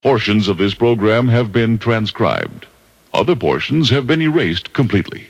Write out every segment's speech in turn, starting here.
Portions of this program have been transcribed. Other portions have been erased completely.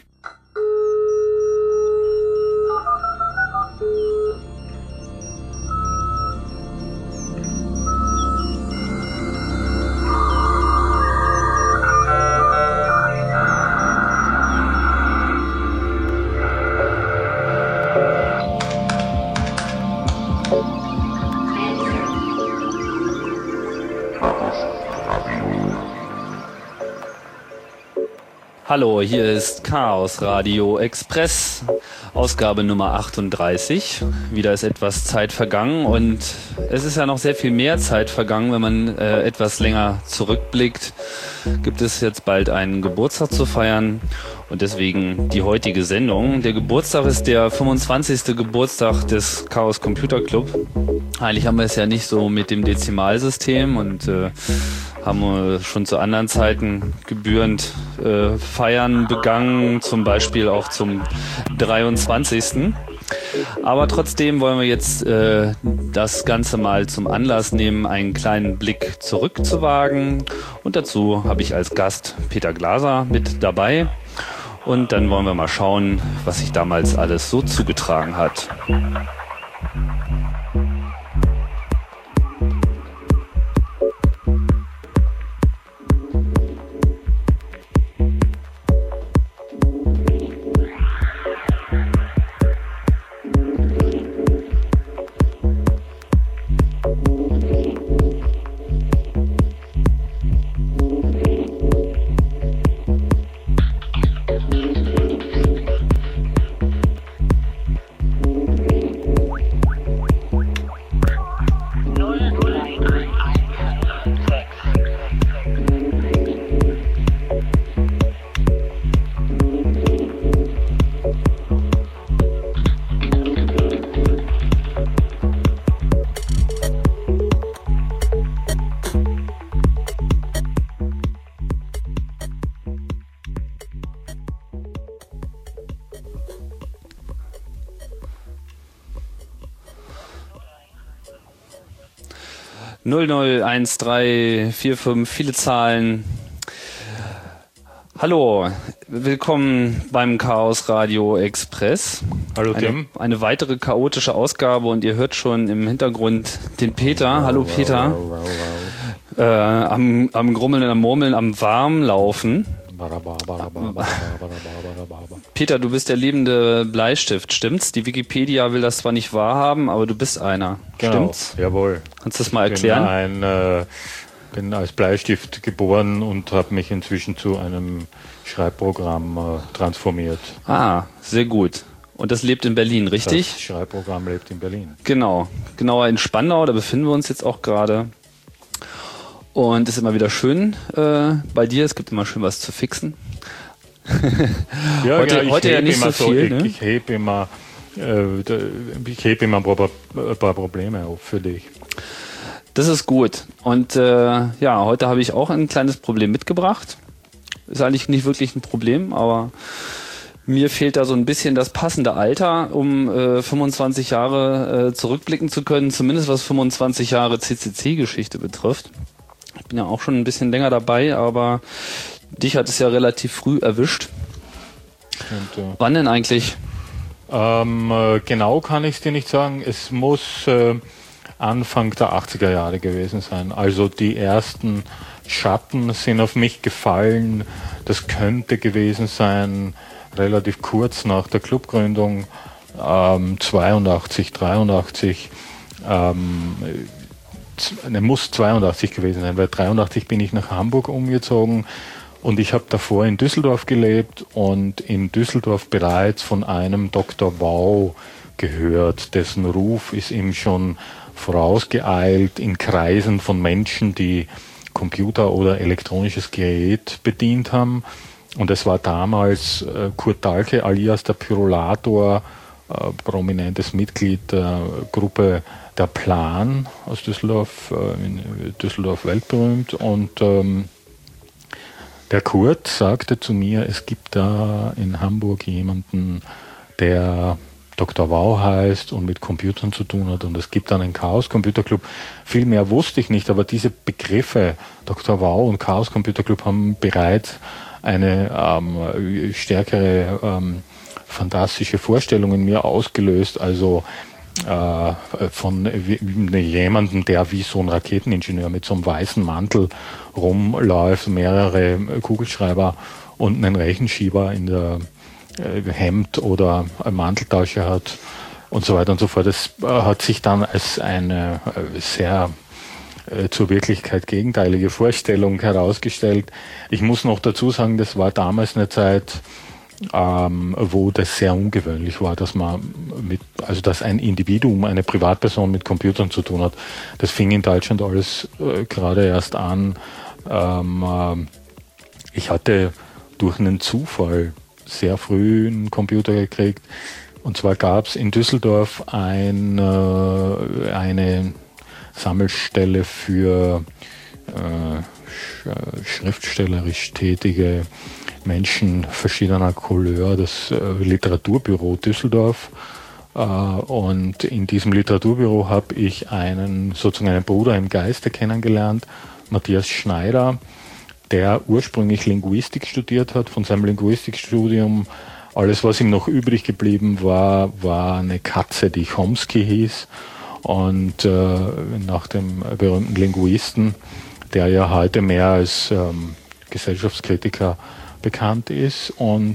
Hallo, hier ist Chaos Radio Express, Ausgabe Nummer 38. Wieder ist etwas Zeit vergangen und es ist ja noch sehr viel mehr Zeit vergangen, wenn man etwas länger zurückblickt. Gibt es jetzt bald einen Geburtstag zu feiern und deswegen die heutige Sendung. Der Geburtstag ist der 25. Geburtstag des Chaos Computer Club. Eigentlich haben wir es ja nicht so mit dem Dezimalsystem und haben schon zu anderen Zeiten gebührend Feiern begangen, zum Beispiel auch zum 23. Aber trotzdem wollen wir jetzt das Ganze mal zum Anlass nehmen, einen kleinen Blick zurückzuwagen. Und dazu habe ich als Gast Peter Glaser mit dabei. Und dann wollen wir mal schauen, was sich damals alles so zugetragen hat. Null 1345, viele Zahlen. Hallo, willkommen beim Chaos Radio Express. Hallo Tim. Eine weitere chaotische Ausgabe und ihr hört schon im Hintergrund den Peter. Hallo Peter. Am Grummeln, am Murmeln, am Warmlaufen. Peter, du bist der lebende Bleistift, stimmt's? Die Wikipedia will das zwar nicht wahrhaben, aber du bist einer. Genau, stimmt's? Jawohl. Kannst du das mal erklären? Ich bin als Bleistift geboren und habe mich inzwischen zu einem Schreibprogramm transformiert. Ah, sehr gut. Und das lebt in Berlin, richtig? Das Schreibprogramm lebt in Berlin. Genau. Genauer in Spandau, da befinden wir uns jetzt auch gerade. Und es ist immer wieder schön bei dir, es gibt immer schön was zu fixen. heute ja nicht so viel. Ne? Ich hebe immer ein paar Probleme auf für dich. Das ist gut. Und heute habe ich auch ein kleines Problem mitgebracht. Ist eigentlich nicht wirklich ein Problem, aber mir fehlt da so ein bisschen das passende Alter, um 25 Jahre zurückblicken zu können, zumindest was 25 Jahre CCC-Geschichte betrifft. Ich bin ja auch schon ein bisschen länger dabei, aber dich hat es ja relativ früh erwischt. Und, wann denn eigentlich? Genau kann ich es dir nicht sagen. Es muss Anfang der 80er Jahre gewesen sein. Also die ersten Schatten sind auf mich gefallen. Das könnte gewesen sein, relativ kurz nach der Clubgründung, 82, 83. Muss 82 gewesen sein, weil 83 bin ich nach Hamburg umgezogen und ich habe davor in Düsseldorf gelebt und in Düsseldorf bereits von einem Dr. Wau gehört, dessen Ruf ist ihm schon vorausgeeilt in Kreisen von Menschen, die Computer oder elektronisches Gerät bedient haben. Und es war damals Kurt Dahlke alias der Pyrolator, prominentes Mitglied der Gruppe Der Plan aus Düsseldorf, in Düsseldorf weltberühmt. Und der Kurt sagte zu mir, es gibt da in Hamburg jemanden, der Dr. Wow heißt und mit Computern zu tun hat. Und es gibt dann einen Chaos Computer Club. Viel mehr wusste ich nicht, aber diese Begriffe Dr. Wow und Chaos Computer Club haben bereits eine stärkere fantastische Vorstellung in mir ausgelöst. Also von jemandem, der wie so ein Raketeningenieur mit so einem weißen Mantel rumläuft, mehrere Kugelschreiber und einen Rechenschieber in der Hemd oder Manteltasche hat und so weiter und so fort. Das hat sich dann als eine sehr zur Wirklichkeit gegenteilige Vorstellung herausgestellt. Ich muss noch dazu sagen, das war damals eine Zeit, wo das sehr ungewöhnlich war, dass dass ein Individuum, eine Privatperson mit Computern zu tun hat. Das fing in Deutschland alles gerade erst an. Ich hatte durch einen Zufall sehr früh einen Computer gekriegt. Und zwar gab es in Düsseldorf eine Sammelstelle für schriftstellerisch tätige Menschen verschiedener Couleur, das Literaturbüro Düsseldorf. Und in diesem Literaturbüro habe ich sozusagen einen Bruder im Geiste kennengelernt, Matthias Schneider, der ursprünglich Linguistik studiert hat. Von seinem Linguistikstudium, alles was ihm noch übrig geblieben war eine Katze, die Chomsky hieß. Und nach dem berühmten Linguisten, der ja heute mehr als Gesellschaftskritiker bekannt ist, und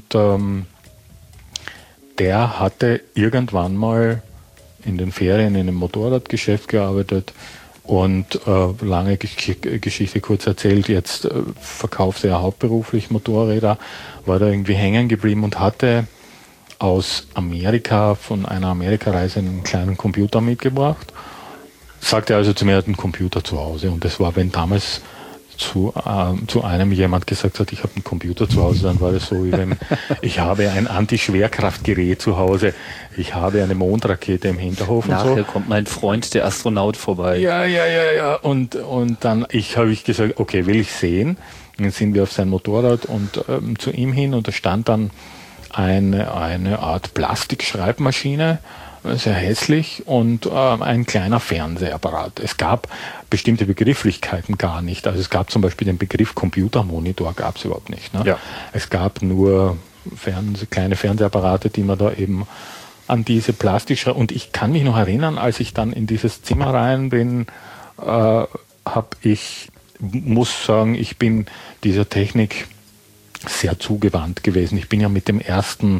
der hatte irgendwann mal in den Ferien in einem Motorradgeschäft gearbeitet und lange Geschichte kurz erzählt, jetzt verkaufte er hauptberuflich Motorräder, war da irgendwie hängen geblieben und hatte aus Amerika, von einer Amerikareise, einen kleinen Computer mitgebracht. Sagte also zu mir, er hat einen Computer zu Hause, und das war, wenn damals zu einem jemand gesagt hat, ich habe einen Computer zu Hause, dann war das so, wie wenn ich habe ein Antischwerkraftgerät zu Hause, ich habe eine Mondrakete im Hinterhof. Nachher und so. Kommt mein Freund, der Astronaut, vorbei. Ja. Und dann habe ich gesagt, okay, will ich sehen. Und dann sind wir auf sein Motorrad und zu ihm hin, und da stand dann eine Art Plastikschreibmaschine, sehr hässlich, und ein kleiner Fernsehapparat. Es gab bestimmte Begrifflichkeiten gar nicht. Also es gab zum Beispiel den Begriff Computermonitor, gab es überhaupt nicht. Ne? Ja. Es gab nur kleine Fernsehapparate, die man da eben an diese Plastikschreibmaschine. Und ich kann mich noch erinnern, als ich dann in dieses Zimmer rein bin, muss sagen, ich bin dieser Technik sehr zugewandt gewesen. Ich bin ja mit dem ersten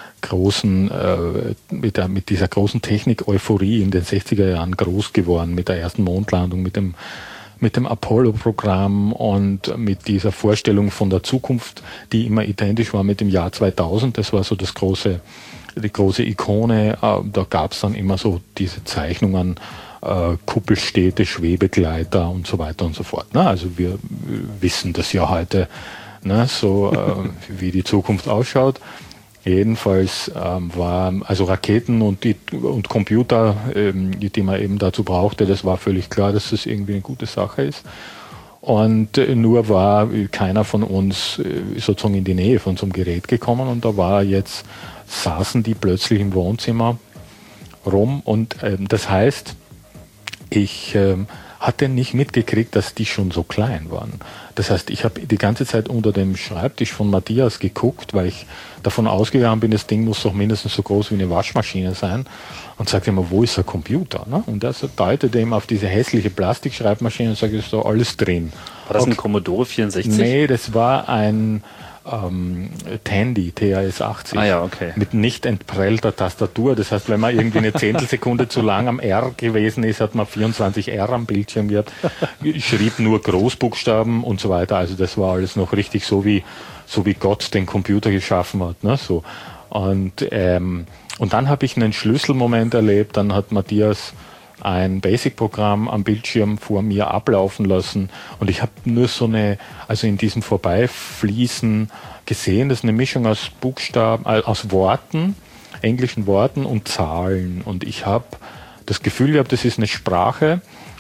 mit dieser großen Technik-Euphorie in den 60er Jahren groß geworden, mit der ersten Mondlandung, mit dem Apollo-Programm und mit dieser Vorstellung von der Zukunft, die immer identisch war mit dem Jahr 2000. Das war so die große Ikone. Da gab es dann immer so diese Zeichnungen, Kuppelstädte, Schwebegleiter und so weiter und so fort. Ne? Also wir wissen das ja heute, ne? Wie die Zukunft ausschaut. Jedenfalls also Raketen und Computer, die man eben dazu brauchte, das war völlig klar, dass das irgendwie eine gute Sache ist. Und nur war keiner von uns sozusagen in die Nähe von so einem Gerät gekommen, und saßen die plötzlich im Wohnzimmer rum, und das heißt, ich hatte nicht mitgekriegt, dass die schon so klein waren. Das heißt, ich habe die ganze Zeit unter dem Schreibtisch von Matthias geguckt, weil ich davon ausgegangen bin, das Ding muss doch mindestens so groß wie eine Waschmaschine sein, und sagte immer, wo ist der Computer? Ne? Und das deutete eben auf diese hässliche Plastikschreibmaschine und sagte, ist da alles drin. War das ein Commodore 64? Nee, das war ein Tandy, TAS-80, okay. Mit nicht entprellter Tastatur. Das heißt, wenn man irgendwie eine Zehntelsekunde zu lang am R gewesen ist, hat man 24 R am Bildschirm gehabt, schrieb nur Großbuchstaben und so weiter. Also das war alles noch richtig so wie Gott den Computer geschaffen hat. Ne? So. Und dann habe ich einen Schlüsselmoment erlebt. Dann hat Matthias ein Basic-Programm am Bildschirm vor mir ablaufen lassen, und ich habe nur also in diesem Vorbeifließen gesehen, das ist eine Mischung aus Buchstaben, aus Worten, englischen Worten und Zahlen, und ich habe das Gefühl gehabt, das ist eine Sprache,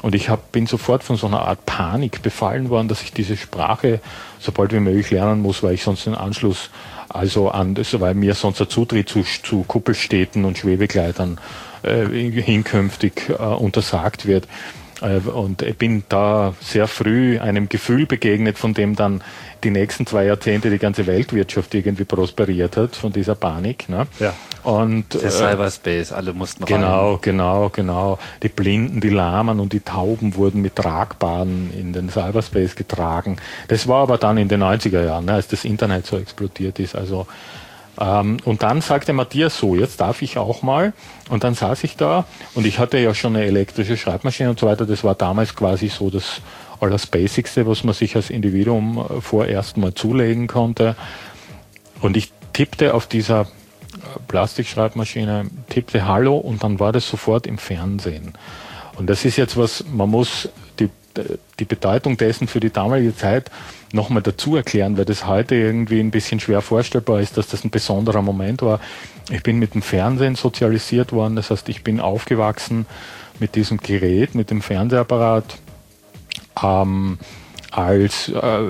Und ich bin sofort von so einer Art Panik befallen worden, dass ich diese Sprache so bald wie möglich lernen muss, weil ich sonst den Anschluss, weil mir sonst der Zutritt zu Kuppelstädten und Schwebegleitern hinkünftig untersagt wird. Und ich bin da sehr früh einem Gefühl begegnet, von dem dann die nächsten 2 Jahrzehnte die ganze Weltwirtschaft irgendwie prosperiert hat, von dieser Panik. Ne? Ja. Und der Cyberspace, alle mussten rein. Genau. Die Blinden, die Lahmen und die Tauben wurden mit Tragbahnen in den Cyberspace getragen. Das war aber dann in den 90er Jahren, ne, als das Internet so explodiert ist. Also und dann sagte Matthias so, jetzt darf ich auch mal. Und dann saß ich da und ich hatte ja schon eine elektrische Schreibmaschine und so weiter. Das war damals quasi so das Allerbasicste, was man sich als Individuum vorerst mal zulegen konnte. Und ich tippte auf dieser Plastikschreibmaschine, tippte Hallo und dann war das sofort im Fernsehen. Und das ist jetzt was, man muss die Bedeutung dessen für die damalige Zeit nochmal dazu erklären, weil das heute irgendwie ein bisschen schwer vorstellbar ist, dass das ein besonderer Moment war. Ich bin mit dem Fernsehen sozialisiert worden, das heißt, ich bin aufgewachsen mit diesem Gerät, mit dem Fernsehapparat, als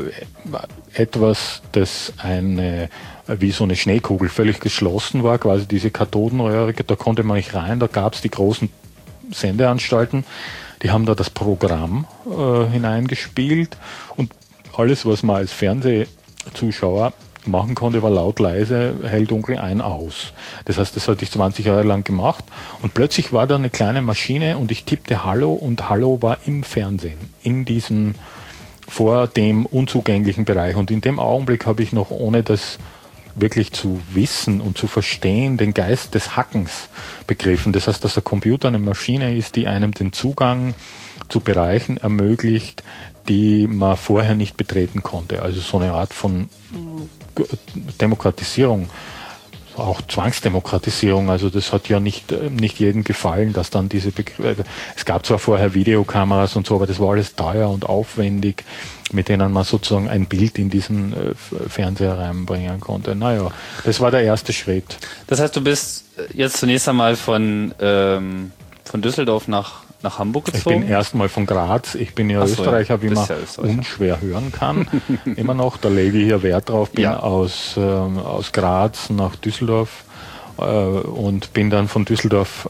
etwas, das wie so eine Schneekugel völlig geschlossen war, quasi diese Kathodenröhre, da konnte man nicht rein, da gab es die großen Sendeanstalten, die haben da das Programm hineingespielt und alles, was man als Fernsehzuschauer machen konnte, war laut, leise, hell, dunkel, ein, aus. Das heißt, das hatte ich 20 Jahre lang gemacht und plötzlich war da eine kleine Maschine und ich tippte Hallo und Hallo war im Fernsehen, in diesem vor dem unzugänglichen Bereich und in dem Augenblick habe ich noch, ohne das wirklich zu wissen und zu verstehen, den Geist des Hackens begriffen. Das heißt, dass der Computer eine Maschine ist, die einem den Zugang zu Bereichen ermöglicht, die man vorher nicht betreten konnte. Also so eine Art von Demokratisierung, auch Zwangsdemokratisierung. Also das hat ja nicht jedem gefallen, dass dann es gab zwar vorher Videokameras und so, aber das war alles teuer und aufwendig, mit denen man sozusagen ein Bild in diesen Fernseher reinbringen konnte. Naja, das war der erste Schritt. Das heißt, du bist jetzt zunächst einmal von Düsseldorf nach Hamburg gezogen? Ich bin erstmal von Graz. Ich bin ja Österreicher, wie man unschwer hören kann. Immer noch, da lege ich hier Wert drauf. Bin aus Graz nach Düsseldorf und bin dann von Düsseldorf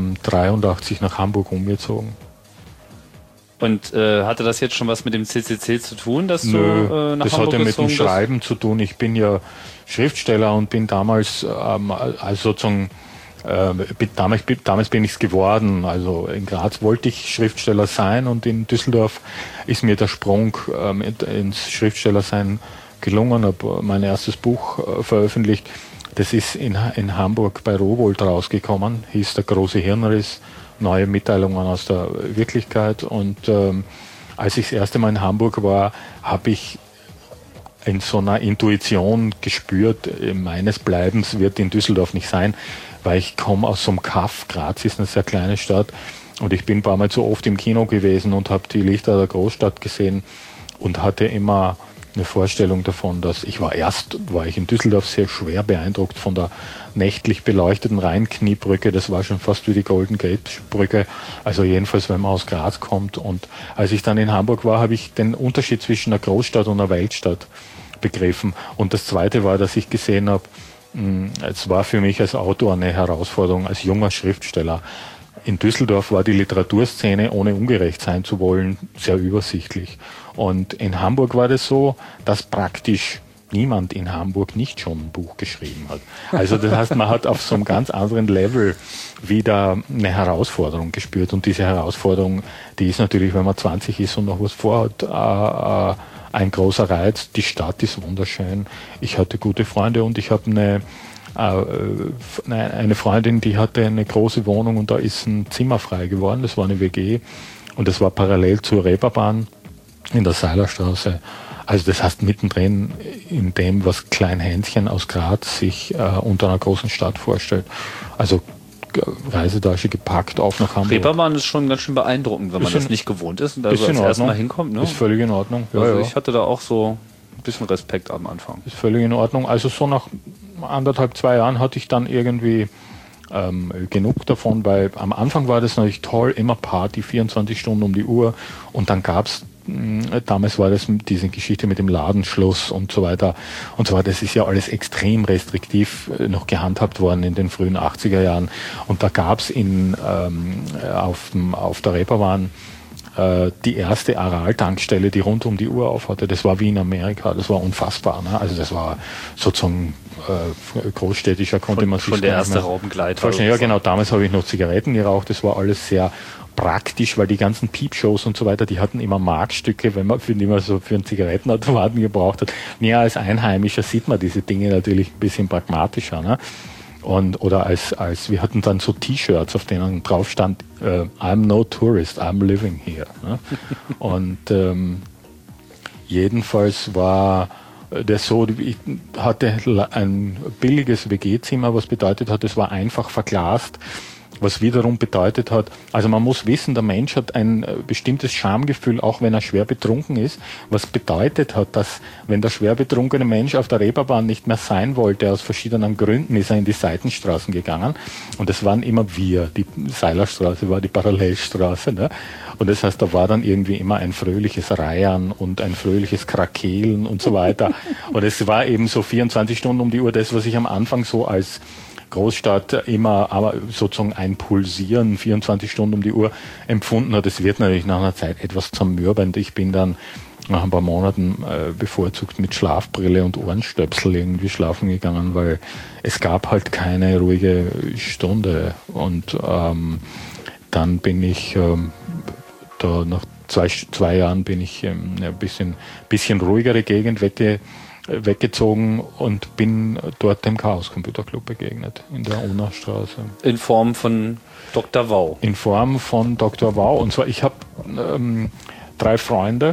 83 nach Hamburg umgezogen. Und hatte das jetzt schon was mit dem CCC zu tun, dass du nach Hamburg das hatte mit dem bist? Schreiben zu tun. Ich bin ja Schriftsteller und bin damals also sozusagen damals bin ich es geworden. Also in Graz wollte ich Schriftsteller sein und in Düsseldorf ist mir der Sprung ins Schriftstellersein gelungen. Habe mein erstes Buch veröffentlicht. Das ist in Hamburg bei Rowohlt rausgekommen, hieß Der große Hirnriss, neue Mitteilungen aus der Wirklichkeit. Und als ich das erste Mal in Hamburg war, habe ich in so einer Intuition gespürt, meines Bleibens wird in Düsseldorf nicht sein, weil ich komme aus so einem Kaff. Graz ist eine sehr kleine Stadt und ich bin ein paar Mal zu oft im Kino gewesen und habe die Lichter der Großstadt gesehen und hatte immer eine Vorstellung davon, dass war ich in Düsseldorf sehr schwer beeindruckt von der nächtlich beleuchteten Rheinkniebrücke. Das war schon fast wie die Golden Gate Brücke. Also jedenfalls, wenn man aus Graz kommt. Und als ich dann in Hamburg war, habe ich den Unterschied zwischen einer Großstadt und einer Weltstadt begriffen. Und das Zweite war, dass ich gesehen habe, es war für mich als Autor eine Herausforderung, als junger Schriftsteller. In Düsseldorf war die Literaturszene, ohne ungerecht sein zu wollen, sehr übersichtlich. Und in Hamburg war das so, dass praktisch niemand in Hamburg nicht schon ein Buch geschrieben hat. Also das heißt, man hat auf so einem ganz anderen Level wieder eine Herausforderung gespürt. Und diese Herausforderung, die ist natürlich, wenn man 20 ist und noch was vorhat, ein großer Reiz. Die Stadt ist wunderschön. Ich hatte gute Freunde und ich habe eine Freundin, die hatte eine große Wohnung und da ist ein Zimmer frei geworden. Das war eine WG und das war parallel zur Reeperbahn in der Seilerstraße. Also das heißt mittendrin in dem, was Klein-Hänschen aus Graz sich unter einer großen Stadt vorstellt. Also Reisetasche gepackt, auf nach Hamburg. Reeperbahn ist schon ganz schön beeindruckend, wenn man das nicht gewohnt ist und da so als erstes Mal hinkommt. Ne? Ist völlig in Ordnung. Ja, also ich hatte da auch so ein bisschen Respekt am Anfang. Ist völlig in Ordnung. Also so nach 1,5, 2 Jahren hatte ich dann irgendwie genug davon, weil am Anfang war das natürlich toll, immer Party, 24 Stunden um die Uhr, und dann gab's, damals war das diese Geschichte mit dem Ladenschluss und so weiter und so weiter. Das ist ja alles extrem restriktiv noch gehandhabt worden in den frühen 80er Jahren, und da gab's auf der Reeperbahn die erste Aral-Tankstelle, die rund um die Uhr auf hatte. Das war wie in Amerika, das war unfassbar. Ne? Also das war sozusagen großstädtischer, konnte man sich schon der erste Raubengleiter. Ja, genau, damals habe ich noch Zigaretten geraucht, das war alles sehr praktisch, weil die ganzen Peepshows und so weiter, die hatten immer Markstücke, für die man so für einen Zigarettenautomaten gebraucht hat. Näher als Einheimischer sieht man diese Dinge natürlich ein bisschen pragmatischer. Ne? Oder wir hatten dann so T-Shirts, auf denen drauf stand, I'm no tourist, I'm living here. Ne? Und jedenfalls war das so, ich hatte ein billiges WG-Zimmer, was bedeutet hat, es war einfach verglast, was wiederum bedeutet hat, also man muss wissen, der Mensch hat ein bestimmtes Schamgefühl, auch wenn er schwer betrunken ist, was bedeutet hat, dass wenn der schwer betrunkene Mensch auf der Reeperbahn nicht mehr sein wollte, aus verschiedenen Gründen, ist er in die Seitenstraßen gegangen, und das waren immer wir, die Seilerstraße war die Parallelstraße, ne? Und das heißt, da war dann irgendwie immer ein fröhliches Reiern und ein fröhliches Krakehlen und so weiter, und es war eben so 24 Stunden um die Uhr, das, was ich am Anfang so als Großstadt immer aber sozusagen ein Pulsieren 24 Stunden um die Uhr empfunden hat. Es wird natürlich nach einer Zeit etwas zermürbend. Ich bin dann nach ein paar Monaten bevorzugt mit Schlafbrille und Ohrenstöpsel irgendwie schlafen gegangen, weil es gab halt keine ruhige Stunde. Und dann bin ich da nach zwei Jahren bin ich ein bisschen ruhigere Gegend weggezogen und bin dort dem Chaos Computer Club begegnet, in der Unachstraße. In Form von Dr. Wau. In Form von Dr. Wau. Und zwar, ich habe 3 Freunde,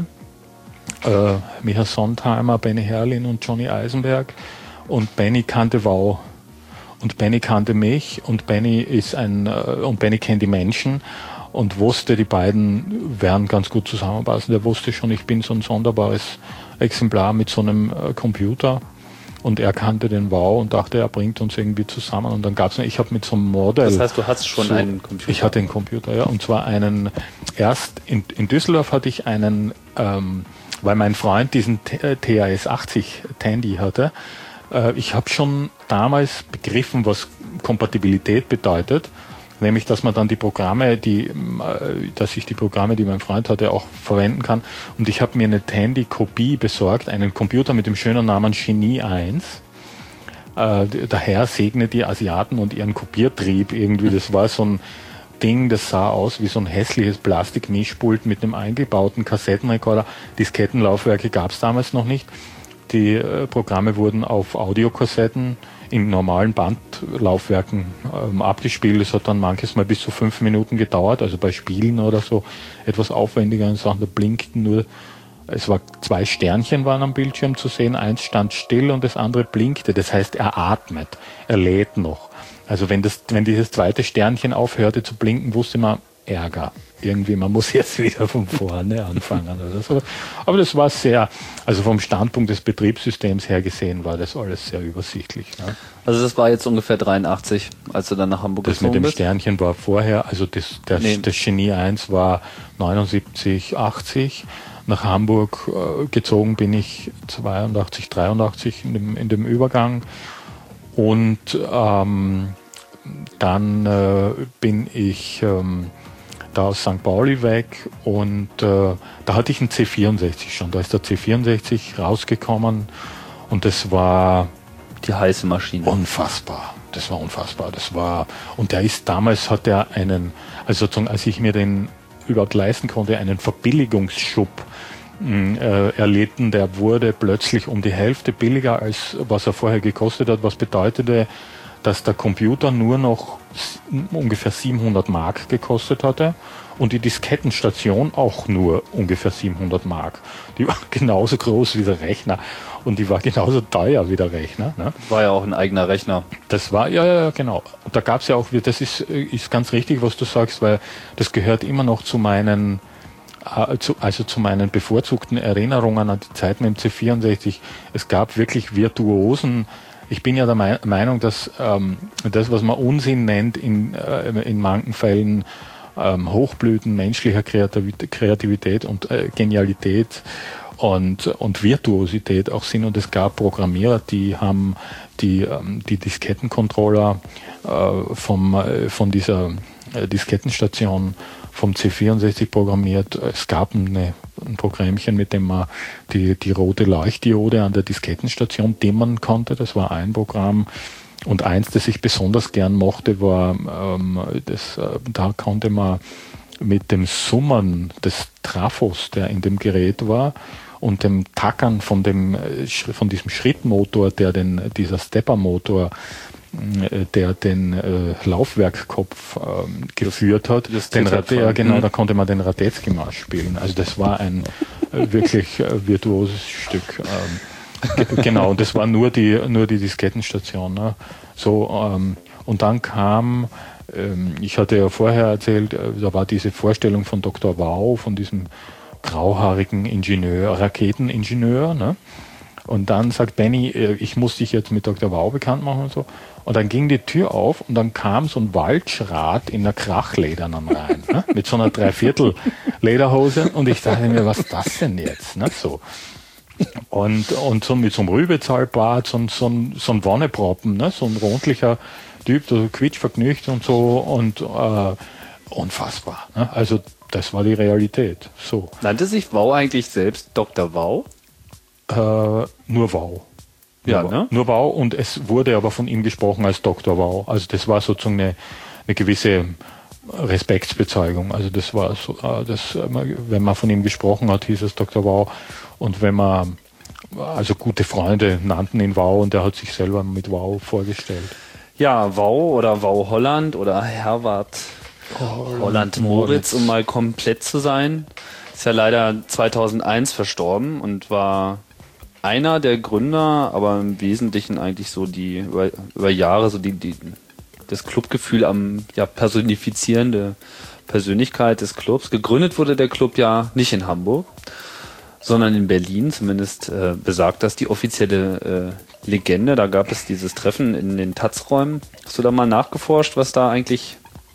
Micha Sontheimer, Benny Herrlin und Johnny Eisenberg, und Benny kannte Wau. Und Benny kannte mich, und Benny kennt die Menschen und wusste, die beiden werden ganz gut zusammenpassen. Der wusste schon, ich bin so ein sonderbares Exemplar mit so einem Computer, und er kannte den Wau und dachte, er bringt uns irgendwie zusammen, und dann gab's ich habe mit so einem Modell. Das heißt, du hast schon einen Computer? Ich hatte einen Computer, ja, und zwar erst in Düsseldorf hatte ich einen, weil mein Freund diesen TAS 80 Tandy hatte. Ich habe schon damals begriffen, was Kompatibilität bedeutet, nämlich, dass man dann die Programme, die mein Freund hatte, auch verwenden kann. Und ich habe mir eine Tandy-Kopie besorgt, einen Computer mit dem schönen Namen Genie 1. Der Herr segne die Asiaten und ihren Kopiertrieb irgendwie. Das war so ein Ding, das sah aus wie so ein hässliches Plastikmischpult mit einem eingebauten Kassettenrekorder. Diskettenlaufwerke gab es damals noch nicht. Die Programme wurden auf Audiokassetten in normalen Bandlaufwerken abgespielt. Es hat dann manches Mal bis zu 5 Minuten gedauert, also bei Spielen oder so etwas aufwendigeren Sachen, da blinkten nur, es war 2 Sternchen waren am Bildschirm zu sehen, eins stand still und das andere blinkte, das heißt, er atmet, er lädt noch. Also wenn dieses zweite Sternchen aufhörte zu blinken, wusste man, Ärger. Irgendwie, man muss jetzt wieder von vorne anfangen oder so. Aber das war also vom Standpunkt des Betriebssystems her gesehen, war das alles sehr übersichtlich. Ne? Also das war jetzt ungefähr 83, als du dann nach Hamburg gezogen bist? Das mit dem Sternchen war vorher, also das Genie 1 war 79, 80. Nach Hamburg gezogen bin ich 82, 83 in dem Übergang. Und dann bin ich da aus St. Pauli weg, und da hatte ich einen C64 schon. Da ist der C64 rausgekommen, und das war die heiße Maschine. Unfassbar. Das war unfassbar. Und damals hat er also sozusagen, als ich mir den überhaupt leisten konnte, einen Verbilligungsschub erlitten. Der wurde plötzlich um die Hälfte billiger, als was er vorher gekostet hat, was bedeutete, dass der Computer nur noch ungefähr 700 Mark gekostet hatte und die Diskettenstation auch nur ungefähr 700 Mark. Die war genauso groß wie der Rechner und die war genauso teuer wie der Rechner. Ne? War ja auch ein eigener Rechner. Das war, ja, genau. Und da gab es ja auch, das ist ganz richtig, was du sagst, weil das gehört immer noch zu meinen bevorzugten Erinnerungen an die Zeit mit dem C64. Es gab wirklich virtuosen ich bin ja der Meinung, dass das, was man Unsinn nennt, in manchen Fällen Hochblüten menschlicher Kreativität und Genialität und Virtuosität auch sind. Und es gab Programmierer, die haben die Diskettencontroller von dieser Diskettenstation vom C64 programmiert. Es gab ein Programmchen, mit dem man die rote Leuchtdiode an der Diskettenstation dimmern konnte. Das war ein Programm. Und eins, das ich besonders gern mochte, war, da konnte man mit dem Summen des Trafos, der in dem Gerät war, und dem Tackern von diesem Schrittmotor, dieser Steppermotor, der den Laufwerkkopf geführt hat, da konnte man den Radetzky-Marsch spielen. Also das war ein wirklich virtuoses Stück. Genau, und das war nur die Diskettenstation. Ne? Und dann kam, ich hatte ja vorher erzählt, da war diese Vorstellung von Dr. Wow, von diesem grauhaarigen Raketeningenieur. Ne? Und dann sagt Benny, ich muss dich jetzt mit Dr. Wow bekannt machen und so. Und dann ging die Tür auf und dann kam so ein Waldschrat in einer Krachledernen rein, ne? Mit so einer Dreiviertel Lederhose. Und ich dachte mir, was ist das denn jetzt? Ne? So. Und so mit so einem Rübezahlbart, so ein Wonneproppen, ne? So ein rundlicher Typ, so quietschvergnügt und so und unfassbar. Ne? Also das war die Realität. So. Nannte sich Wow eigentlich selbst Dr. Wow? Nur Wow. Ja, ne? Nur Wow, und es wurde aber von ihm gesprochen als Dr. Wow. Also das war sozusagen eine gewisse Respektsbezeugung. Also das war so, wenn man von ihm gesprochen hat, hieß es Dr. Wow. Und also gute Freunde nannten ihn Wow, und er hat sich selber mit Wow vorgestellt. Ja, Wow oder Wow Holland oder Herbert Holland Moritz, um mal komplett zu sein, ist ja leider 2001 verstorben und war einer der Gründer, aber im Wesentlichen eigentlich so die über Jahre so das Clubgefühl personifizierende Persönlichkeit des Clubs. Gegründet wurde der Club ja nicht in Hamburg, sondern in Berlin. Zumindest besagt das die offizielle Legende. Da gab es dieses Treffen in den Taz-Räumen. Hast du da mal nachgefragt, was da eigentlich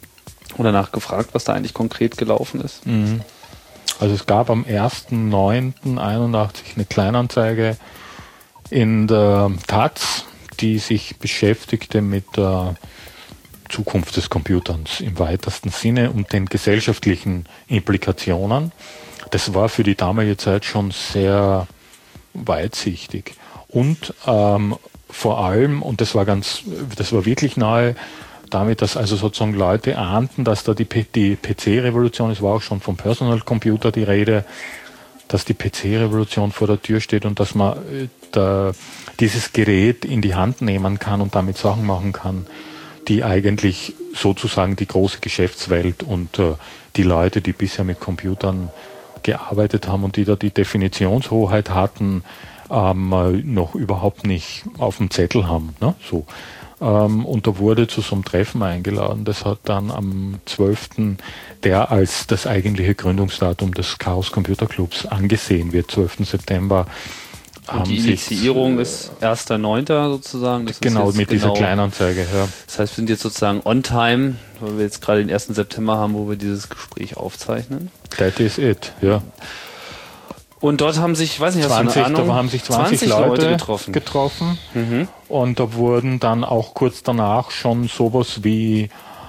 konkret gelaufen ist? Mhm. Also es gab am 1.9.81 eine Kleinanzeige in der Taz, die sich beschäftigte mit der Zukunft des Computers im weitesten Sinne und den gesellschaftlichen Implikationen. Das war für die damalige Zeit schon sehr weitsichtig. Und vor allem, und das war wirklich nahe damit, dass also sozusagen Leute ahnten, dass da die PC-Revolution, es war auch schon vom Personal Computer die Rede, dass die PC-Revolution vor der Tür steht und dass man dieses Gerät in die Hand nehmen kann und damit Sachen machen kann, die eigentlich sozusagen die große Geschäftswelt und die Leute, die bisher mit Computern gearbeitet haben und die da die Definitionshoheit hatten, noch überhaupt nicht auf dem Zettel haben. Ne? So. Und da wurde zu so einem Treffen eingeladen. Das hat dann am 12., der als das eigentliche Gründungsdatum des Chaos Computer Clubs angesehen wird, 12. September. Und die Initiierung ist 1.9. sozusagen. Das genau, ist mit dieser Kleinanzeige. Ja. Das heißt, wir sind jetzt sozusagen on time, weil wir jetzt gerade den 1. September haben, wo wir dieses Gespräch aufzeichnen. That is it, ja. Und dort haben sich, weiß nicht, hast du eine Ahnung? Da haben sich 20 Leute getroffen. Mhm. Und da wurden dann auch kurz danach schon sowas wie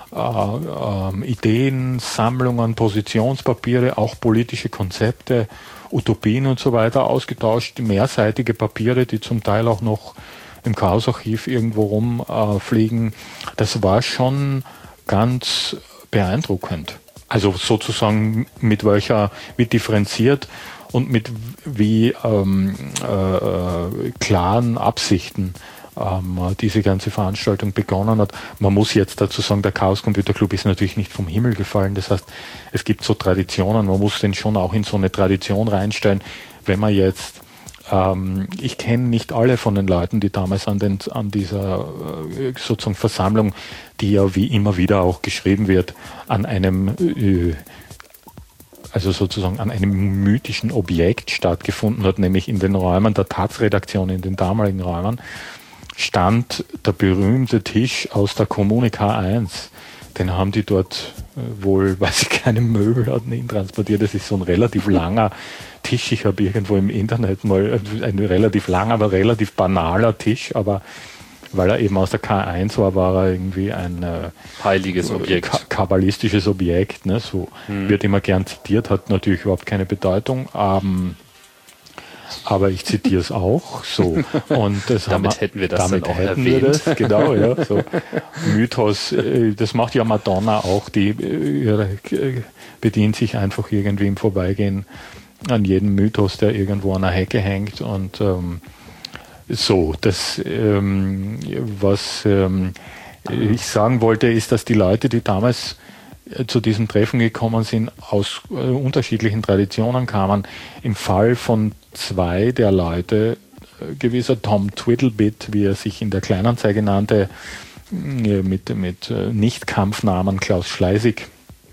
Ideen, Sammlungen, Positionspapiere, auch politische Konzepte, Utopien und so weiter ausgetauscht, mehrseitige Papiere, die zum Teil auch noch im Chaos-Archiv irgendwo rumfliegen. Das war schon ganz beeindruckend. Also sozusagen wie differenziert und mit wie klaren Absichten diese ganze Veranstaltung begonnen hat. Man muss jetzt dazu sagen, der Chaos Computer Club ist natürlich nicht vom Himmel gefallen. Das heißt, es gibt so Traditionen, man muss den schon auch in so eine Tradition reinstellen. Wenn man jetzt, ich kenne nicht alle von den Leuten, die damals an dieser sozusagen Versammlung, die ja wie immer wieder auch geschrieben wird, an einem mythischen Objekt stattgefunden hat, nämlich in den Räumen der Taz-Redaktion, in den damaligen Räumen. stand der berühmte Tisch aus der Kommune K1. Den haben die dort wohl, weil sie keine Möbel hatten, transportiert. Das ist so ein relativ langer Tisch. Ich habe irgendwo im Internet mal ein relativ langer, aber relativ banaler Tisch, aber weil er eben aus der K1 war, war er irgendwie ein heiliges Objekt. Kabbalistisches Objekt. Ne? So wird immer gern zitiert, hat natürlich überhaupt keine Bedeutung. Aber ich zitiere es auch so. Und das damit hätten wir das dann auch erwähnt. Wir das, genau, ja. So. Mythos, das macht ja Madonna auch, die bedient sich einfach irgendwie im Vorbeigehen an jeden Mythos, der irgendwo an einer Hecke hängt. Und so, das, was ich sagen wollte, ist, dass die Leute, die damals zu diesem Treffen gekommen sind, aus unterschiedlichen Traditionen kamen. Im Fall von zwei der Leute, gewisser Tom Twiddlebit, wie er sich in der Kleinanzeige nannte, mit Nicht-Kampfnamen Klaus Schleisig,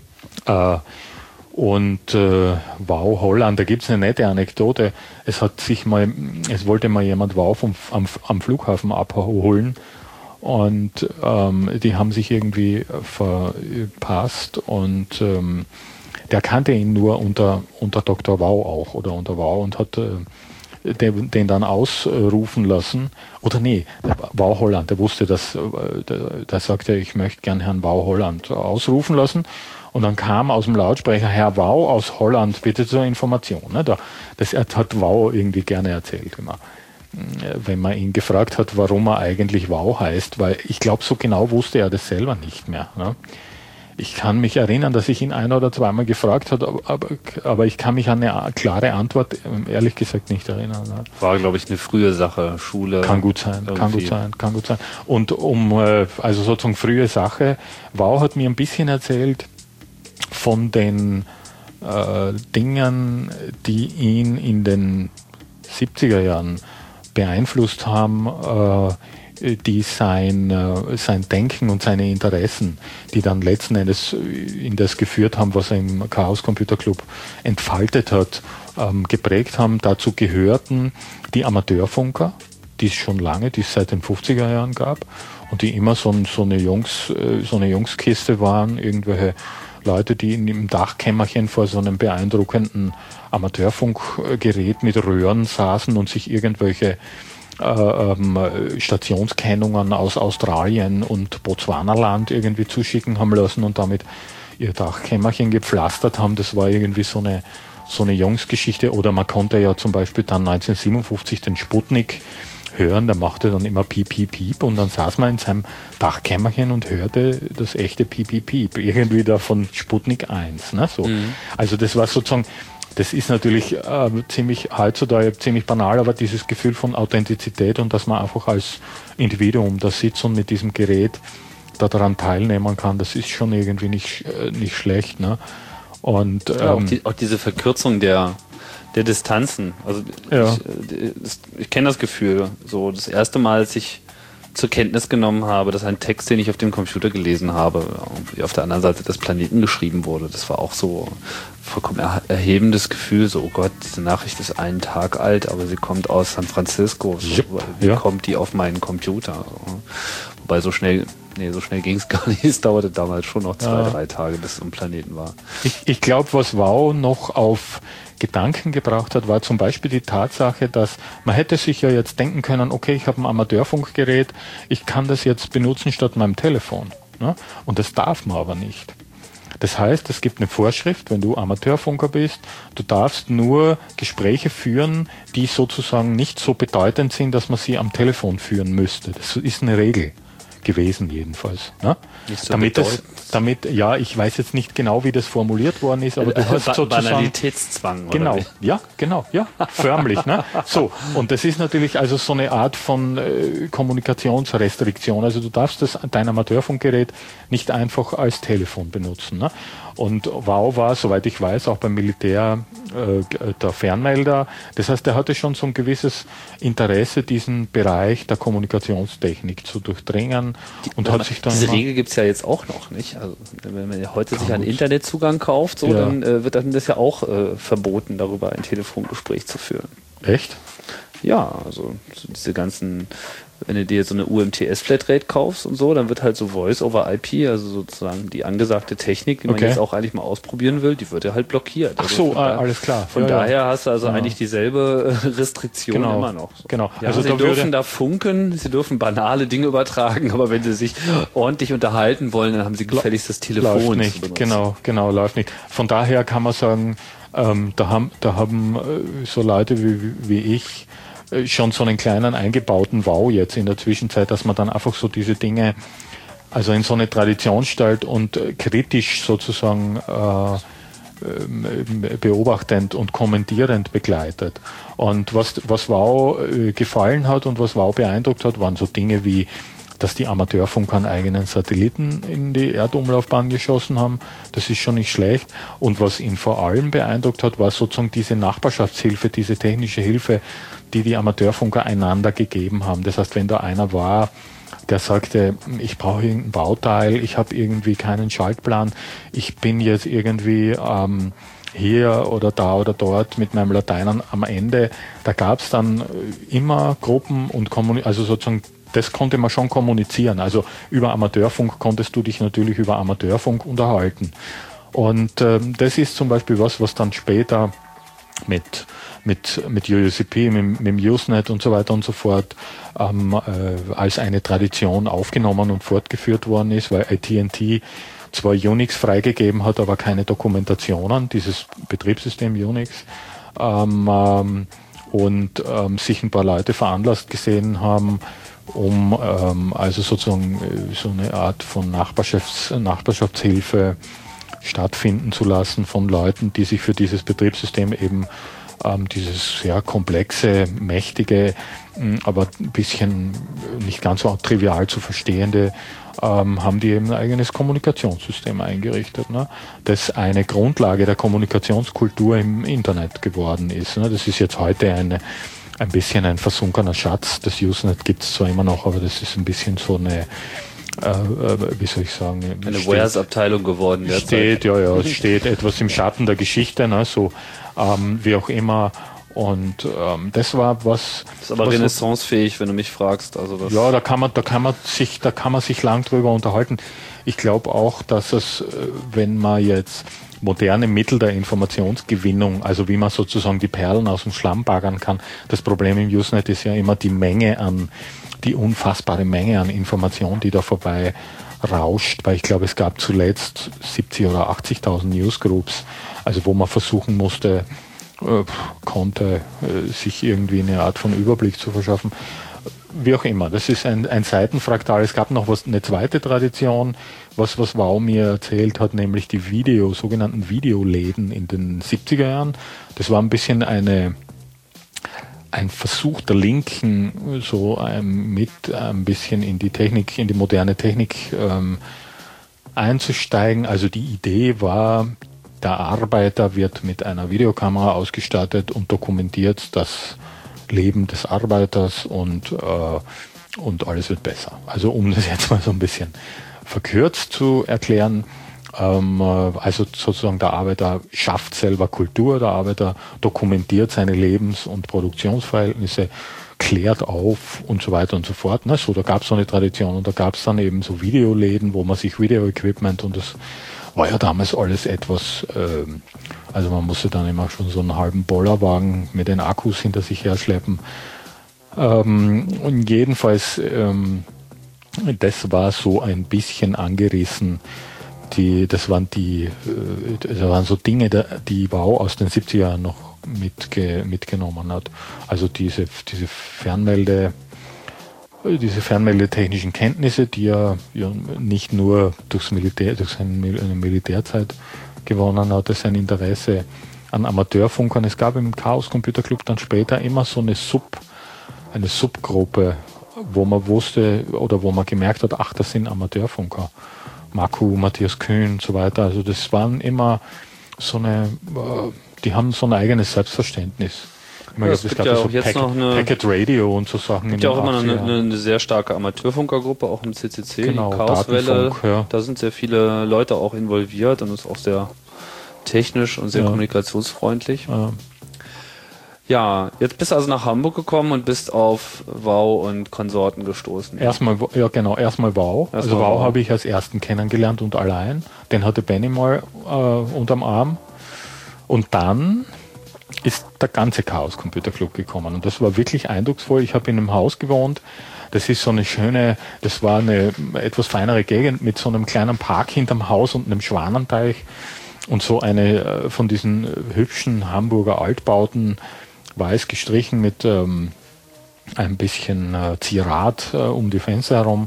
und Wow Holland, da gibt es eine nette Anekdote. Es wollte mal jemand Wow am Flughafen abholen. Und die haben sich irgendwie verpasst und der kannte ihn nur unter Dr. Wow auch oder unter Wow und hat den dann ausrufen lassen. Oder nee, Wow Holland, der wusste, der sagte, ich möchte gern Herrn Wow Holland ausrufen lassen. Und dann kam aus dem Lautsprecher, Herr Wow aus Holland, bitte zur Information. Ne? Das hat Wow irgendwie gerne erzählt immer. Wenn man ihn gefragt hat, warum er eigentlich Wow heißt, weil ich glaube, so genau wusste er das selber nicht mehr. Ne? Ich kann mich erinnern, dass ich ihn ein- oder zweimal gefragt habe, aber ich kann mich an eine klare Antwort ehrlich gesagt nicht erinnern. Ne? War, glaube ich, eine frühe Sache, Schule. Kann gut sein. Und also sozusagen frühe Sache, Wow hat mir ein bisschen erzählt von den Dingen, die ihn in den 70er Jahren beeinflusst haben, die sein Denken und seine Interessen, die dann letzten Endes in das geführt haben, was er im Chaos Computer Club entfaltet hat, geprägt haben. Dazu gehörten die Amateurfunker, die es schon lange, die es seit den 50er Jahren gab und die immer so eine Jungskiste waren, irgendwelche Leute, die im Dachkämmerchen vor so einem beeindruckenden Amateurfunkgerät mit Röhren saßen und sich irgendwelche Stationskennungen aus Australien und Botswanaland irgendwie zuschicken haben lassen und damit ihr Dachkämmerchen gepflastert haben. Das war irgendwie so eine Jungsgeschichte. Oder man konnte ja zum Beispiel dann 1957 den Sputnik hören, der machte dann immer Piep, Piep, Piep und dann saß man in seinem Dachkämmerchen und hörte das echte Piep, Piep, Piep, irgendwie da von Sputnik 1. Ne? So. Also das war sozusagen, das ist natürlich heutzutage ziemlich banal, aber dieses Gefühl von Authentizität und dass man einfach als Individuum da sitzt und mit diesem Gerät daran teilnehmen kann, das ist schon irgendwie nicht schlecht. Ne? Und auch diese Verkürzung der Distanzen. Also ja. Ich kenne das Gefühl. So das erste Mal, als ich zur Kenntnis genommen habe, dass ein Text, den ich auf dem Computer gelesen habe, auf der anderen Seite des Planeten geschrieben wurde, das war auch so vollkommen erhebendes Gefühl. So, oh Gott, diese Nachricht ist einen Tag alt, aber sie kommt aus San Francisco. So, wie kommt die auf meinen Computer? Wobei so schnell ging es gar nicht. Es dauerte damals schon noch 2-3 Tage, bis es im Planeten war. Ich glaube, was Wow noch auf Gedanken gebracht hat, war zum Beispiel die Tatsache, dass man hätte sich ja jetzt denken können, okay, ich habe ein Amateurfunkgerät, ich kann das jetzt benutzen statt meinem Telefon. Ne? Und das darf man aber nicht. Das heißt, es gibt eine Vorschrift, wenn du Amateurfunker bist, du darfst nur Gespräche führen, die sozusagen nicht so bedeutend sind, dass man sie am Telefon führen müsste. Das ist eine Regel gewesen jedenfalls. Ne? Nicht so damit, ja, ich weiß jetzt nicht genau, wie das formuliert worden ist, aber du hast sozusagen Banalitätszwang. Genau, oder ja, förmlich. Ne? So, und das ist natürlich also so eine Art von Kommunikationsrestriktion. Also du darfst dein Amateurfunkgerät nicht einfach als Telefon benutzen. Ne? Und Wow war, soweit ich weiß, auch beim Militär der Fernmelder. Das heißt, er hatte schon so ein gewisses Interesse, diesen Bereich der Kommunikationstechnik zu durchdringen. Hat sich dann diese Regel gibt es ja jetzt auch noch nicht. Also wenn man heute sich einen Internetzugang kauft, so, dann wird dann das ja auch verboten, darüber ein Telefongespräch zu führen. Echt? Ja, also diese ganzen wenn du dir so eine UMTS-Flatrate kaufst und so, dann wird halt so Voice-over-IP, also sozusagen die angesagte Technik, die man jetzt auch eigentlich mal ausprobieren will, die wird ja halt blockiert. Ach so, alles klar. Von daher hast du also eigentlich dieselbe Restriktion immer noch. So. Genau. Ja, also sie dürfen da funken, sie dürfen banale Dinge übertragen, aber wenn sie sich ordentlich unterhalten wollen, dann haben sie gefälligst das Telefon. Läuft nicht, genau, läuft nicht. Von daher kann man sagen, da haben so Leute wie ich schon so einen kleinen eingebauten Wow jetzt in der Zwischenzeit, dass man dann einfach so diese Dinge also in so eine Tradition stellt und kritisch sozusagen beobachtend und kommentierend begleitet. Und was Wow gefallen hat und was Wow beeindruckt hat, waren so Dinge wie, dass die Amateurfunker einen eigenen Satelliten in die Erdumlaufbahn geschossen haben. Das ist schon nicht schlecht. Und was ihn vor allem beeindruckt hat, war sozusagen diese Nachbarschaftshilfe, diese technische Hilfe, die Amateurfunker einander gegeben haben. Das heißt, wenn da einer war, der sagte, ich brauche irgendein Bauteil, ich habe irgendwie keinen Schaltplan, ich bin jetzt irgendwie hier oder da oder dort mit meinem Lateinern am Ende, da gab es dann immer Gruppen und also sozusagen das konnte man schon kommunizieren. Also über Amateurfunk konntest du dich natürlich über Amateurfunk unterhalten. Und das ist zum Beispiel was dann später mit UUCP, mit dem Usenet und so weiter und so fort als eine Tradition aufgenommen und fortgeführt worden ist, weil AT&T zwar Unix freigegeben hat, aber keine Dokumentationen, dieses Betriebssystem Unix, und sich ein paar Leute veranlasst gesehen haben, um also sozusagen so eine Art von Nachbarschaftshilfe stattfinden zu lassen von Leuten, die sich für dieses Betriebssystem eben dieses sehr komplexe, mächtige, aber ein bisschen nicht ganz so trivial zu verstehende, haben die eben ein eigenes Kommunikationssystem eingerichtet, ne? Das eine Grundlage der Kommunikationskultur im Internet geworden ist. Ne? Das ist jetzt heute ein bisschen ein versunkener Schatz. Das Usenet gibt es zwar immer noch, aber das ist ein bisschen so eine wie soll ich sagen, eine Wares-Abteilung geworden. Es steht etwas im Schatten der Geschichte, ne, so wie auch immer. Und das war was. Das ist aber renaissancefähig, wenn du mich fragst. Also das da kann man sich lang drüber unterhalten. Ich glaube auch, dass es, wenn man jetzt moderne Mittel der Informationsgewinnung, also wie man sozusagen die Perlen aus dem Schlamm baggern kann. Das Problem im Usenet ist ja immer die unfassbare Menge an Information, die da vorbei rauscht, weil ich glaube, es gab zuletzt 70.000 oder 80.000 Newsgroups, also wo man versuchen konnte, sich irgendwie eine Art von Überblick zu verschaffen. Wie auch immer, das ist ein Seitenfraktal. Es gab noch eine zweite Tradition, was Wow mir erzählt hat, nämlich die sogenannten Videoläden in den 70er Jahren. Das war ein bisschen ein Versuch der Linken, so mit ein bisschen in die moderne Technik einzusteigen. Also die Idee war, der Arbeiter wird mit einer Videokamera ausgestattet und dokumentiert das Leben des Arbeiters und alles wird besser. Also um das jetzt mal so ein bisschen verkürzt zu erklären, also sozusagen der Arbeiter schafft selber Kultur, der Arbeiter dokumentiert seine Lebens- und Produktionsverhältnisse, klärt auf und so weiter und so fort. Ne? So, da gab es so eine Tradition und da gab es dann eben so Videoläden, wo man sich Video-Equipment, und das war ja damals alles etwas, also man musste dann immer schon so einen halben Bollerwagen mit den Akkus hinter sich herschleppen. Und jedenfalls, das war so ein bisschen angerissen. Das waren so Dinge, die Wow aus den 70er Jahren noch mitgenommen hat. Also diese fernmeldetechnischen Kenntnisse, die er ja nicht nur durch seine Militärzeit gewonnen hat, sein Interesse an Amateurfunkern. Es gab im Chaos Computer Club dann später immer so eine Subgruppe, wo man wusste oder wo man gemerkt hat, ach, das sind Amateurfunker. Marku, Matthias Kühn und so weiter. Also das waren immer die haben so ein eigenes Selbstverständnis. Es gibt ja auch jetzt noch eine Packet Radio und so Sachen. Es gibt ja auch immer eine sehr starke Amateurfunkergruppe, auch im CCC, genau, Chaoswelle. Ja. Da sind sehr viele Leute auch involviert und ist auch sehr technisch und sehr kommunikationsfreundlich. Ja, jetzt bist du also nach Hamburg gekommen und bist auf Wow und Konsorten gestoßen. Erstmal Wow. Also Wow habe ich als ersten kennengelernt und allein. Den hatte Benny mal unterm Arm. Und dann ist der ganze Chaos Computer Club gekommen. Und das war wirklich eindrucksvoll. Ich habe in einem Haus gewohnt. Das ist so das war eine etwas feinere Gegend mit so einem kleinen Park hinterm Haus und einem Schwanenteich. Und so eine von diesen hübschen Hamburger Altbauten, weiß gestrichen mit ein bisschen Zierat um die Fenster herum,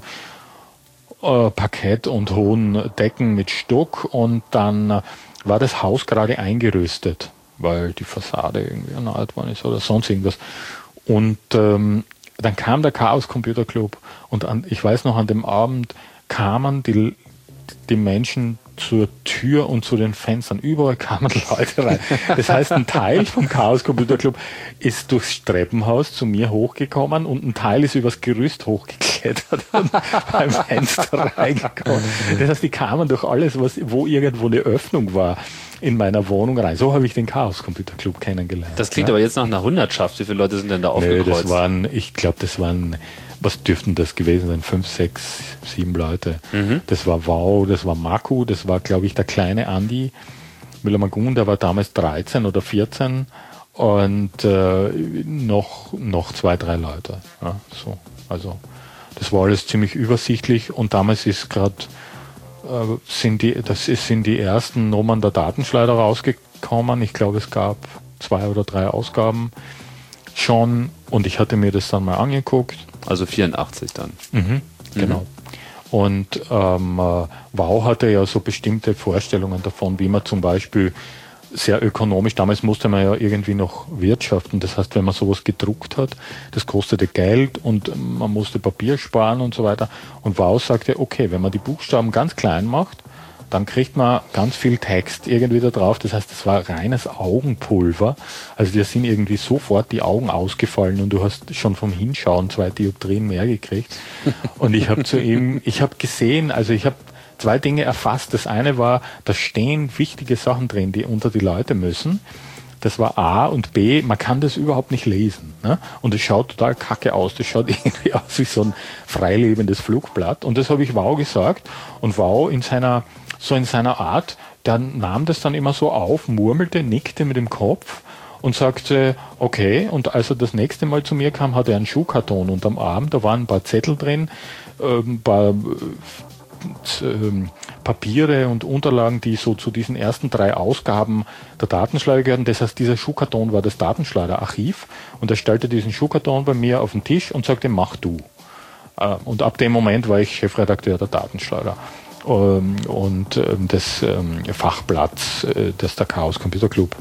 Parkett und hohen Decken mit Stuck, und dann war das Haus gerade eingerüstet, weil die Fassade irgendwie erneuert worden ist oder sonst irgendwas. Und dann kam der Chaos Computer Club, und ich weiß noch, an dem Abend kamen die Menschen zur Tür und zu den Fenstern. Überall kamen Leute rein. Das heißt, ein Teil vom Chaos Computer Club ist durchs Treppenhaus zu mir hochgekommen und ein Teil ist übers Gerüst hochgeklettert und beim Fenster reingekommen. Das heißt, die kamen durch alles, wo irgendwo eine Öffnung war, in meiner Wohnung rein. So habe ich den Chaos Computer Club kennengelernt. Das klingt aber jetzt nach einer Hundertschaft. Wie viele Leute sind denn da aufgekreuzt? Ich glaube, das waren, was dürften das gewesen sein? 5, 6, 7 Leute. Das war Wow, das war Maku, das war, glaube ich, der kleine Andi Müller-Magun, der war damals 13 oder 14, und noch 2, 3 Leute. Ja, so. Also das war alles ziemlich übersichtlich, und damals ist gerade sind die ersten Nummern der Datenschleuder rausgekommen. Ich glaube, es gab 2 oder 3 Ausgaben schon, und ich hatte mir das dann mal angeguckt. Also 84 dann. Genau. Und Wow hatte ja so bestimmte Vorstellungen davon, wie man zum Beispiel sehr ökonomisch, damals musste man ja irgendwie noch wirtschaften, das heißt, wenn man sowas gedruckt hat, das kostete Geld und man musste Papier sparen und so weiter. Und Wow sagte, okay, wenn man die Buchstaben ganz klein macht, dann kriegt man ganz viel Text irgendwie da drauf. Das heißt, das war reines Augenpulver. Also dir sind irgendwie sofort die Augen ausgefallen und du hast schon vom Hinschauen 2 Dioptrien mehr gekriegt. Und ich habe gesehen, also ich habe 2 Dinge erfasst. Das eine war, da stehen wichtige Sachen drin, die unter die Leute müssen. Das war A, und B, man kann das überhaupt nicht lesen. Ne? Und es schaut total kacke aus. Das schaut irgendwie aus wie so ein freilebendes Flugblatt. Und das habe ich Wow gesagt. Und Wow in seiner Art, der nahm das dann immer so auf, murmelte, nickte mit dem Kopf und sagte, okay. Und als er das nächste Mal zu mir kam, hatte er einen Schuhkarton unterm Arm. Da waren ein paar Zettel drin, ein paar Papiere und Unterlagen, die so zu diesen ersten 3 Ausgaben der Datenschleuder gehören. Das heißt, dieser Schuhkarton war das Datenschleuderarchiv, und er stellte diesen Schuhkarton bei mir auf den Tisch und sagte, mach du. Und ab dem Moment war ich Chefredakteur der Datenschleuder und des Fachblatts, das der Chaos Computer Club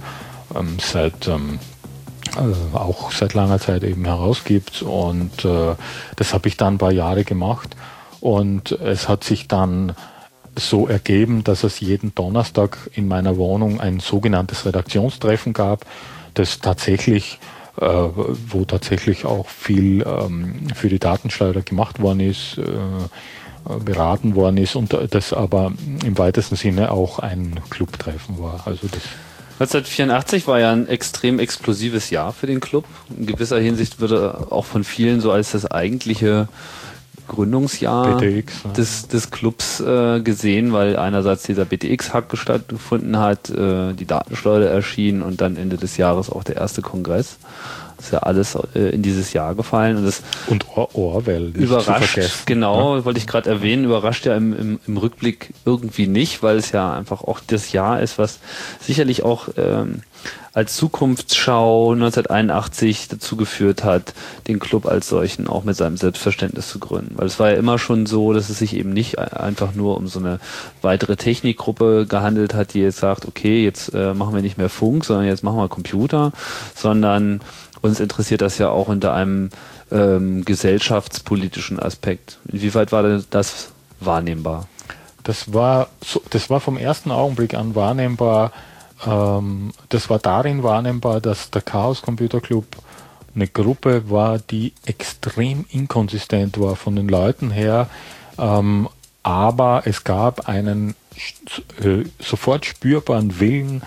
auch seit langer Zeit eben herausgibt, und das habe ich dann ein paar Jahre gemacht. Und es hat sich dann so ergeben, dass es jeden Donnerstag in meiner Wohnung ein sogenanntes Redaktionstreffen gab, das tatsächlich, wo tatsächlich auch viel für die Datenschleuder gemacht worden ist, beraten worden ist, und das aber im weitesten Sinne auch ein Clubtreffen war. Also das 1984 war ja ein extrem explosives Jahr für den Club. In gewisser Hinsicht würde auch von vielen so als das eigentliche Gründungsjahr BTX, des Clubs gesehen, weil einerseits dieser BTX-Hack stattgefunden hat, die Datenschleuder erschien und dann Ende des Jahres auch der erste Kongress. Das ist ja alles in dieses Jahr gefallen. Und Orwell überrascht, genau, ja. Wollte ich gerade erwähnen, überrascht ja im Rückblick irgendwie nicht, weil es ja einfach auch das Jahr ist, was sicherlich auch als Zukunftsschau 1981 dazu geführt hat, den Club als solchen auch mit seinem Selbstverständnis zu gründen. Weil es war ja immer schon so, dass es sich eben nicht einfach nur um so eine weitere Technikgruppe gehandelt hat, die jetzt sagt, okay, jetzt machen wir nicht mehr Funk, sondern jetzt machen wir Computer, sondern uns interessiert das ja auch unter einem gesellschaftspolitischen Aspekt. Inwieweit war das wahrnehmbar? Das war vom ersten Augenblick an wahrnehmbar. Das war darin wahrnehmbar, dass der Chaos Computer Club eine Gruppe war, die extrem inkonsistent war von den Leuten her, aber es gab einen sofort spürbaren Willen,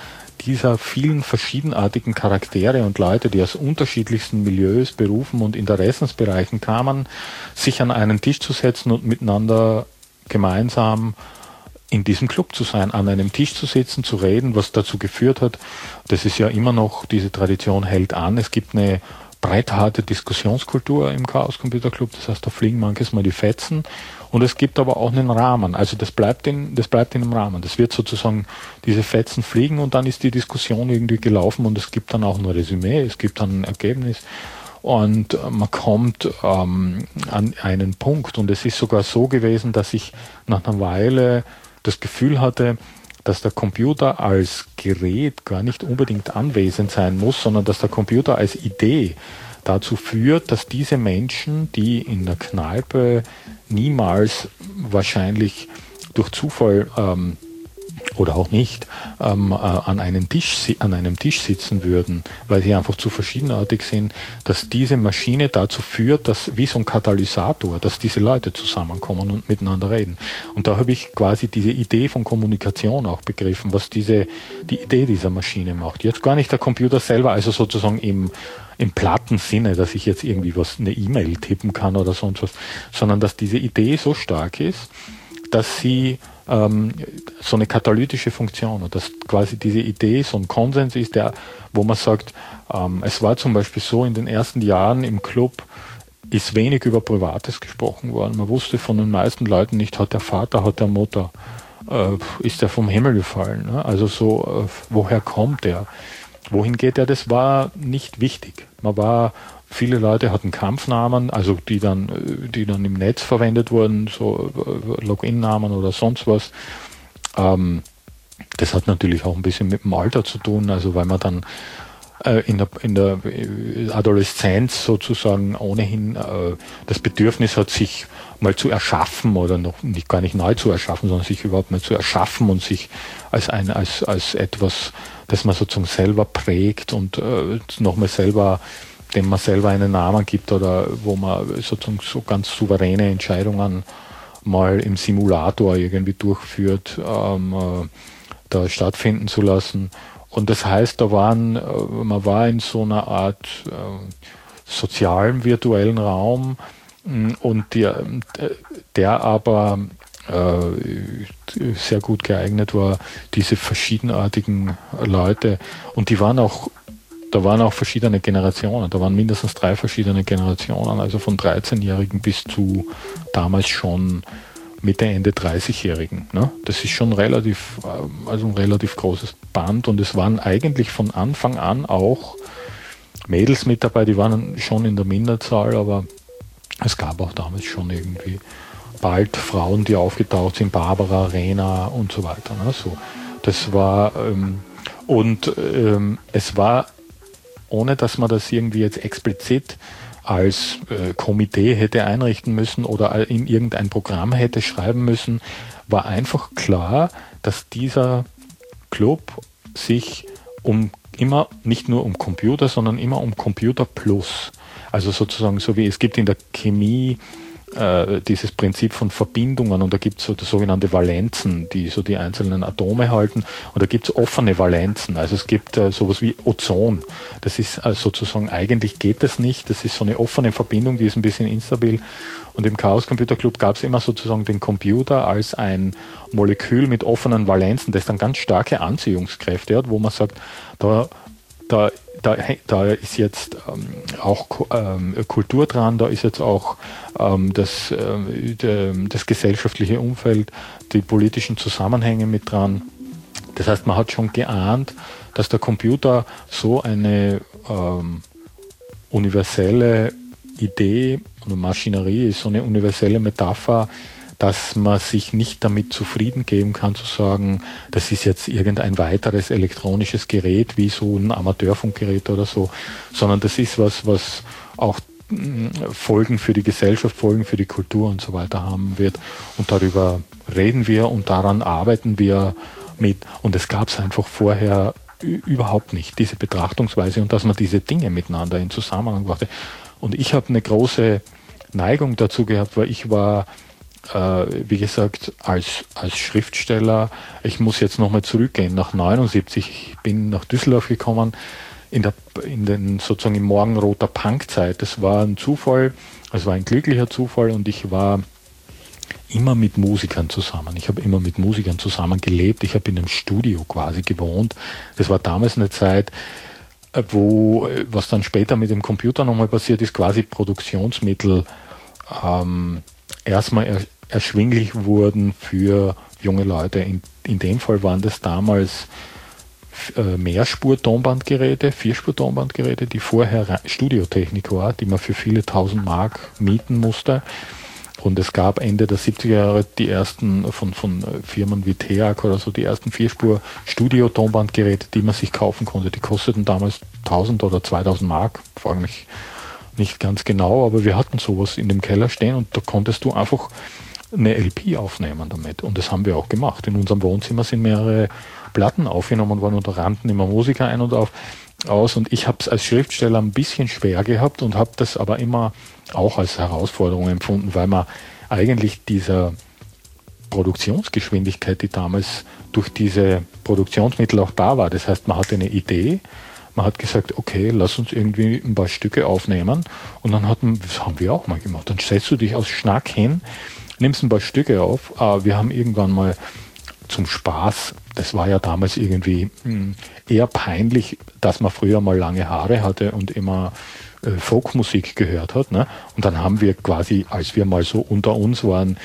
dieser vielen verschiedenartigen Charaktere und Leute, die aus unterschiedlichsten Milieus, Berufen und Interessensbereichen kamen, sich an einen Tisch zu setzen und miteinander gemeinsam in diesem Club zu sein, an einem Tisch zu sitzen, zu reden, was dazu geführt hat. Das ist ja immer noch, diese Tradition hält an. Es gibt eine breitharte Diskussionskultur im Chaos Computer Club, das heißt, da fliegen manches Mal die Fetzen. Und es gibt aber auch einen Rahmen, also das bleibt in einem Rahmen. Das wird sozusagen, diese Fetzen fliegen und dann ist die Diskussion irgendwie gelaufen und es gibt dann auch ein Resümee, es gibt dann ein Ergebnis. Und man kommt an einen Punkt. Und es ist sogar so gewesen, dass ich nach einer Weile das Gefühl hatte, dass der Computer als Gerät gar nicht unbedingt anwesend sein muss, sondern dass der Computer als Idee dazu führt, dass diese Menschen, die in der Kneipe niemals wahrscheinlich durch Zufall oder auch nicht an einem Tisch sitzen würden, weil sie einfach zu verschiedenartig sind, dass diese Maschine dazu führt, dass wie so ein Katalysator, dass diese Leute zusammenkommen und miteinander reden. Und da habe ich quasi diese Idee von Kommunikation auch begriffen, was die Idee dieser Maschine macht. Jetzt gar nicht der Computer selber, also sozusagen im platten Sinne, dass ich jetzt irgendwie eine E-Mail tippen kann oder sonst was, sondern dass diese Idee so stark ist, dass sie so eine katalytische Funktion und dass quasi diese Idee so ein Konsens ist, wo man sagt, es war zum Beispiel so, in den ersten Jahren im Club ist wenig über Privates gesprochen worden. Man wusste von den meisten Leuten nicht, hat der Vater, hat der Mutter, ist der vom Himmel gefallen? Ne? Also so, woher kommt der? Wohin geht er? Das war nicht wichtig. Viele Leute hatten Kampfnamen, also die dann im Netz verwendet wurden, so Login-Namen oder sonst was. Das hat natürlich auch ein bisschen mit dem Alter zu tun, also weil man dann in der Adoleszenz sozusagen ohnehin das Bedürfnis hat, sich mal zu erschaffen oder noch nicht gar nicht neu zu erschaffen, sondern sich überhaupt mal zu erschaffen und sich als etwas, das man sozusagen selber prägt und nochmal selber, dem man selber einen Namen gibt oder wo man sozusagen so ganz souveräne Entscheidungen mal im Simulator irgendwie durchführt, da stattfinden zu lassen. Und das heißt, man war in so einer Art sozialen, virtuellen Raum und der aber sehr gut geeignet war, diese verschiedenartigen Leute, und da waren auch verschiedene Generationen, da waren mindestens 3 verschiedene Generationen, also von 13-Jährigen bis zu damals schon Mitte, Ende 30-Jährigen. Ne? Das ist schon ein relativ großes Band, und es waren eigentlich von Anfang an auch Mädels mit dabei, die waren schon in der Minderzahl, aber es gab auch damals schon irgendwie bald Frauen, die aufgetaucht sind, Barbara, Rena und so weiter. Ne? So, das war es war, ohne dass man das irgendwie jetzt explizit als Komitee hätte einrichten müssen oder in irgendein Programm hätte schreiben müssen, war einfach klar, dass dieser Club sich immer nicht nur um Computer, sondern immer um Computer Plus. Also sozusagen so wie es gibt in der Chemie dieses Prinzip von Verbindungen, und da gibt es so sogenannte Valenzen, die so die einzelnen Atome halten, und da gibt es offene Valenzen, also es gibt sowas wie Ozon, das ist sozusagen, eigentlich geht das nicht, das ist so eine offene Verbindung, die ist ein bisschen instabil, und im Chaos Computer Club gab es immer sozusagen den Computer als ein Molekül mit offenen Valenzen, das dann ganz starke Anziehungskräfte hat, wo man sagt, da ist jetzt auch Kultur dran, da ist jetzt auch das gesellschaftliche Umfeld, die politischen Zusammenhänge mit dran. Das heißt, man hat schon geahnt, dass der Computer so eine universelle Idee oder Maschinerie ist, so eine universelle Metapher, dass man sich nicht damit zufrieden geben kann, zu sagen, das ist jetzt irgendein weiteres elektronisches Gerät, wie so ein Amateurfunkgerät oder so, sondern das ist was auch Folgen für die Gesellschaft, Folgen für die Kultur und so weiter haben wird. Und darüber reden wir und daran arbeiten wir mit. Und es gab es einfach vorher überhaupt nicht, diese Betrachtungsweise, und dass man diese Dinge miteinander in Zusammenhang brachte. Und ich habe eine große Neigung dazu gehabt, weil ich war wie gesagt, als Schriftsteller, ich muss jetzt nochmal zurückgehen, nach 79, ich bin nach Düsseldorf gekommen, sozusagen im Morgenrot der Punkzeit. Das war ein Zufall, es war ein glücklicher Zufall und ich war immer mit Musikern zusammen. Ich habe immer mit Musikern zusammen gelebt. Ich habe in einem Studio quasi gewohnt. Das war damals eine Zeit, wo, was dann später mit dem Computer nochmal passiert ist, quasi Produktionsmittel erstmal erschwinglich wurden für junge Leute. In dem Fall waren das damals Mehrspur-Tonbandgeräte, Vierspur-Tonbandgeräte, die vorher Studiotechnik war, die man für viele tausend Mark mieten musste. Und es gab Ende der 70er Jahre die ersten von Firmen wie TEAC oder so, die ersten Vierspur-Studio-Tonbandgeräte, die man sich kaufen konnte. Die kosteten damals 1000 oder 2000 Mark, frage mich nicht ganz genau, aber wir hatten sowas in dem Keller stehen und da konntest du einfach eine LP aufnehmen damit. Und das haben wir auch gemacht. In unserem Wohnzimmer sind mehrere Platten aufgenommen worden und da rannten immer Musiker ein und aus. Und ich habe es als Schriftsteller ein bisschen schwer gehabt und habe das aber immer auch als Herausforderung empfunden, weil man eigentlich dieser Produktionsgeschwindigkeit, die damals durch diese Produktionsmittel auch da war. Das heißt, man hatte eine Idee, man hat gesagt, okay, lass uns irgendwie ein paar Stücke aufnehmen und dann das haben wir auch mal gemacht. Dann setzt du dich aus Schnack hin, nimmst ein paar Stücke auf. Wir haben irgendwann mal zum Spaß, das war ja damals irgendwie eher peinlich, dass man früher mal lange Haare hatte und immer Folkmusik gehört hat. Ne? Und dann haben wir quasi, als wir mal so unter uns waren,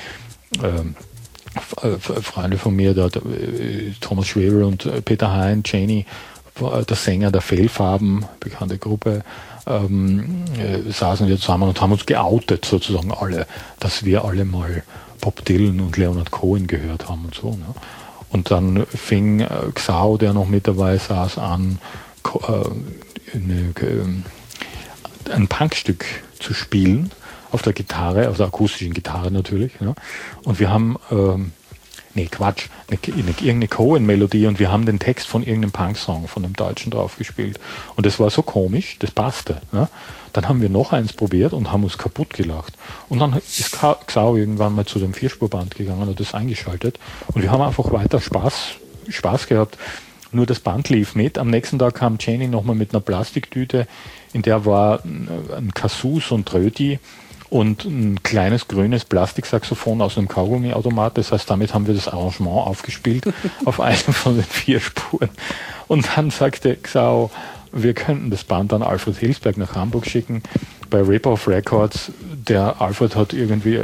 Freunde von mir, Thomas Schwebel und Peter Hein, Jenny, der Sänger der Fellfarben, bekannte Gruppe, saßen wir zusammen und haben uns geoutet sozusagen alle, dass wir alle mal Bob Dylan und Leonard Cohen gehört haben und so. Ne? Und dann fing Xao, der noch mit dabei saß, an, ein Punkstück zu spielen auf der Gitarre, auf der akustischen Gitarre natürlich. Ne? Und wir haben, irgendeine Cohen-Melodie und wir haben den Text von irgendeinem Punk-Song von einem Deutschen drauf gespielt. Und das war so komisch, das passte. Ne? Dann haben wir noch eins probiert und haben uns kaputt gelacht. Und dann ist Xao irgendwann mal zu dem Vierspurband gegangen und hat das eingeschaltet. Und wir haben einfach weiter Spaß gehabt. Nur das Band lief mit. Am nächsten Tag kam Jenny nochmal mit einer Plastiktüte, in der war ein Kazoo, so ein Tröti und ein kleines grünes Plastiksaxophon aus einem Kaugummiautomat. Das heißt, damit haben wir das Arrangement aufgespielt auf einem von den 4 Spuren. Und dann sagte Xao, wir könnten das Band an Alfred Hilsberg nach Hamburg schicken. Bei Rip-Off Records, der Alfred hat irgendwie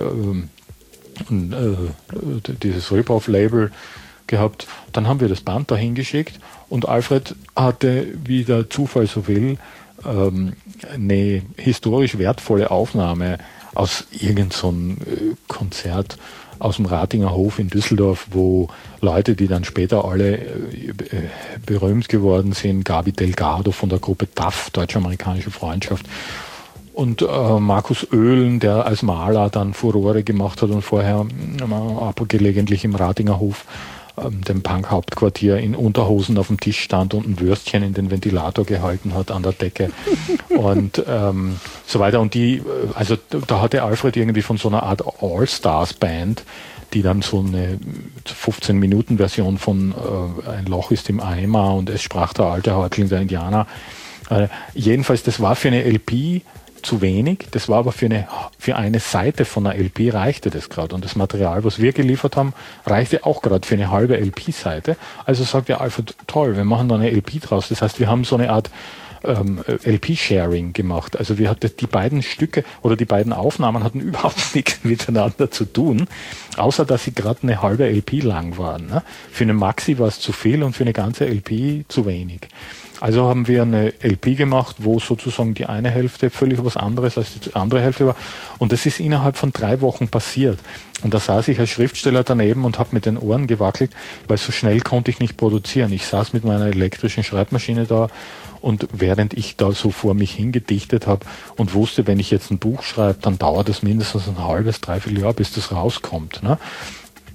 dieses Rip-Off-Label gehabt. Dann haben wir das Band dahin geschickt und Alfred hatte, wie der Zufall so will, eine historisch wertvolle Aufnahme aus irgendeinem so Konzert aus dem Ratinger Hof in Düsseldorf, wo Leute, die dann später alle berühmt geworden sind, Gabi Delgado von der Gruppe DAF, Deutsch-Amerikanische Freundschaft, und Markus Oehlen, der als Maler dann Furore gemacht hat und vorher gelegentlich im Ratinger Hof, dem Punk-Hauptquartier, in Unterhosen auf dem Tisch stand und ein Würstchen in den Ventilator gehalten hat an der Decke und so weiter. Und also da hatte Alfred irgendwie von so einer Art All-Stars-Band, die dann so eine 15-Minuten-Version von Ein Loch ist im Eimer und Es sprach der alte Häuptling der Indianer. Jedenfalls, das war für eine LP zu wenig, das war aber für eine Seite von einer LP reichte das gerade und das Material, was wir geliefert haben, reichte auch gerade für eine halbe LP-Seite. Also sagte Alfred, toll, wir machen da eine LP draus. Das heißt, wir haben so eine Art LP-Sharing gemacht. Also wir hatten die beiden Stücke oder die beiden Aufnahmen hatten überhaupt nichts miteinander zu tun, außer dass sie gerade eine halbe LP lang waren. Ne? Für eine Maxi war es zu viel und für eine ganze LP zu wenig. Also haben wir eine LP gemacht, wo sozusagen die eine Hälfte völlig was anderes als die andere Hälfte war. Und das ist innerhalb von 3 Wochen passiert. Und da saß ich als Schriftsteller daneben und habe mit den Ohren gewackelt, weil so schnell konnte ich nicht produzieren. Ich saß mit meiner elektrischen Schreibmaschine da und während ich da so vor mich hingedichtet habe und wusste, wenn ich jetzt ein Buch schreibe, dann dauert es mindestens ein halbes, dreiviertel Jahr, bis das rauskommt. Ne?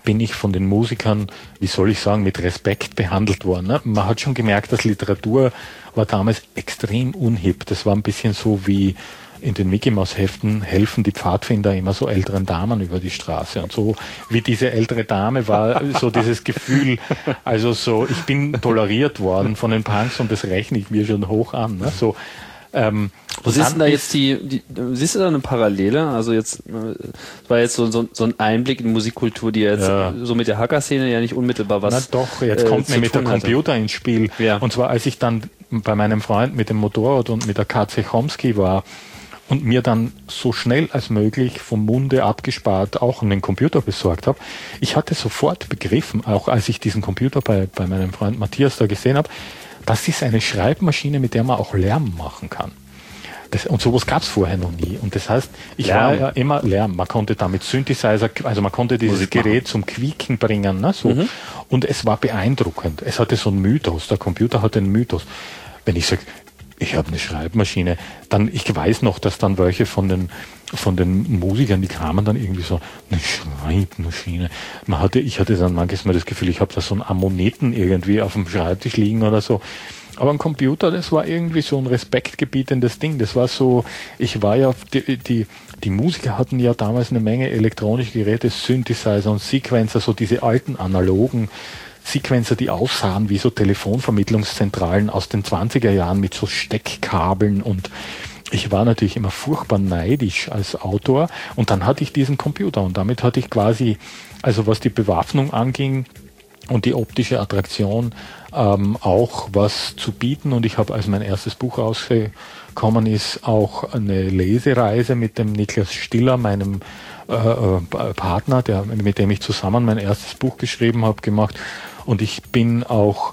bin ich von den Musikern, wie soll ich sagen, mit Respekt behandelt worden. Ne? Man hat schon gemerkt, dass Literatur war damals extrem unhip. Das war ein bisschen so wie in den Mickey-Maus-Heften helfen die Pfadfinder immer so älteren Damen über die Straße. Und so wie diese ältere Dame war so dieses Gefühl, also so, ich bin toleriert worden von den Punks und das rechne ich mir schon hoch an. Ne? So, wo siehst du da jetzt siehst du da eine Parallele? Also jetzt, das war jetzt so ein Einblick in Musikkultur, die jetzt so mit der Hacker-Szene ja nicht unmittelbar was. Na doch, jetzt kommt mir mit der Computer ins Spiel. Ja. Und zwar, als ich dann bei meinem Freund mit dem Motorrad und mit der KC Chomsky war und mir dann so schnell als möglich vom Munde abgespart auch einen Computer besorgt habe, ich hatte sofort begriffen, auch als ich diesen Computer bei meinem Freund Matthias da gesehen habe, das ist eine Schreibmaschine, mit der man auch Lärm machen kann. Und sowas gab es vorher noch nie. Und das heißt, ich war ja immer Lärm. Man konnte damit Synthesizer, also man konnte dieses Musik Gerät zum Quieken bringen. Ne, so. Und es war beeindruckend. Es hatte so einen Mythos. Der Computer hatte einen Mythos. Wenn ich sage, ich habe eine Schreibmaschine, dann, ich weiß noch, dass dann welche von den Musikern, die kamen dann irgendwie so, eine Schreibmaschine. Ich hatte dann manchmal das Gefühl, ich habe da so einen Ammoneten irgendwie auf dem Schreibtisch liegen oder so. Aber ein Computer, das war irgendwie so ein respektgebietendes Ding. Das war so, ich war ja, die Musiker hatten ja damals eine Menge elektronische Geräte, Synthesizer und Sequencer, so diese alten analogen Sequencer, die aussahen wie so Telefonvermittlungszentralen aus den 20er Jahren mit so Steckkabeln, und ich war natürlich immer furchtbar neidisch als Autor, und dann hatte ich diesen Computer und damit hatte ich quasi, also was die Bewaffnung anging und die optische Attraktion, auch was zu bieten, und ich habe, als mein erstes Buch rausgekommen ist, auch eine Lesereise mit dem Niklas Stiller, meinem Partner, mit dem ich zusammen mein erstes Buch geschrieben habe, gemacht. Und ich bin auch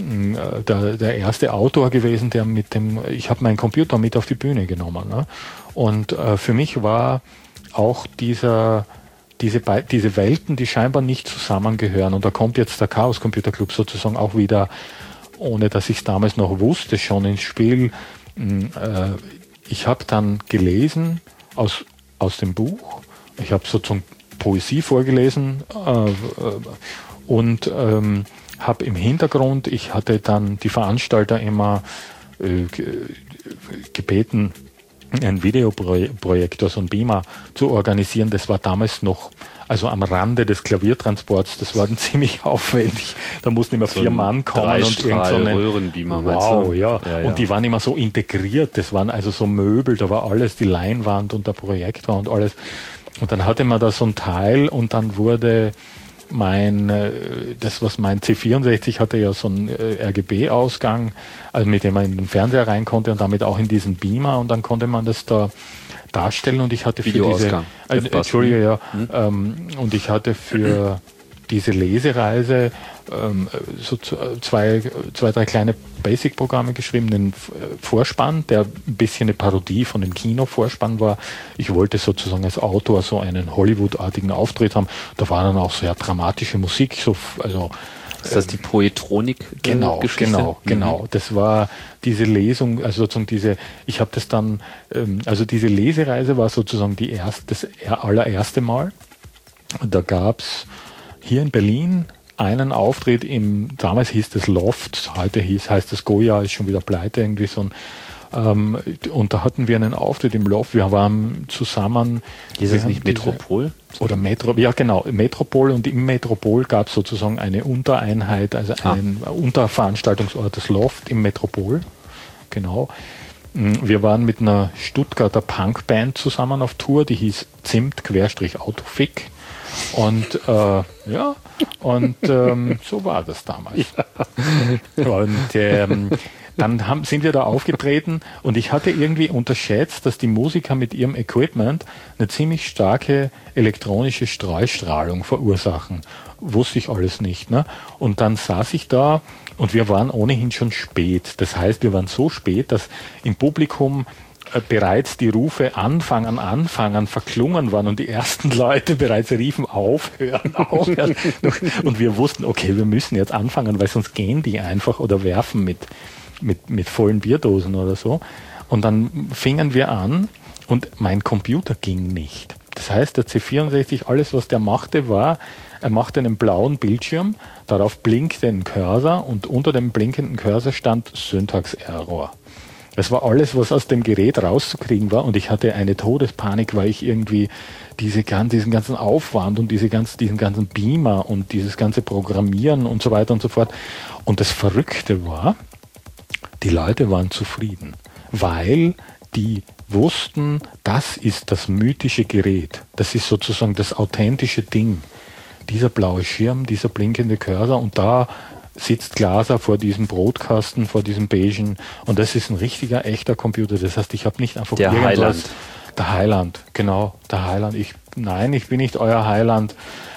der erste Autor gewesen, der ich habe meinen Computer mit auf die Bühne genommen. Ne? Und für mich war auch diese Welten, die scheinbar nicht zusammengehören. Und da kommt jetzt der Chaos Computer Club sozusagen auch wieder, ohne dass ich es damals noch wusste, schon ins Spiel. Ich habe dann gelesen aus dem Buch. Ich habe sozusagen Poesie vorgelesen und habe im Hintergrund, ich hatte dann die Veranstalter immer gebeten, ein Videoprojektor, so ein Beamer zu organisieren. Das war damals noch, also am Rande des Klaviertransports, das war dann ziemlich aufwendig. Da mussten immer 4 Mann kommen und irgendeine Röhrenbeamer. Wow, ja. Und die waren immer so integriert. Das waren also so Möbel, da war alles, die Leinwand und der Projektor und alles. Und dann hatte man da so ein Teil, und dann wurde mein C64 hatte ja so einen RGB-Ausgang, also mit dem man in den Fernseher rein konnte und damit auch in diesen Beamer, und dann konnte man das da darstellen, und ich hatte für und ich hatte für diese Lesereise so zwei, drei kleine Basic-Programme geschrieben, den Vorspann, der ein bisschen eine Parodie von dem Kino-Vorspann war. Ich wollte sozusagen als Autor so einen Hollywood-artigen Auftritt haben. Da war dann auch sehr dramatische Musik, ist das die Poetronik? Genau. Das war diese Lesung, also sozusagen ich habe das dann, also diese Lesereise war sozusagen das allererste Mal. Da gab's hier in Berlin einen Auftritt damals hieß das Loft, heute heißt das Goya, ist schon wieder pleite, irgendwie so ein, und da hatten wir einen Auftritt im Loft, wir waren zusammen. Ist das nicht Metropol? Oder Metropol, und im Metropol gab es sozusagen eine Untereinheit, also einen Unterveranstaltungsort, das Loft im Metropol, genau. Wir waren mit einer Stuttgarter Punkband zusammen auf Tour, die hieß Zimt-Autofick. Und so war das damals. Und dann sind wir da aufgetreten, und ich hatte irgendwie unterschätzt, dass die Musiker mit ihrem Equipment eine ziemlich starke elektronische Streustrahlung verursachen. Wusste ich alles nicht. Ne? Und dann saß ich da, und wir waren ohnehin schon spät. Das heißt, wir waren so spät, dass im Publikum bereits die Rufe anfangen verklungen waren, und die ersten Leute bereits riefen aufhören. Und wir wussten, okay, wir müssen jetzt anfangen, weil sonst gehen die einfach oder werfen mit vollen Bierdosen oder so. Und dann fingen wir an, und mein Computer ging nicht. Das heißt, der C64, alles was der machte, war, er machte einen blauen Bildschirm, darauf blinkte ein Cursor und unter dem blinkenden Cursor stand Syntax-Error. Das war alles, was aus dem Gerät rauszukriegen war, und ich hatte eine Todespanik, weil ich irgendwie diesen ganzen Aufwand und diesen ganzen Beamer und dieses ganze Programmieren und so weiter und so fort. Und das Verrückte war, die Leute waren zufrieden, weil die wussten, das ist das mythische Gerät. Das ist sozusagen das authentische Ding. Dieser blaue Schirm, dieser blinkende Cursor, und da sitzt Glaser vor diesem Brotkasten, vor diesem beigen, und das ist ein richtiger, echter Computer. Das heißt, ich habe nicht einfach der Heiland. Der Heiland, genau, der Heiland. Ich bin nicht euer Heiland.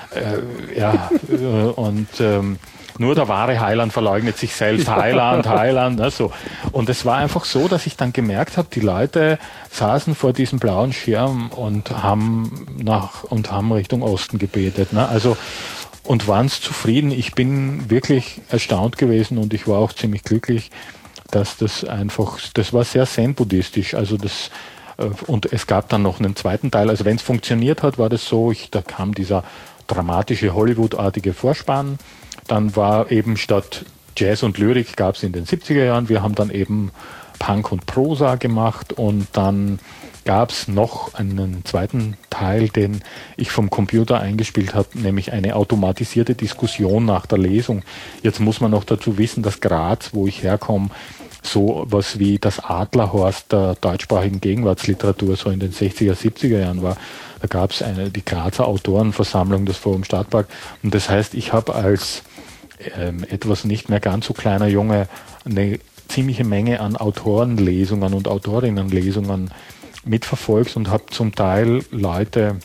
Nur der wahre Heiland verleugnet sich selbst. Heiland, ne, so. Und es war einfach so, dass ich dann gemerkt habe, die Leute saßen vor diesem blauen Schirm und haben Richtung Osten gebetet. Ne? Also, und waren zufrieden. Ich bin wirklich erstaunt gewesen, und ich war auch ziemlich glücklich, dass das war sehr zen-buddhistisch. Also und es gab dann noch einen zweiten Teil. Also wenn es funktioniert hat, war das so, da kam dieser dramatische Hollywood-artige Vorspann. Dann war eben statt Jazz und Lyrik gab es in den 70er Jahren. Wir haben dann eben Punk und Prosa gemacht, und dann gab es noch einen zweiten Teil, den ich vom Computer eingespielt habe, nämlich eine automatisierte Diskussion nach der Lesung. Jetzt muss man noch dazu wissen, dass Graz, wo ich herkomme, so was wie das Adlerhorst der deutschsprachigen Gegenwartsliteratur so in den 60er, 70er Jahren war. Da gab es die Grazer Autorenversammlung, das Forum Stadtpark. Und das heißt, ich habe als etwas nicht mehr ganz so kleiner Junge eine ziemliche Menge an Autorenlesungen und Autorinnenlesungen mitverfolgt und habe zum Teil Leute,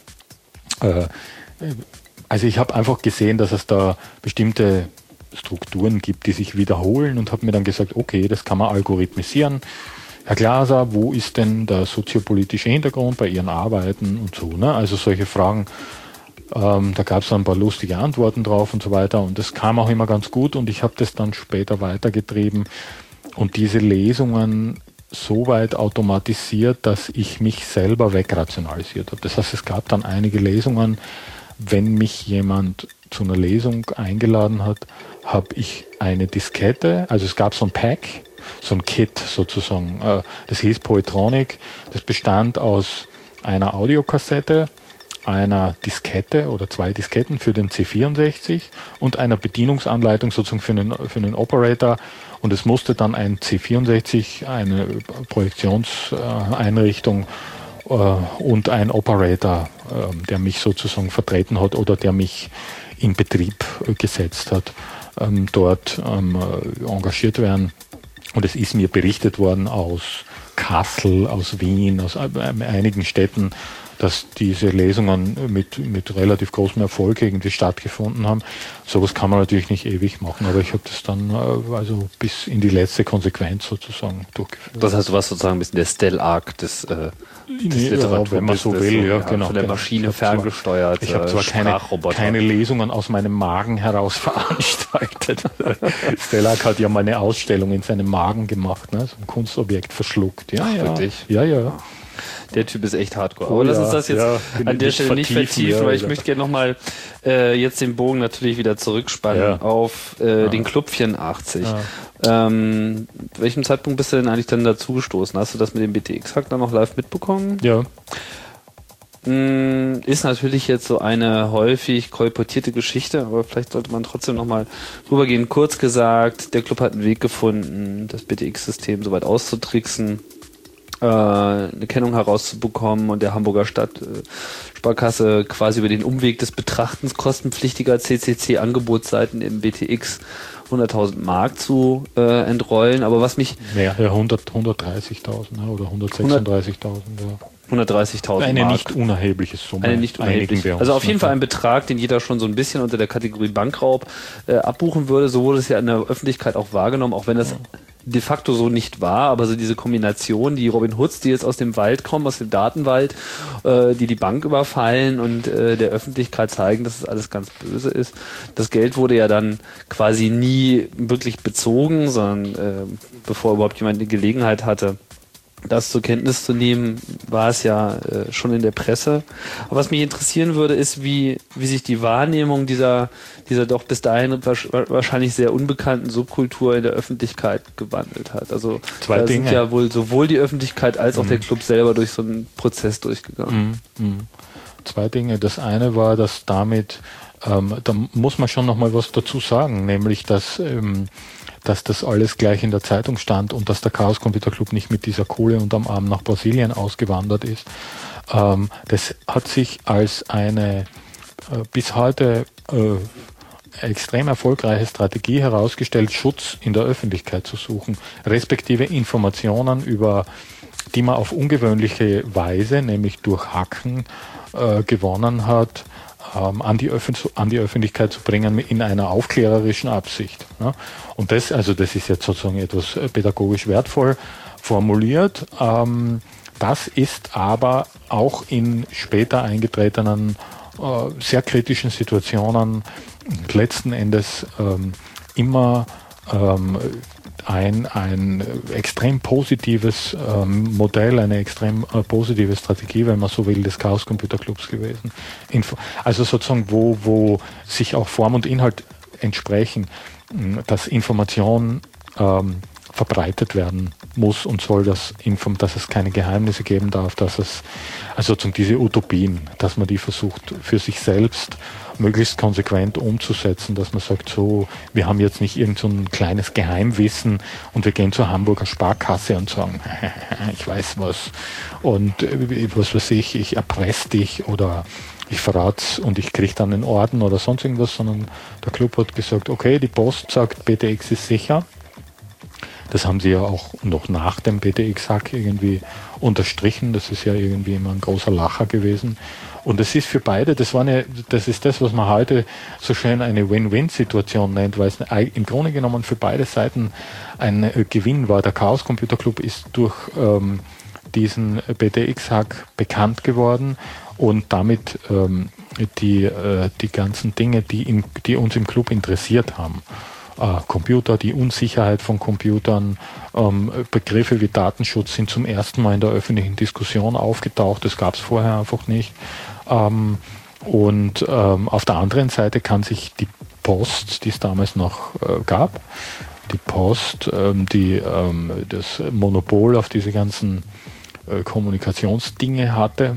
also ich habe einfach gesehen, dass es da bestimmte Strukturen gibt, die sich wiederholen, und habe mir dann gesagt, okay, das kann man algorithmisieren. Herr Glaser, wo ist denn der soziopolitische Hintergrund bei Ihren Arbeiten und so, ne? Also solche Fragen, da gab es ein paar lustige Antworten drauf und so weiter, und das kam auch immer ganz gut, und ich habe das dann später weitergetrieben und diese Lesungen so weit automatisiert, dass ich mich selber wegrationalisiert habe. Das heißt, es gab dann einige Lesungen, wenn mich jemand zu einer Lesung eingeladen hat, habe ich eine Diskette, also es gab so ein Pack, so ein Kit sozusagen, das hieß Poetronic, das bestand aus einer Audiokassette, einer Diskette oder 2 Disketten für den C64 und einer Bedienungsanleitung sozusagen für einen Operator, und es musste dann ein C64, eine Projektionseinrichtung und ein Operator, der mich sozusagen vertreten hat oder der mich in Betrieb gesetzt hat, dort engagiert werden. Und es ist mir berichtet worden aus Kassel, aus Wien, aus einigen Städten, dass diese Lesungen mit relativ großem Erfolg irgendwie stattgefunden haben. Sowas kann man natürlich nicht ewig machen, aber ich habe das dann also bis in die letzte Konsequenz sozusagen durchgeführt. Das heißt, du warst sozusagen ein bisschen der Stellark des Literatur, wenn man so will, ja, genau. Von der Maschine ferngesteuert. Ich habe zwar keine Lesungen aus meinem Magen heraus veranstaltet. Stellark hat ja mal eine Ausstellung in seinem Magen gemacht, ne? So ein Kunstobjekt verschluckt. Ja, wirklich? Ja. Der Typ ist echt hardcore. Aber lass uns das jetzt an der Stelle nicht vertiefen, weil ich möchte gerne nochmal jetzt den Bogen natürlich wieder zurückspannen auf den Club 84. Welchem Zeitpunkt bist du denn eigentlich dann dazugestoßen? Hast du das mit dem BTX-Hack dann noch live mitbekommen? Ja. Ist natürlich jetzt so eine häufig kolportierte Geschichte, aber vielleicht sollte man trotzdem nochmal rübergehen. Kurz gesagt, der Club hat einen Weg gefunden, das BTX-System soweit auszutricksen, eine Kennung herauszubekommen, und der Hamburger Stadtsparkasse quasi über den Umweg des Betrachtens kostenpflichtiger CCC-Angebotsseiten im BTX 100.000 Mark zu entrollen. Aber was mich... Ja, 130.000 oder 136.000. Ja. 130.000 Eine Mark. nicht unerhebliche Summe. Eine nicht unerhebliche. Also auf jeden Fall ein Betrag, den jeder schon so ein bisschen unter der Kategorie Bankraub abbuchen würde. So wurde es ja in der Öffentlichkeit auch wahrgenommen, auch wenn das de facto so nicht war, aber so diese Kombination, die Robin Hoods, die jetzt aus dem Wald kommen, aus dem Datenwald, die Bank überfallen und der Öffentlichkeit zeigen, dass es alles ganz böse ist. Das Geld wurde ja dann quasi nie wirklich bezogen, sondern bevor überhaupt jemand die Gelegenheit hatte, das zur Kenntnis zu nehmen, war es ja schon in der Presse. Aber was mich interessieren würde, ist, wie sich die Wahrnehmung dieser doch bis dahin wahrscheinlich sehr unbekannten Subkultur in der Öffentlichkeit gewandelt hat. Also da sind ja wohl sowohl die Öffentlichkeit als auch der Club selber durch so einen Prozess durchgegangen. Zwei Dinge. Das eine war, dass damit, da muss man schon nochmal was dazu sagen, nämlich, dass das alles gleich in der Zeitung stand und dass der Chaos Computer Club nicht mit dieser Kohle unterm Arm nach Brasilien ausgewandert ist. Das hat sich als eine bis heute extrem erfolgreiche Strategie herausgestellt, Schutz in der Öffentlichkeit zu suchen, respektive Informationen die man auf ungewöhnliche Weise, nämlich durch Hacken, gewonnen hat, an die Öffentlichkeit zu bringen in einer aufklärerischen Absicht. Ne? Und das ist jetzt sozusagen etwas pädagogisch wertvoll formuliert. Das ist aber auch in später eingetretenen sehr kritischen Situationen letzten Endes immer ein extrem positives Modell, eine extrem positive Strategie, wenn man so will, des Chaos Computer Clubs gewesen. Also sozusagen, wo sich auch Form und Inhalt entsprechen, dass Information verbreitet werden muss und soll, dass es keine Geheimnisse geben darf, also sozusagen diese Utopien, dass man die versucht für sich selbst möglichst konsequent umzusetzen, dass man sagt, so, wir haben jetzt nicht irgend so ein kleines Geheimwissen und wir gehen zur Hamburger Sparkasse und sagen, ich weiß was und was weiß ich erpresse dich oder ich verrat's und ich kriege dann einen Orden oder sonst irgendwas, sondern der Club hat gesagt, okay, die Post sagt, BTX ist sicher. Das haben sie ja auch noch nach dem BTX-Hack irgendwie unterstrichen. Das ist ja irgendwie immer ein großer Lacher gewesen. Und es ist für beide, das ist das, was man heute so schön eine Win-Win-Situation nennt, weil es im Grunde genommen für beide Seiten ein Gewinn war. Der Chaos Computer Club ist durch diesen BTX-Hack bekannt geworden und damit die ganzen Dinge, die uns im Club interessiert haben. Computer, die Unsicherheit von Computern, Begriffe wie Datenschutz sind zum ersten Mal in der öffentlichen Diskussion aufgetaucht. Das gab es vorher einfach nicht. Und auf der anderen Seite kann sich die Post, die es damals noch gab, die Post, die das Monopol auf diese ganzen Kommunikationsdinge hatte,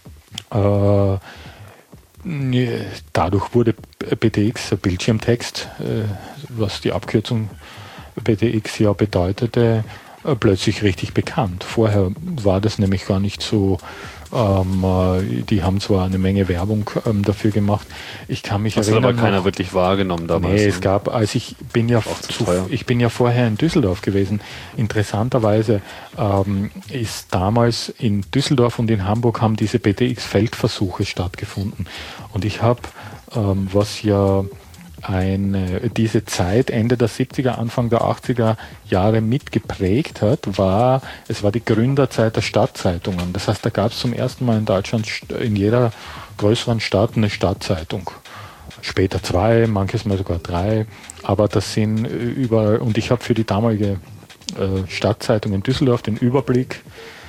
dadurch wurde BTX, Bildschirmtext, was die Abkürzung BTX ja bedeutete, plötzlich richtig bekannt. Vorher war das nämlich gar nicht so, die haben zwar eine Menge Werbung dafür gemacht. Ich kann mich erinnern. Das hat aber keiner wirklich wahrgenommen damals. Nee, es gab, ich bin ja vorher in Düsseldorf gewesen. Interessanterweise ist damals in Düsseldorf und in Hamburg haben diese BTX-Feldversuche stattgefunden. Und ich habe, was ja diese Zeit Ende der 70er, Anfang der 80er Jahre mitgeprägt hat, es war die Gründerzeit der Stadtzeitungen. Das heißt, da gab es zum ersten Mal in Deutschland in jeder größeren Stadt eine Stadtzeitung. Später 2, manches Mal sogar 3, aber das sind überall, und ich habe für die damalige Stadtzeitung in Düsseldorf den Überblick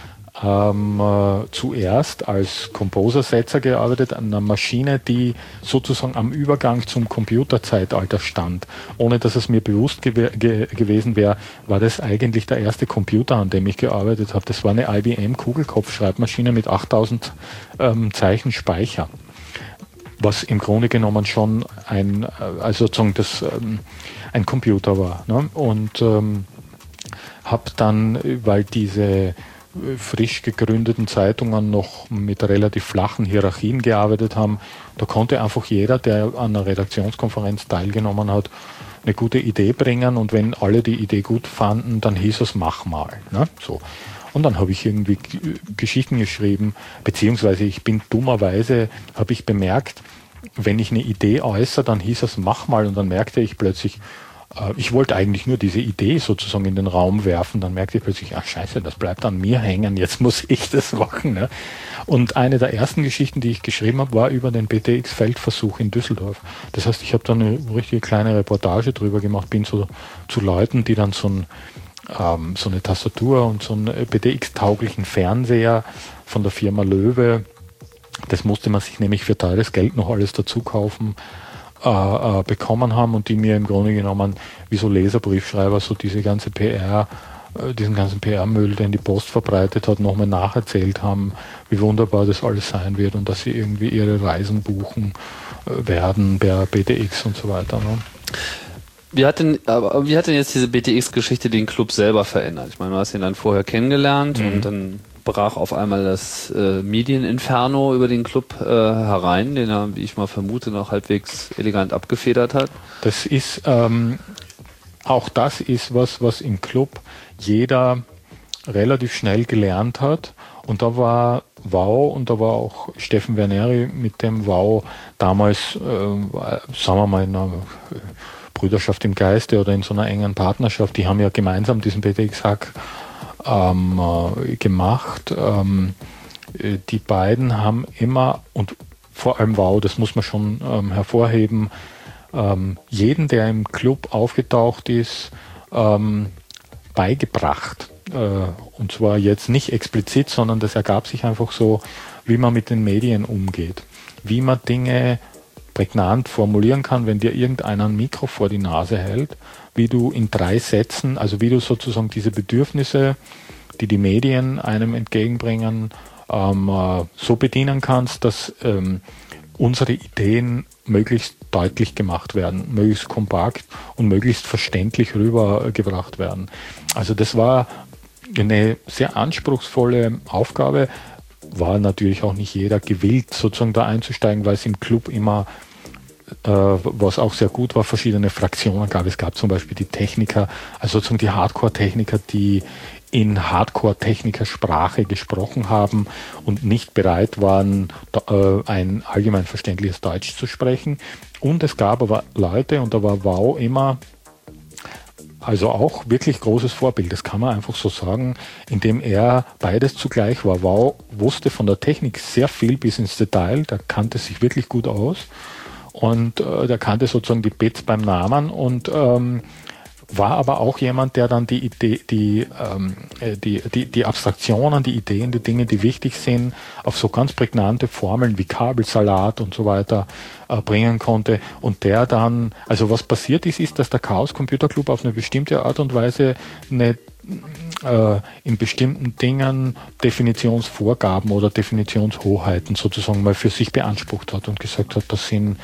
zuerst als Composer-Setzer gearbeitet an einer Maschine, die sozusagen am Übergang zum Computerzeitalter stand. Ohne dass es mir bewusst gewesen wäre, war das eigentlich der erste Computer, an dem ich gearbeitet habe. Das war eine IBM Kugelkopf-Schreibmaschine mit 8000 Zeichen Speicher. Was im Grunde genommen schon ein Computer war. Ne? Und habe dann, weil diese frisch gegründeten Zeitungen noch mit relativ flachen Hierarchien gearbeitet haben, da konnte einfach jeder, der an einer Redaktionskonferenz teilgenommen hat, eine gute Idee bringen und wenn alle die Idee gut fanden, dann hieß es, mach mal. Ne? So. Und dann habe ich irgendwie Geschichten geschrieben, beziehungsweise habe ich bemerkt, wenn ich eine Idee äußere, dann hieß es, mach mal, und dann merkte ich plötzlich, ich wollte eigentlich nur diese Idee sozusagen in den Raum werfen, dann merkte ich plötzlich, ach scheiße, das bleibt an mir hängen, jetzt muss ich das machen. Ne? Und eine der ersten Geschichten, die ich geschrieben habe, war über den BTX-Feldversuch in Düsseldorf. Das heißt, ich habe da eine richtige kleine Reportage drüber gemacht, bin so zu Leuten, die dann so ein so eine Tastatur und so einen BTX-tauglichen Fernseher von der Firma Löwe. Das musste man sich nämlich für teures Geld noch alles dazu kaufen, bekommen haben und die mir im Grunde genommen wie so Leserbriefschreiber so diesen ganzen PR-Müll, den die Post verbreitet hat, nochmal nacherzählt haben, wie wunderbar das alles sein wird und dass sie irgendwie ihre Reisen buchen werden per BTX und so weiter. Ne? Wie hat denn jetzt diese BTX-Geschichte den Club selber verändert? Ich meine, du hast ihn dann vorher kennengelernt und dann brach auf einmal das Medieninferno über den Club herein, den er, wie ich mal vermute, noch halbwegs elegant abgefedert hat. Das ist auch das ist was im Club jeder relativ schnell gelernt hat. Und da war Wow und da war auch Steffen Werneri mit dem Wow damals, sagen wir mal, in einer Brüderschaft im Geiste oder in so einer engen Partnerschaft. Die haben ja gemeinsam diesen BTX-Hack gemacht. Die beiden haben immer, und vor allem Wow, das muss man schon hervorheben, jeden, der im Club aufgetaucht ist, beigebracht. Und zwar jetzt nicht explizit, sondern das ergab sich einfach so, wie man mit den Medien umgeht. Wie man Dinge prägnant formulieren kann, wenn dir irgendeiner ein Mikro vor die Nase hält, wie du in 3 Sätzen, also wie du sozusagen diese Bedürfnisse, die die Medien einem entgegenbringen, so bedienen kannst, dass unsere Ideen möglichst deutlich gemacht werden, möglichst kompakt und möglichst verständlich rübergebracht werden. Also das war eine sehr anspruchsvolle Aufgabe, war natürlich auch nicht jeder gewillt, sozusagen da einzusteigen, weil es im Club immer, was auch sehr gut war, verschiedene Fraktionen gab. Es gab zum Beispiel die Techniker, also sozusagen die Hardcore-Techniker, die in Hardcore-Techniker-Sprache gesprochen haben und nicht bereit waren, ein allgemein verständliches Deutsch zu sprechen. Und es gab aber Leute, und da war Wow immer, also auch wirklich großes Vorbild, das kann man einfach so sagen, indem er beides zugleich war. Wow wusste von der Technik sehr viel bis ins Detail, der kannte sich wirklich gut aus und der kannte sozusagen die Bits beim Namen und war aber auch jemand, der dann die Abstraktionen, die Ideen, die Dinge, die wichtig sind, auf so ganz prägnante Formeln wie Kabelsalat und so weiter bringen konnte. Und der dann, also was passiert ist, dass der Chaos Computer Club auf eine bestimmte Art und Weise in bestimmten Dingen Definitionsvorgaben oder Definitionshoheiten sozusagen mal für sich beansprucht hat und gesagt hat, das sind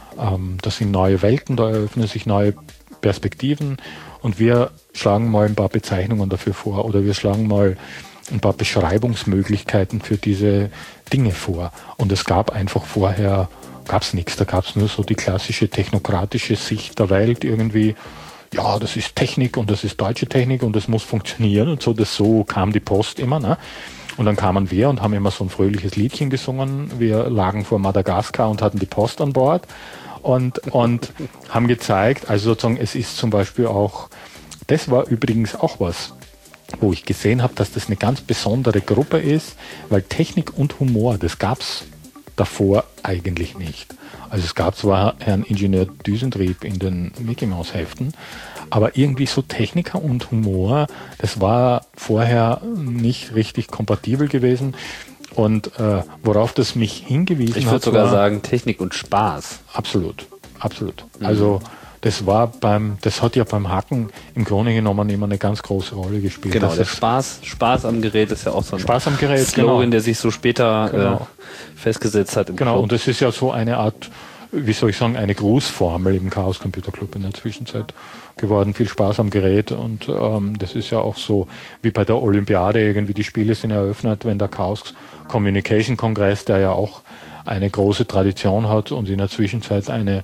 neue Welten, da eröffnen sich neue Perspektiven und wir schlagen mal ein paar Bezeichnungen dafür vor oder wir schlagen mal ein paar Beschreibungsmöglichkeiten für diese Dinge vor. Und es gab einfach vorher, gab es nichts, da gab es nur so die klassische technokratische Sicht der Welt irgendwie, ja, das ist Technik und das ist deutsche Technik und das muss funktionieren und so, so kam die Post immer, ne? Und dann kamen wir und haben immer so ein fröhliches Liedchen gesungen. Wir lagen vor Madagaskar und hatten die Post an Bord. Und haben gezeigt, also sozusagen, es ist zum Beispiel auch, das war übrigens auch was, wo ich gesehen habe, dass das eine ganz besondere Gruppe ist, weil Technik und Humor, das gab es davor eigentlich nicht. Also es gab zwar Herrn Ingenieur Düsentrieb in den Mickey Mouse Heften, aber irgendwie so Techniker und Humor, das war vorher nicht richtig kompatibel gewesen. Und worauf das mich hingewiesen hat. Ich würde sogar sagen, Technik und Spaß. Absolut, absolut. Also das hat ja beim Hacken im Grunde genommen immer eine ganz große Rolle gespielt. Genau, der Spaß am Gerät ist ja auch so ein Spaß am Gerät, Slogan, genau. Der sich so später festgesetzt hat. Genau, und das ist ja so eine Art, wie soll ich sagen, eine Grußformel im Chaos Computer Club in der Zwischenzeit geworden. Viel Spaß am Gerät und das ist ja auch so wie bei der Olympiade irgendwie, die Spiele sind eröffnet, wenn der Chaos Communication Kongress, der ja auch eine große Tradition hat und in der Zwischenzeit eine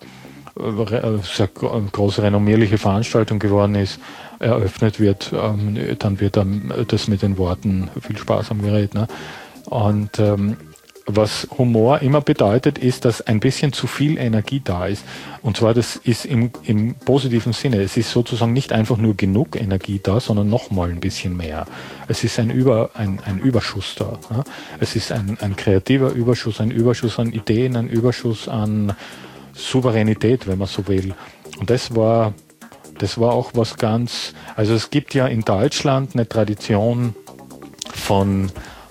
sehr große renommierliche Veranstaltung geworden ist, eröffnet wird, dann wird das mit den Worten viel Spaß am Gerät. Ne? Und was Humor immer bedeutet, ist, dass ein bisschen zu viel Energie da ist. Und zwar, das ist im positiven Sinne. Es ist sozusagen nicht einfach nur genug Energie da, sondern nochmal ein bisschen mehr. Es ist ein Überschuss da. Ja? Es ist ein kreativer Überschuss, ein Überschuss an Ideen, ein Überschuss an Souveränität, wenn man so will. Und das war das war auch was ganz, also es gibt ja in Deutschland eine Tradition von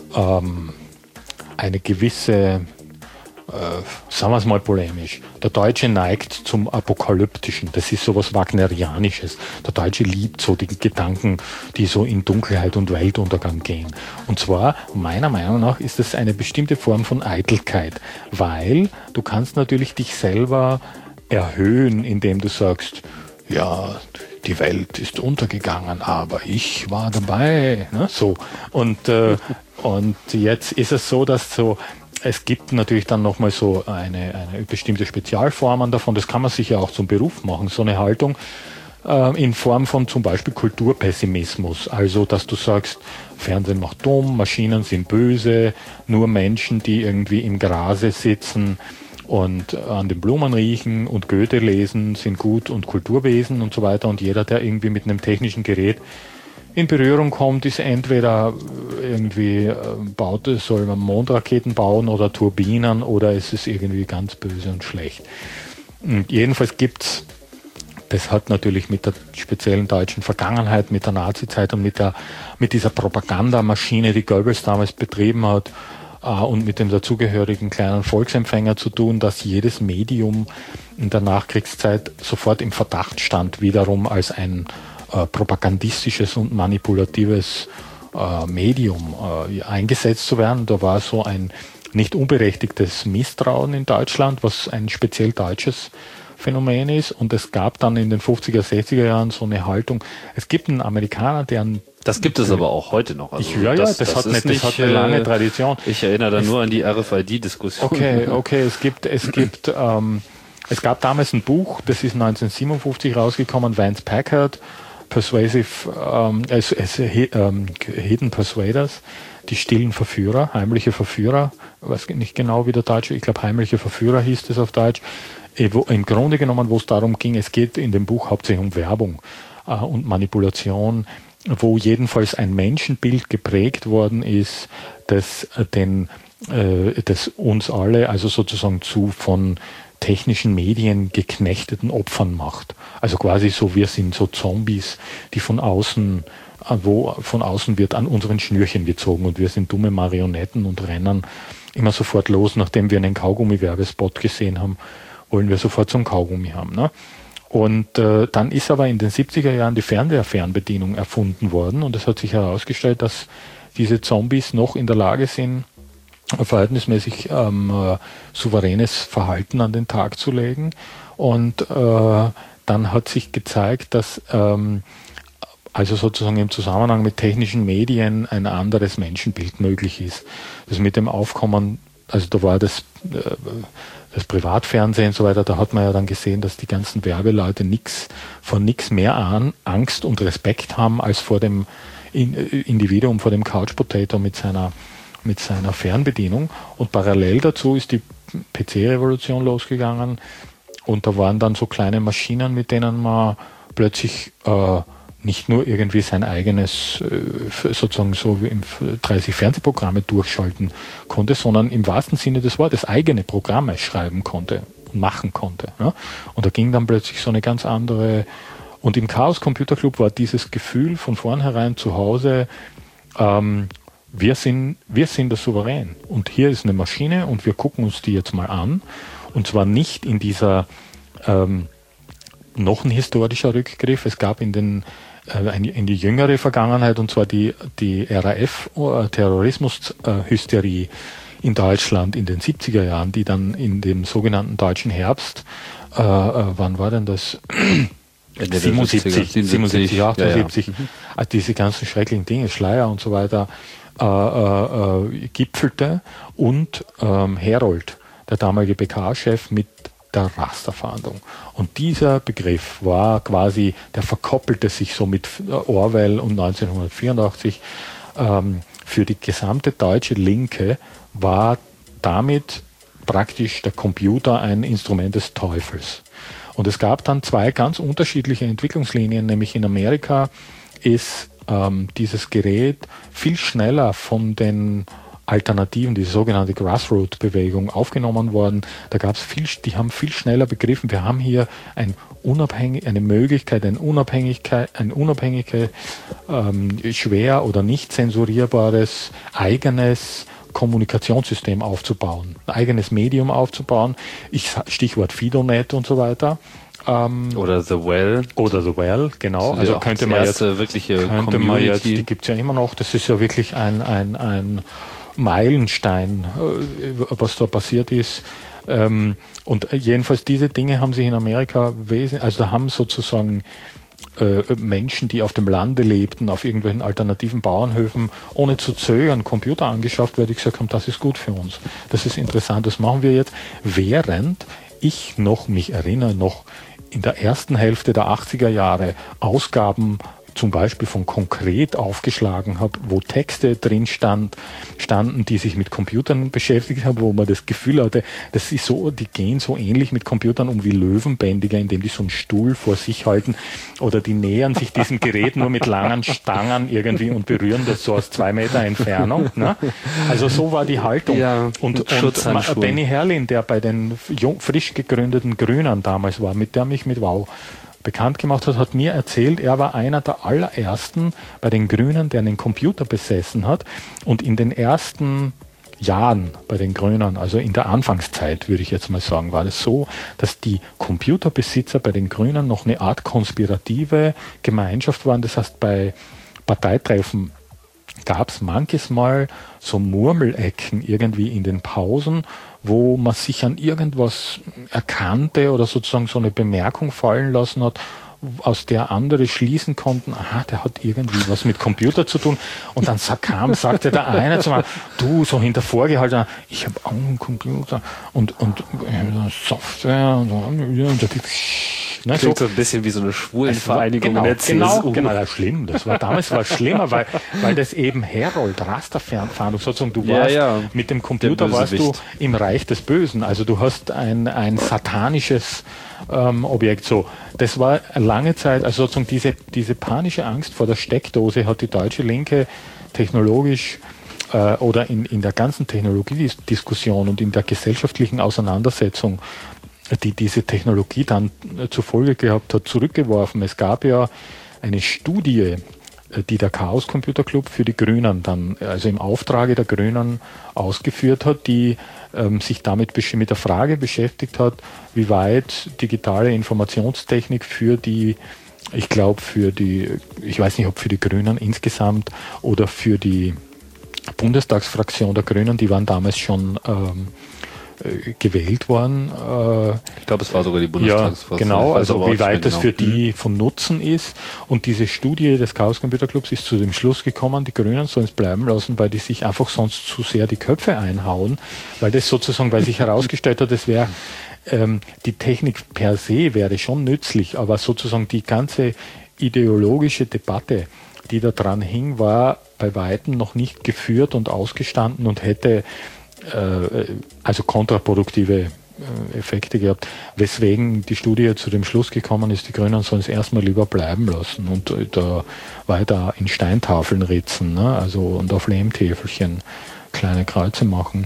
eine gewisse, sagen wir es mal polemisch, der Deutsche neigt zum Apokalyptischen. Das ist sowas Wagnerianisches. Der Deutsche liebt so die Gedanken, die so in Dunkelheit und Weltuntergang gehen. Und zwar, meiner Meinung nach, ist das eine bestimmte Form von Eitelkeit, weil du kannst natürlich dich selber erhöhen, indem du sagst, ja, die Welt ist untergegangen, aber ich war dabei. Ne? So. Und jetzt ist es so, dass so, es gibt natürlich dann nochmal so eine bestimmte Spezialformen davon, das kann man sich ja auch zum Beruf machen, so eine Haltung in Form von zum Beispiel Kulturpessimismus, also dass du sagst, Fernsehen macht dumm, Maschinen sind böse, nur Menschen, die irgendwie im Grase sitzen und an den Blumen riechen und Goethe lesen, sind gut und Kulturwesen und so weiter, und jeder, der irgendwie mit einem technischen Gerät in Berührung kommt, ist entweder irgendwie soll man Mondraketen bauen oder Turbinen, oder es ist irgendwie ganz böse und schlecht. Und jedenfalls gibt's, das hat natürlich mit der speziellen deutschen Vergangenheit, mit der Nazizeit und mit dieser Propagandamaschine, die Goebbels damals betrieben hat, und mit dem dazugehörigen kleinen Volksempfänger zu tun, dass jedes Medium in der Nachkriegszeit sofort im Verdacht stand, wiederum als ein propagandistisches und manipulatives Medium eingesetzt zu werden. Da war so ein nicht unberechtigtes Misstrauen in Deutschland, was ein speziell deutsches Phänomen ist. Und es gab dann in den 50er, 60er Jahren so eine Haltung. Es gibt einen Amerikaner, der das gibt es aber auch heute noch. Also das hat eine lange Tradition. Ich erinnere da nur an die RFID-Diskussion. Okay, es gab damals ein Buch, das ist 1957 rausgekommen, Vance Packard, Hidden Persuaders, die stillen Verführer, heimliche Verführer, ich weiß nicht genau wie der Deutsche, ich glaube heimliche Verführer hieß es auf Deutsch, im Grunde genommen, wo es darum ging, es geht in dem Buch hauptsächlich um Werbung und Manipulation, wo jedenfalls ein Menschenbild geprägt worden ist, das uns alle, also sozusagen von technischen Medien geknechteten Opfern macht. Also quasi so, wir sind so Zombies, die von außen wird an unseren Schnürchen gezogen und wir sind dumme Marionetten und rennen immer sofort los, nachdem wir einen Kaugummi-Werbespot gesehen haben, wollen wir sofort so einen Kaugummi haben. Ne? Und dann ist aber in den 70er Jahren die Fernseher-Fernbedienung erfunden worden und es hat sich herausgestellt, dass diese Zombies noch in der Lage sind, verhältnismäßig souveränes Verhalten an den Tag zu legen. Und dann hat sich gezeigt, dass also sozusagen im Zusammenhang mit technischen Medien ein anderes Menschenbild möglich ist. Das mit dem Aufkommen, also da war das Privatfernsehen und so weiter, da hat man ja dann gesehen, dass die ganzen Werbeleute vor nichts mehr Angst und Respekt haben als vor dem Individuum, vor dem Couch Potato mit seiner Fernbedienung, und parallel dazu ist die PC-Revolution losgegangen und da waren dann so kleine Maschinen, mit denen man plötzlich nicht nur irgendwie sein eigenes sozusagen so wie 30 Fernsehprogramme durchschalten konnte, sondern im wahrsten Sinne des Wortes eigene Programme schreiben konnte und machen konnte. Ja? Und da ging dann plötzlich so eine ganz andere, und im Chaos Computer Club war dieses Gefühl von vornherein zu Hause, wir sind der Souverän und hier ist eine Maschine und wir gucken uns die jetzt mal an, und zwar nicht in dieser noch ein historischer Rückgriff. Es gab in die jüngere Vergangenheit, und zwar die RAF Terrorismushysterie in Deutschland in den 70er Jahren, die dann in dem sogenannten Deutschen Herbst, wann war denn das? 77, 78, diese ganzen schrecklichen Dinge, Schleier und so weiter, gipfelte, und Herold, der damalige BK-Chef, mit der Rasterfahndung. Und dieser Begriff war quasi, der verkoppelte sich so mit Orwell und 1984. Für die gesamte deutsche Linke war damit praktisch der Computer ein Instrument des Teufels. Und es gab dann zwei ganz unterschiedliche Entwicklungslinien, nämlich in Amerika ist dieses Gerät viel schneller von den Alternativen, die sogenannte Grassroot-Bewegung aufgenommen worden. Da gab es die haben viel schneller begriffen, wir haben hier eine Möglichkeit, ein unabhängiges, schwer oder nicht zensurierbares, eigenes Kommunikationssystem aufzubauen, ein eigenes Medium aufzubauen. Stichwort FidoNet und so weiter. Oder The Well. Oder The Well, genau. Also könnte man jetzt, die gibt es ja immer noch, das ist ja wirklich ein Meilenstein, was da passiert ist. Und jedenfalls diese Dinge haben sich in Amerika also da haben sozusagen Menschen, die auf dem Lande lebten, auf irgendwelchen alternativen Bauernhöfen, ohne zu zögern, Computer angeschafft, weil die gesagt haben, das ist gut für uns. Das ist interessant, das machen wir jetzt, während ich mich erinnere, noch in der ersten Hälfte der 80er Jahre Ausgaben zum Beispiel von Konkret aufgeschlagen habe, wo Texte drin standen, die sich mit Computern beschäftigt haben, wo man das Gefühl hatte, das ist so, die gehen so ähnlich mit Computern um wie Löwenbändiger, indem die so einen Stuhl vor sich halten, oder die nähern sich diesem Gerät nur mit langen Stangen irgendwie und berühren das so aus 2 Meter Entfernung. Ne? Also so war die Haltung. Ja, und Benny Herrlin, der bei den frisch gegründeten Grünen damals war, mit der mich mit Wow bekannt gemacht hat mir erzählt, er war einer der allerersten bei den Grünen, der einen Computer besessen hat, und in den ersten Jahren bei den Grünen, also in der Anfangszeit, würde ich jetzt mal sagen, war es so, dass die Computerbesitzer bei den Grünen noch eine Art konspirative Gemeinschaft waren. Das heißt, bei Parteitreffen gab es manches Mal so Murmelecken irgendwie in den Pausen, wo man sich an irgendwas erkannte oder sozusagen so eine Bemerkung fallen lassen hat, aus der andere schließen konnten, aha, der hat irgendwie was mit Computer zu tun. Und dann sagte der eine zu mir, du, so hinter vorgehalten, ich habe auch einen Computer und Software und ne, klingt so ein bisschen wie so eine Schwulenvereinigung. Genau, ja, schlimm. Damals war es schlimmer, weil das eben Herold, Rasterfahndung, sozusagen, du warst mit dem Computer warst du im Reich des Bösen. Also du hast ein satanisches Objekt. So, das war lange Zeit, also sozusagen diese panische Angst vor der Steckdose hat die deutsche Linke technologisch oder in der ganzen Technologiediskussion und in der gesellschaftlichen Auseinandersetzung, die diese Technologie dann zur Folge gehabt hat, zurückgeworfen. Es gab ja eine Studie, die der Chaos Computer Club für die Grünen dann, also im Auftrage der Grünen ausgeführt hat, die sich damit mit der Frage beschäftigt hat, wie weit digitale Informationstechnik ich weiß nicht, ob für die Grünen insgesamt oder für die Bundestagsfraktion der Grünen, die waren damals schon gewählt worden. Ich glaube, es war sogar die Bundestagsfraktion. Ja, genau, also wie weit das für die von Nutzen ist. Und diese Studie des Chaos Computer Clubs ist zu dem Schluss gekommen, die Grünen sollen es bleiben lassen, weil die sich einfach sonst zu sehr die Köpfe einhauen, weil sich herausgestellt hat, es wäre die Technik per se wäre schon nützlich, aber sozusagen die ganze ideologische Debatte, die da dran hing, war bei Weitem noch nicht geführt und ausgestanden und hätte also kontraproduktive Effekte gehabt, weswegen die Studie zu dem Schluss gekommen ist, die Grünen sollen es erstmal lieber bleiben lassen und da weiter in Steintafeln ritzen, ne? Also und auf Lehmtäfelchen kleine Kreuze machen.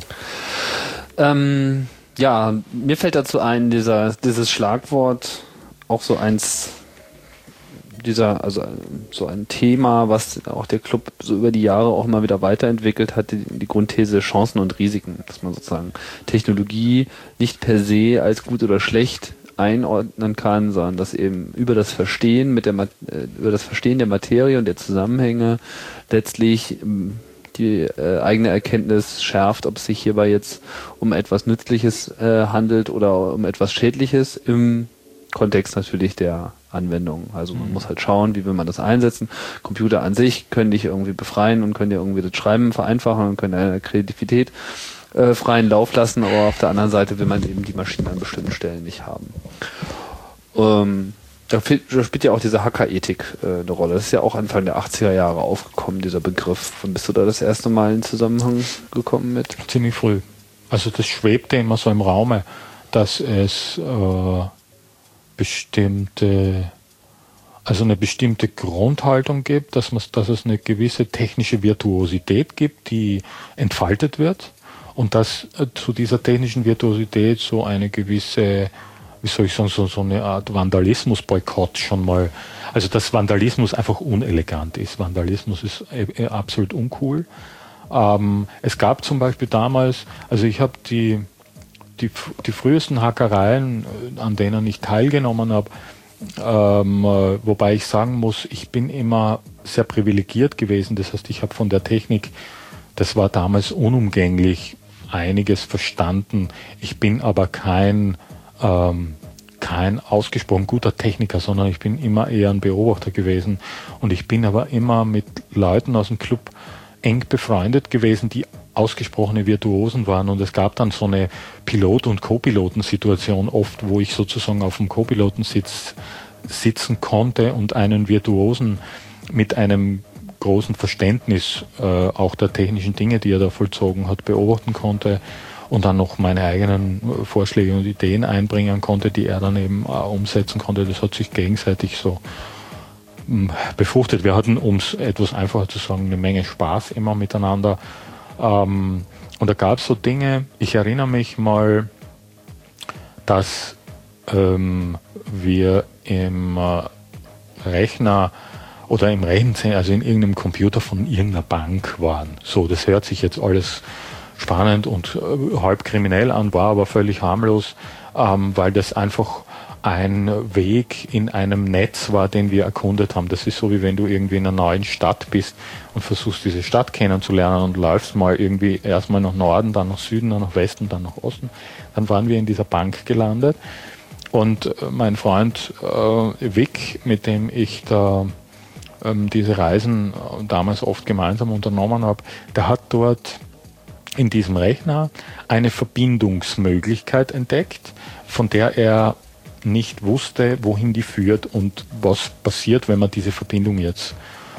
Ja, mir fällt dazu ein, dieses Schlagwort, auch so eins also so ein Thema, was auch der Club so über die Jahre auch immer wieder weiterentwickelt hat, die Grundthese Chancen und Risiken, dass man sozusagen Technologie nicht per se als gut oder schlecht einordnen kann, sondern dass eben über das Verstehen der Materie und der Zusammenhänge letztlich die eigene Erkenntnis schärft, ob es sich hierbei jetzt um etwas Nützliches handelt oder um etwas Schädliches im Kontext natürlich der Anwendung. Also man muss halt schauen, wie will man das einsetzen. Computer an sich können dich irgendwie befreien und können dir irgendwie das Schreiben vereinfachen und können deine Kreativität freien Lauf lassen, aber auf der anderen Seite will man eben die Maschinen an bestimmten Stellen nicht haben. Da spielt ja auch diese Hackerethik eine Rolle. Das ist ja auch Anfang der 80er Jahre aufgekommen, dieser Begriff. Wann bist du da das erste Mal in Zusammenhang gekommen mit? Ziemlich früh. Also das schwebte immer so im Raume, dass es bestimmte also eine bestimmte Grundhaltung gibt, dass es eine gewisse technische Virtuosität gibt, die entfaltet wird und dass zu dieser technischen Virtuosität so eine gewisse, wie soll ich sagen, so eine Art Vandalismus-Boykott schon mal, also dass Vandalismus einfach unelegant ist. Vandalismus ist absolut uncool. Es gab zum Beispiel damals, also ich habe die frühesten Hackereien, an denen ich teilgenommen habe, wobei ich sagen muss, ich bin immer sehr privilegiert gewesen. Das heißt, ich habe von der Technik, das war damals unumgänglich, einiges verstanden. Ich bin aber kein ausgesprochen guter Techniker, sondern ich bin immer eher ein Beobachter gewesen. Und ich bin aber immer mit Leuten aus dem Club eng befreundet gewesen, die ausgesprochene Virtuosen waren, und es gab dann so eine Pilot- und Co-Piloten-Situation oft, wo ich sozusagen auf dem Co-Pilotensitz sitzen konnte und einen Virtuosen mit einem großen Verständnis auch der technischen Dinge, die er da vollzogen hat, beobachten konnte und dann noch meine eigenen Vorschläge und Ideen einbringen konnte, die er dann eben umsetzen konnte. Das hat sich gegenseitig so befruchtet. Wir hatten, um es etwas einfacher zu sagen, eine Menge Spaß immer miteinander. Und da gab es so Dinge, ich erinnere mich mal, dass wir im Rechner oder im Rechenzentrum, also in irgendeinem Computer von irgendeiner Bank waren. So, das hört sich jetzt alles spannend und halb kriminell an, war aber völlig harmlos, weil das einfach ein Weg in einem Netz war, den wir erkundet haben. Das ist so, wie wenn du irgendwie in einer neuen Stadt bist und versuchst, diese Stadt kennenzulernen und läufst mal irgendwie erstmal nach Norden, dann nach Süden, dann nach Westen, dann nach Osten. Dann waren wir in dieser Bank gelandet und mein Freund Vic, mit dem ich da diese Reisen damals oft gemeinsam unternommen habe, der hat dort in diesem Rechner eine Verbindungsmöglichkeit entdeckt, von der er nicht wusste, wohin die führt und was passiert, wenn man diese Verbindung jetzt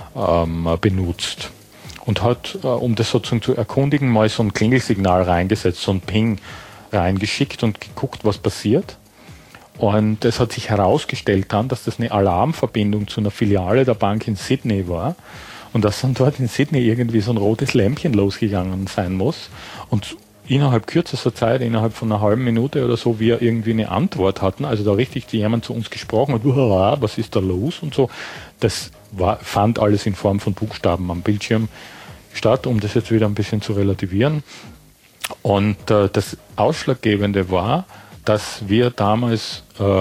benutzt. Und hat, um das sozusagen zu erkundigen, mal so ein Klingelsignal reingesetzt, so ein Ping reingeschickt und geguckt, was passiert. Und es hat sich herausgestellt dann, dass das eine Alarmverbindung zu einer Filiale der Bank in Sydney war und dass dann dort in Sydney irgendwie so ein rotes Lämpchen losgegangen sein muss. Und innerhalb kürzester Zeit, innerhalb von einer halben Minute oder so, wir irgendwie eine Antwort hatten, also da richtig jemand zu uns gesprochen hat, was ist da los und so. Das fand alles in Form von Buchstaben am Bildschirm statt, um das jetzt wieder ein bisschen zu relativieren. Und das Ausschlaggebende war, dass wir damals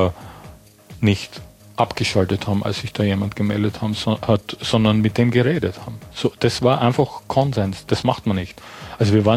nicht abgeschaltet haben, als sich da jemand gemeldet hat, sondern mit dem geredet haben. So, das war einfach Konsens, das macht man nicht. Also wir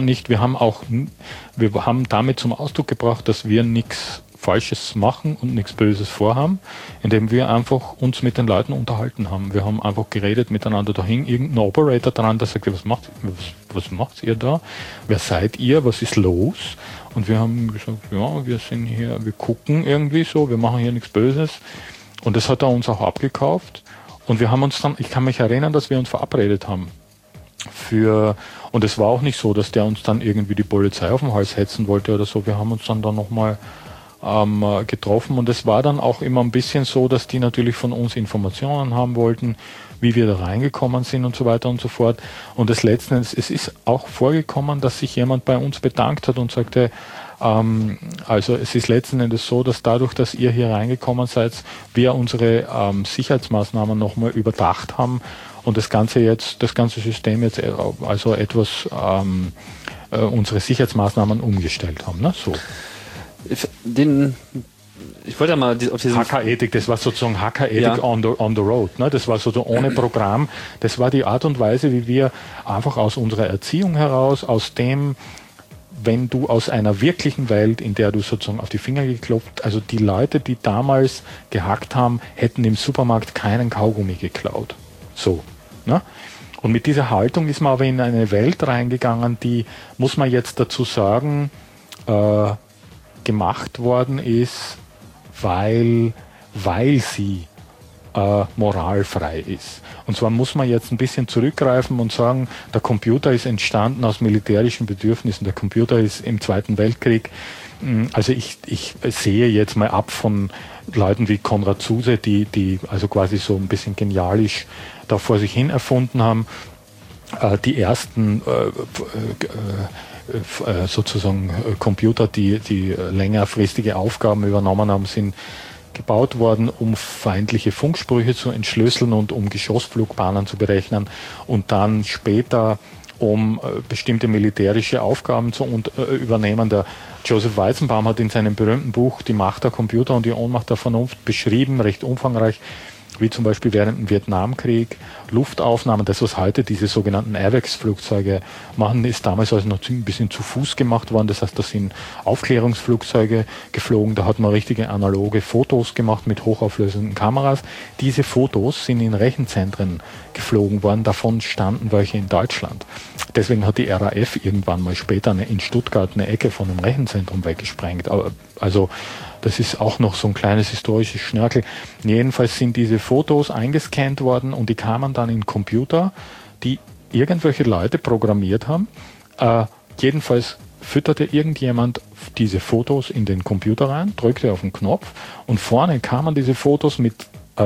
haben damit zum Ausdruck gebracht, dass wir nichts Falsches machen und nichts Böses vorhaben, indem wir einfach uns mit den Leuten unterhalten haben. Wir haben einfach geredet miteinander. Da hing irgendein Operator dran, der sagte, was macht ihr da? Wer seid ihr? Was ist los? Und wir haben gesagt, ja, wir sind hier, wir gucken irgendwie so, wir machen hier nichts Böses. Und das hat er uns auch abgekauft. Und wir haben uns dann, ich kann mich erinnern, dass wir uns verabredet haben. Und es war auch nicht so, dass der uns dann irgendwie die Polizei auf den Hals hetzen wollte oder so. Wir haben uns dann nochmal getroffen und es war dann auch immer ein bisschen so, dass die natürlich von uns Informationen haben wollten, wie wir da reingekommen sind und so weiter und so fort. Und es ist auch vorgekommen, dass sich jemand bei uns bedankt hat und sagte, also es ist letzten Endes so, dass dadurch, dass ihr hier reingekommen seid, wir unsere Sicherheitsmaßnahmen nochmal überdacht haben und das ganze System jetzt also etwas unsere Sicherheitsmaßnahmen umgestellt haben. Ne? So. Ich wollte ja mal auf diesen Hackerethik, das war sozusagen Hackerethik on the road. Ne? Das war so ohne Programm. Das war die Art und Weise, wie wir einfach aus unserer Erziehung heraus, aus dem, wenn du aus einer wirklichen Welt, in der du sozusagen auf die Finger geklopft, also die Leute, die damals gehackt haben, hätten im Supermarkt keinen Kaugummi geklaut. So. Ne? Und mit dieser Haltung ist man aber in eine Welt reingegangen, die, muss man jetzt dazu sagen, gemacht worden ist, weil sie moralfrei ist. Und zwar muss man jetzt ein bisschen zurückgreifen und sagen, der Computer ist entstanden aus militärischen Bedürfnissen. Der Computer ist im Zweiten Weltkrieg Also ich sehe jetzt mal ab von Leuten wie Konrad Zuse, die also quasi so ein bisschen genialisch da vor sich hin erfunden haben. Die ersten sozusagen Computer, die längerfristige Aufgaben übernommen haben, sind gebaut worden, um feindliche Funksprüche zu entschlüsseln und um Geschossflugbahnen zu berechnen und dann später um bestimmte militärische Aufgaben zu übernehmen. Der Joseph Weizenbaum hat in seinem berühmten Buch Die Macht der Computer und die Ohnmacht der Vernunft beschrieben, recht umfangreich, wie zum Beispiel während dem Vietnamkrieg Luftaufnahmen, das was heute diese sogenannten AWACS-Flugzeuge machen, ist damals also noch ein bisschen zu Fuß gemacht worden. Das heißt, da sind Aufklärungsflugzeuge geflogen, da hat man richtige analoge Fotos gemacht mit hochauflösenden Kameras. Diese Fotos sind in Rechenzentren geflogen worden, davon standen welche in Deutschland. Deswegen hat die RAF irgendwann mal später in Stuttgart eine Ecke von einem Rechenzentrum weggesprengt. Also das ist auch noch so ein kleines historisches Schnörkel. Jedenfalls sind diese Fotos eingescannt worden und die kamen dann in Computer, die irgendwelche Leute programmiert haben. Jedenfalls fütterte irgendjemand diese Fotos in den Computer rein, drückte auf den Knopf und vorne kamen diese Fotos mit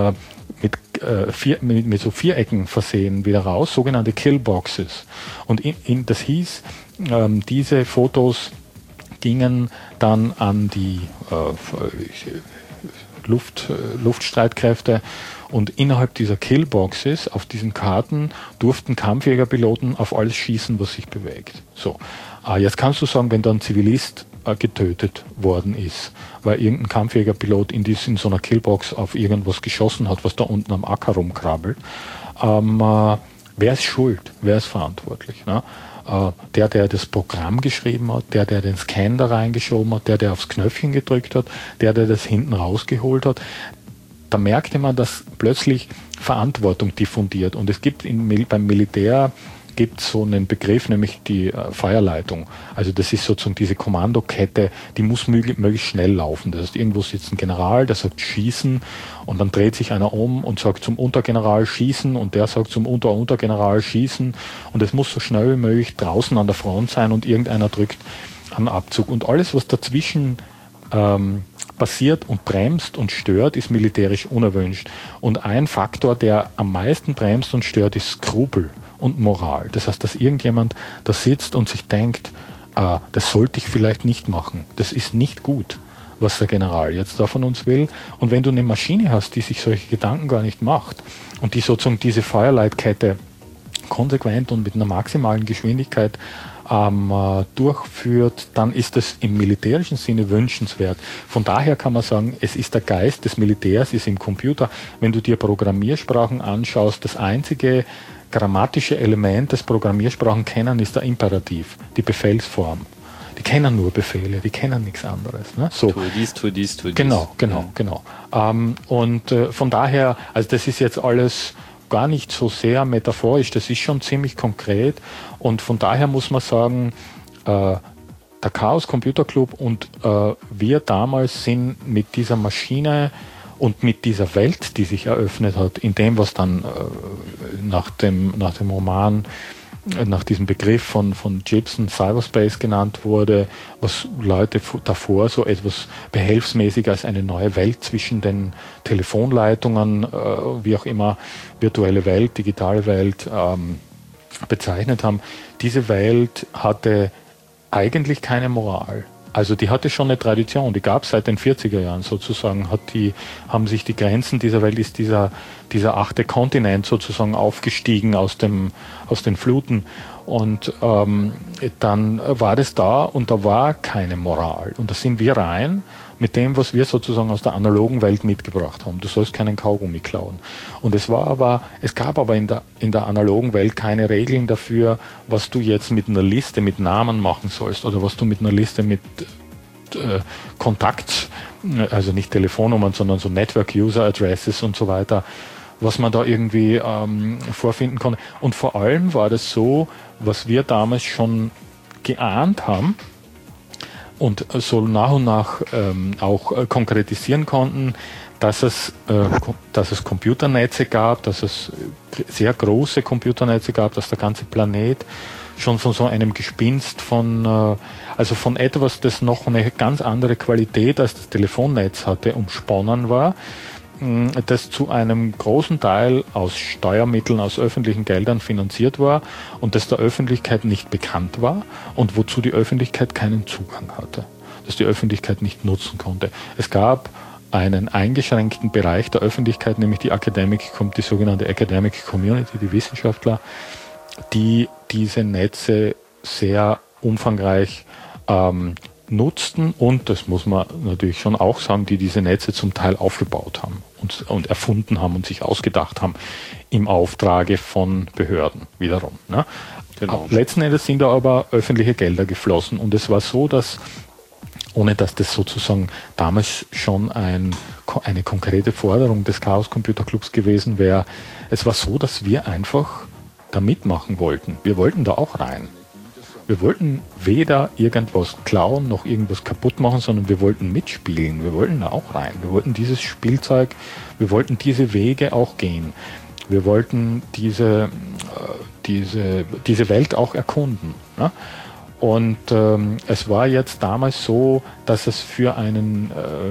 so Vierecken versehen wieder raus, sogenannte Killboxes. Und das hieß, diese Fotos gingen dann an die Luftstreitkräfte und innerhalb dieser Killboxes auf diesen Karten durften Kampfjägerpiloten auf alles schießen, was sich bewegt. So, jetzt kannst du sagen, wenn da ein Zivilist getötet worden ist, weil irgendein Kampfjägerpilot in so einer Killbox auf irgendwas geschossen hat, was da unten am Acker rumkrabbelt, wer ist schuld? Wer ist verantwortlich? Ne? Der das Programm geschrieben hat, der den Scan da reingeschoben hat, der aufs Knöpfchen gedrückt hat, der das hinten rausgeholt hat. Da merkte man, dass plötzlich Verantwortung diffundiert. Und es gibt beim Militär gibt so einen Begriff, nämlich die Feuerleitung. Also das ist sozusagen diese Kommandokette, die muss möglichst schnell laufen. Das heißt, irgendwo sitzt ein General, der sagt schießen und dann dreht sich einer um und sagt zum Untergeneral schießen und der sagt zum Untergeneral schießen und es muss so schnell wie möglich draußen an der Front sein und irgendeiner drückt einen Abzug. Und alles, was dazwischen passiert und bremst und stört, ist militärisch unerwünscht. Und ein Faktor, der am meisten bremst und stört, ist Skrupel und Moral. Das heißt, dass irgendjemand da sitzt und sich denkt, das sollte ich vielleicht nicht machen. Das ist nicht gut, was der General jetzt da von uns will. Und wenn du eine Maschine hast, die sich solche Gedanken gar nicht macht und die sozusagen diese Feuerleitkette konsequent und mit einer maximalen Geschwindigkeit durchführt, dann ist das im militärischen Sinne wünschenswert. Von daher kann man sagen, es ist der Geist des Militärs, ist im Computer. Wenn du dir Programmiersprachen anschaust, das einzige grammatische Element, das Programmiersprachen kennen, ist der Imperativ, die Befehlsform. Die kennen nur Befehle, die kennen nichts anderes. Ne? So. Tu dies, tu dies, tu dies. Genau. Von daher, also das ist jetzt alles gar nicht so sehr metaphorisch, das ist schon ziemlich konkret und von daher muss man sagen, der Chaos Computer Club und wir damals sind mit dieser Maschine und mit dieser Welt, die sich eröffnet hat, in dem, was dann nach dem Roman, nach diesem Begriff von Gibson Cyberspace genannt wurde, was Leute davor so etwas behelfsmäßig als eine neue Welt zwischen den Telefonleitungen, wie auch immer, virtuelle Welt, digitale Welt bezeichnet haben. Diese Welt hatte eigentlich keine Moral. Also die hatte schon eine Tradition, die gab es seit den 40er Jahren sozusagen, haben sich die Grenzen dieser Welt, ist dieser 8. Kontinent sozusagen aufgestiegen aus den Fluten und dann war das da und da war keine Moral und da sind wir rein mit dem, was wir sozusagen aus der analogen Welt mitgebracht haben. Du sollst keinen Kaugummi klauen. Und es gab aber in der analogen Welt keine Regeln dafür, was du jetzt mit einer Liste mit Namen machen sollst oder was du mit einer Liste mit Kontakt, also nicht Telefonnummern, sondern so Network User Addresses und so weiter, was man da irgendwie vorfinden konnte. Und vor allem war das so, was wir damals schon geahnt haben, und so nach und nach auch konkretisieren konnten, dass es Computernetze gab, dass es sehr große Computernetze gab, dass der ganze Planet schon von so einem Gespinst von etwas, das noch eine ganz andere Qualität als das Telefonnetz hatte, umsponnen war, das zu einem großen Teil aus Steuermitteln, aus öffentlichen Geldern finanziert war und das der Öffentlichkeit nicht bekannt war und wozu die Öffentlichkeit keinen Zugang hatte, das die Öffentlichkeit nicht nutzen konnte. Es gab einen eingeschränkten Bereich der Öffentlichkeit, nämlich die sogenannte Academic Community, die Wissenschaftler, die diese Netze sehr umfangreich nutzten und, das muss man natürlich schon auch sagen, die diese Netze zum Teil aufgebaut haben und erfunden haben und sich ausgedacht haben im Auftrage von Behörden wiederum. Ne? Genau. Letzten Endes sind da aber öffentliche Gelder geflossen und es war so, dass, ohne dass das sozusagen damals schon eine konkrete Forderung des Chaos Computer Clubs gewesen wäre, es war so, dass wir einfach da mitmachen wollten. Wir wollten da auch rein. Wir wollten weder irgendwas klauen noch irgendwas kaputt machen, sondern wir wollten mitspielen. Wir wollten da auch rein. Wir wollten dieses Spielzeug, wir wollten diese Wege auch gehen. Wir wollten diese Welt auch erkunden. Ne? Und es war jetzt damals so, dass es für ein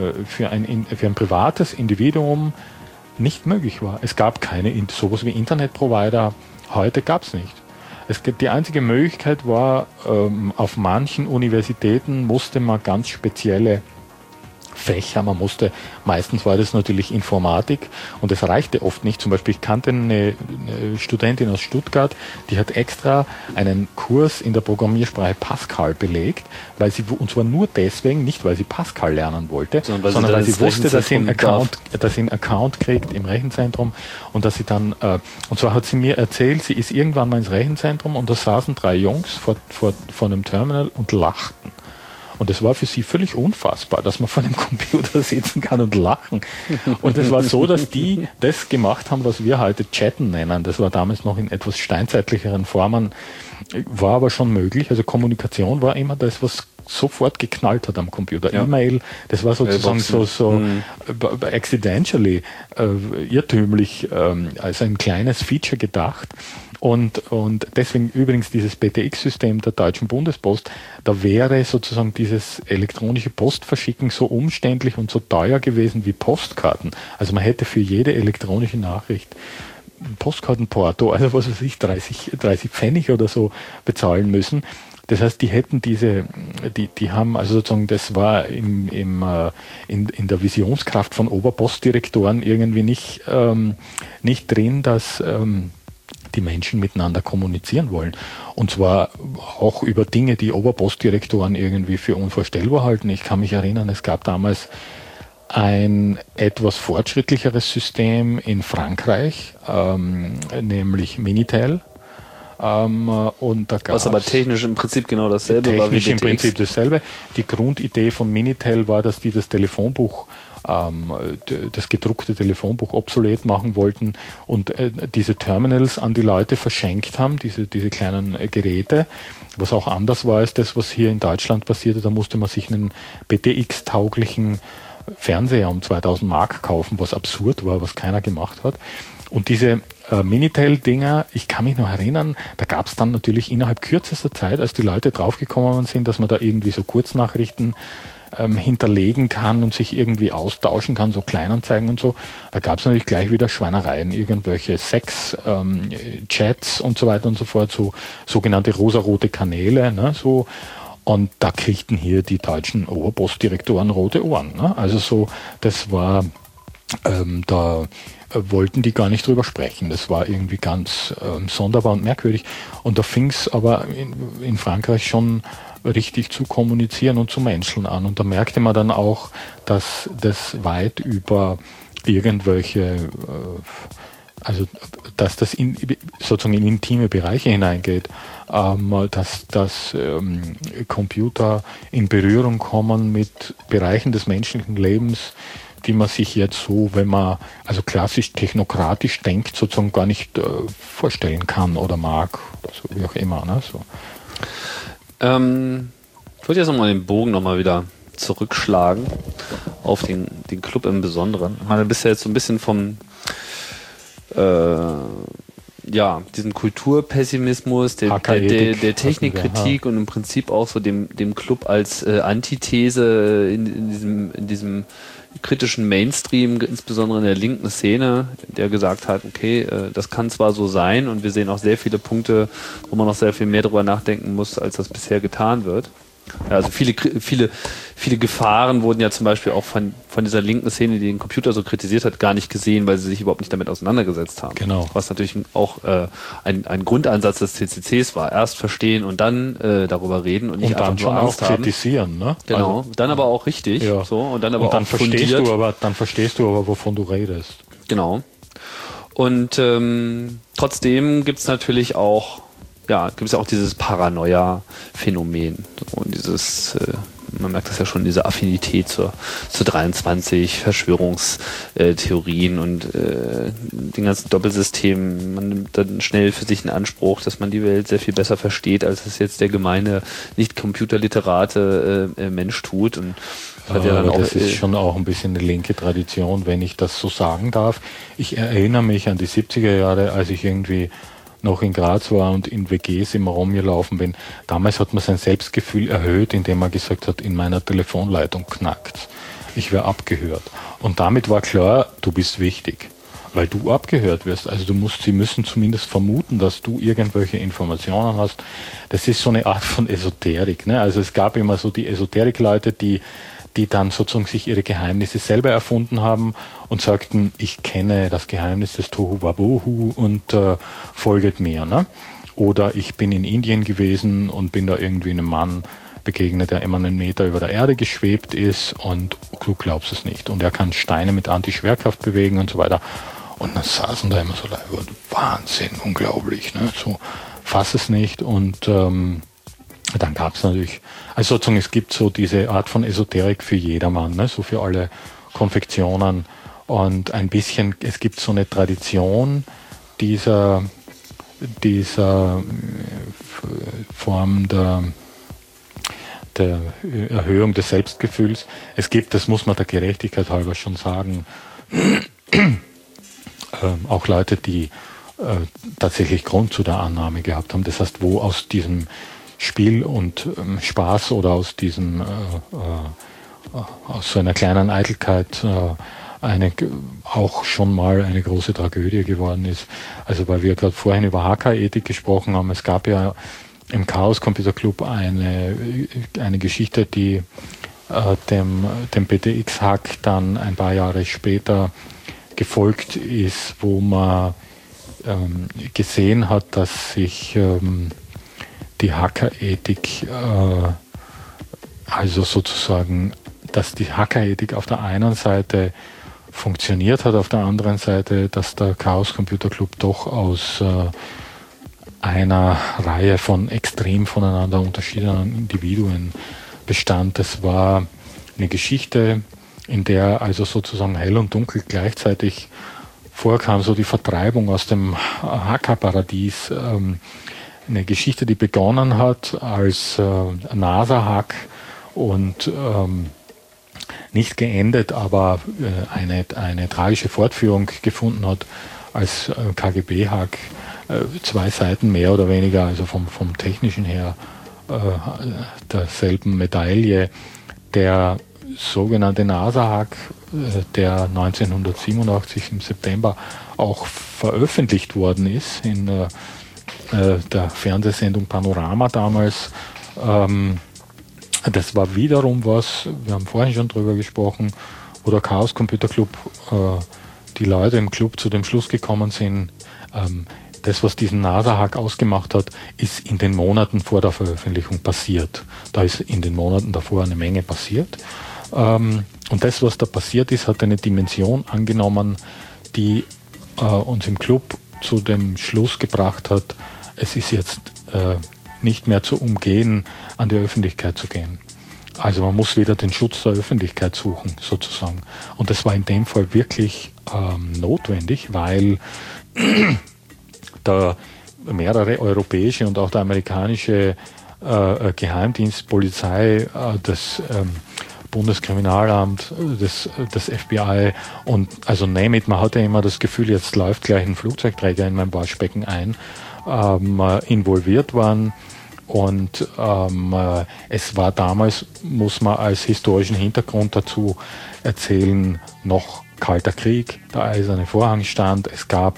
privates Individuum nicht möglich war. Es gab sowas wie Internetprovider, heute gab es nicht. Die einzige Möglichkeit war, auf manchen Universitäten musste man ganz spezielle Fächer, meistens war das natürlich Informatik und es reichte oft nicht. Zum Beispiel, ich kannte eine Studentin aus Stuttgart, die hat extra einen Kurs in der Programmiersprache Pascal belegt, und zwar nur deswegen, nicht weil sie Pascal lernen wollte, sondern weil sie wusste, dass sie einen Account kriegt im Rechenzentrum und dass sie dann, und zwar hat sie mir erzählt, sie ist irgendwann mal ins Rechenzentrum und da saßen 3 Jungs vor einem Terminal und lachten. Und es war für sie völlig unfassbar, dass man vor einem Computer sitzen kann und lachen. Und es war so, dass die das gemacht haben, was wir heute Chatten nennen. Das war damals noch in etwas steinzeitlicheren Formen, war aber schon möglich. Also Kommunikation war immer das, was sofort geknallt hat am Computer. Ja. E-Mail, das war sozusagen so accidentally, irrtümlich, als ein kleines Feature gedacht. Und deswegen übrigens dieses BTX-System der Deutschen Bundespost, da wäre sozusagen dieses elektronische Postverschicken so umständlich und so teuer gewesen wie Postkarten. Also man hätte für jede elektronische Nachricht Postkartenporto, also was weiß ich, 30 Pfennig oder so bezahlen müssen. Das heißt, die haben also sozusagen, das war in der Visionskraft von Oberpostdirektoren irgendwie nicht drin, dass die Menschen miteinander kommunizieren wollen. Und zwar auch über Dinge, die Oberpostdirektoren irgendwie für unvorstellbar halten. Ich kann mich erinnern, es gab damals ein etwas fortschrittlicheres System in Frankreich, nämlich Minitel. Und da was aber technisch im Prinzip genau dasselbe war wie BTX. Technisch im Prinzip dasselbe. Die Grundidee von Minitel war, dass die das Telefonbuch, das gedruckte Telefonbuch obsolet machen wollten und diese Terminals an die Leute verschenkt haben, diese kleinen Geräte, was auch anders war als das, was hier in Deutschland passierte. Da musste man sich einen BTX-tauglichen Fernseher um 2000 Mark kaufen, was absurd war, was keiner gemacht hat. Und diese Minitel-Dinger, ich kann mich noch erinnern, da gab es dann natürlich innerhalb kürzester Zeit, als die Leute draufgekommen sind, dass man da irgendwie so Kurznachrichten hinterlegen kann und sich irgendwie austauschen kann, so Kleinanzeigen und so. Da gab es natürlich gleich wieder Schweinereien, irgendwelche Sex-Chats und so weiter und so fort, so sogenannte rosarote Kanäle, ne, so. Und da kriegten hier die deutschen Oberpostdirektoren rote Ohren. Ne? Also so, das war, da wollten die gar nicht drüber sprechen. Das war irgendwie ganz sonderbar und merkwürdig. Und da fing es aber in Frankreich schon richtig zu kommunizieren und zu menscheln an. Und da merkte man dann auch, dass das weit über irgendwelche, also dass das sozusagen in intime Bereiche hineingeht, dass Computer in Berührung kommen mit Bereichen des menschlichen Lebens, die man sich jetzt so, wenn man also klassisch technokratisch denkt, sozusagen gar nicht vorstellen kann oder mag, oder so, wie auch immer. Ne? So. Ich würde jetzt nochmal den Bogen nochmal wieder zurückschlagen auf den Club im Besonderen. Ich meine, du bist ja jetzt so ein bisschen vom diesem Kulturpessimismus, der Technikkritik und im Prinzip auch so dem Club als Antithese in diesem kritischen Mainstream, insbesondere in der linken Szene, der gesagt hat, okay, das kann zwar so sein und wir sehen auch sehr viele Punkte, wo man noch sehr viel mehr darüber nachdenken muss, als das bisher getan wird. Ja, also viele Gefahren wurden ja zum Beispiel auch von dieser linken Szene, die den Computer so kritisiert hat, gar nicht gesehen, weil sie sich überhaupt nicht damit auseinandergesetzt haben. Genau. Was natürlich auch ein Grundansatz des CCCs war. Erst verstehen und dann darüber reden und nicht einfach nur Angst haben. Kritisieren, ne? Genau. Also, dann aber auch richtig. Ja. So, und dann aber und dann auch fundiert. Dann verstehst du aber, wovon du redest. Genau. Und trotzdem gibt es natürlich auch dieses Paranoia-Phänomen und dieses, man merkt das ja schon, diese Affinität zur 23, Verschwörungstheorien und den ganzen Doppelsystemen. Man nimmt dann schnell für sich in Anspruch, dass man die Welt sehr viel besser versteht, als es jetzt der gemeine, nicht computerliterate Mensch tut. Und das ist schon auch ein bisschen eine linke Tradition, wenn ich das so sagen darf. Ich erinnere mich an die 70er Jahre, als ich irgendwie noch in Graz war und in WGs immer rumgelaufen bin. Damals hat man sein Selbstgefühl erhöht, indem man gesagt hat, in meiner Telefonleitung knackt's. Ich werde abgehört. Und damit war klar, du bist wichtig, weil du abgehört wirst. Also sie müssen zumindest vermuten, dass du irgendwelche Informationen hast. Das ist so eine Art von Esoterik, ne? Also es gab immer so die Esoterik-Leute, die dann sozusagen sich ihre Geheimnisse selber erfunden haben und sagten, ich kenne das Geheimnis des Tohu Wabohu und folget mir. Ne? Oder ich bin in Indien gewesen und bin da irgendwie einem Mann begegnet, der immer einen Meter über der Erde geschwebt ist und du glaubst es nicht. Und er kann Steine mit Antischwerkraft bewegen und so weiter. Und dann saßen da immer so Leute, Wahnsinn, unglaublich. Ne? So, fass es nicht. Und dann gab es natürlich, also sozusagen, es gibt so diese Art von Esoterik für jedermann, ne? So für alle Konfektionen und ein bisschen, es gibt so eine Tradition dieser Form der Erhöhung des Selbstgefühls. Es gibt, das muss man der Gerechtigkeit halber schon sagen, auch Leute, die tatsächlich Grund zu der Annahme gehabt haben. Das heißt, wo aus diesem Spiel und Spaß oder aus so einer kleinen Eitelkeit auch schon mal eine große Tragödie geworden ist. Also weil wir gerade vorhin über Hackerethik gesprochen haben, es gab ja im Chaos Computer Club eine Geschichte, die dem PTX-Hack dann ein paar Jahre später gefolgt ist, wo man gesehen hat, dass sich die Hackerethik, also sozusagen, dass die Hackerethik auf der einen Seite funktioniert hat, auf der anderen Seite, dass der Chaos Computer Club doch aus einer Reihe von extrem voneinander unterschiedlichen Individuen bestand. Das war eine Geschichte, in der also sozusagen hell und dunkel gleichzeitig vorkam, so die Vertreibung aus dem Hackerparadies. Eine Geschichte, die begonnen hat als NASA-Hack und nicht geendet, aber eine tragische Fortführung gefunden hat als KGB-Hack. 2 Seiten mehr oder weniger, also vom Technischen her derselben Medaille. Der sogenannte NASA-Hack, der 1987 im September auch veröffentlicht worden ist in der Fernsehsendung Panorama damals. Das war wiederum was, wir haben vorhin schon drüber gesprochen, wo der Chaos Computer Club, die Leute im Club zu dem Schluss gekommen sind, das, was diesen NASA-Hack ausgemacht hat, ist in den Monaten vor der Veröffentlichung passiert. Da ist in den Monaten davor eine Menge passiert. Und das, was da passiert ist, hat eine Dimension angenommen, die uns im Club zu dem Schluss gebracht hat, es ist jetzt nicht mehr zu umgehen, an die Öffentlichkeit zu gehen. Also man muss wieder den Schutz der Öffentlichkeit suchen, sozusagen. Und das war in dem Fall wirklich notwendig, weil da mehrere europäische und auch der amerikanische Geheimdienst, Polizei das Bundeskriminalamt, das FBI und also name it, man hatte immer das Gefühl, jetzt läuft gleich ein Flugzeugträger in mein Waschbecken ein, involviert waren. Und es war damals, muss man als historischen Hintergrund dazu erzählen, noch Kalter Krieg, der Eiserne Vorhang stand. Es gab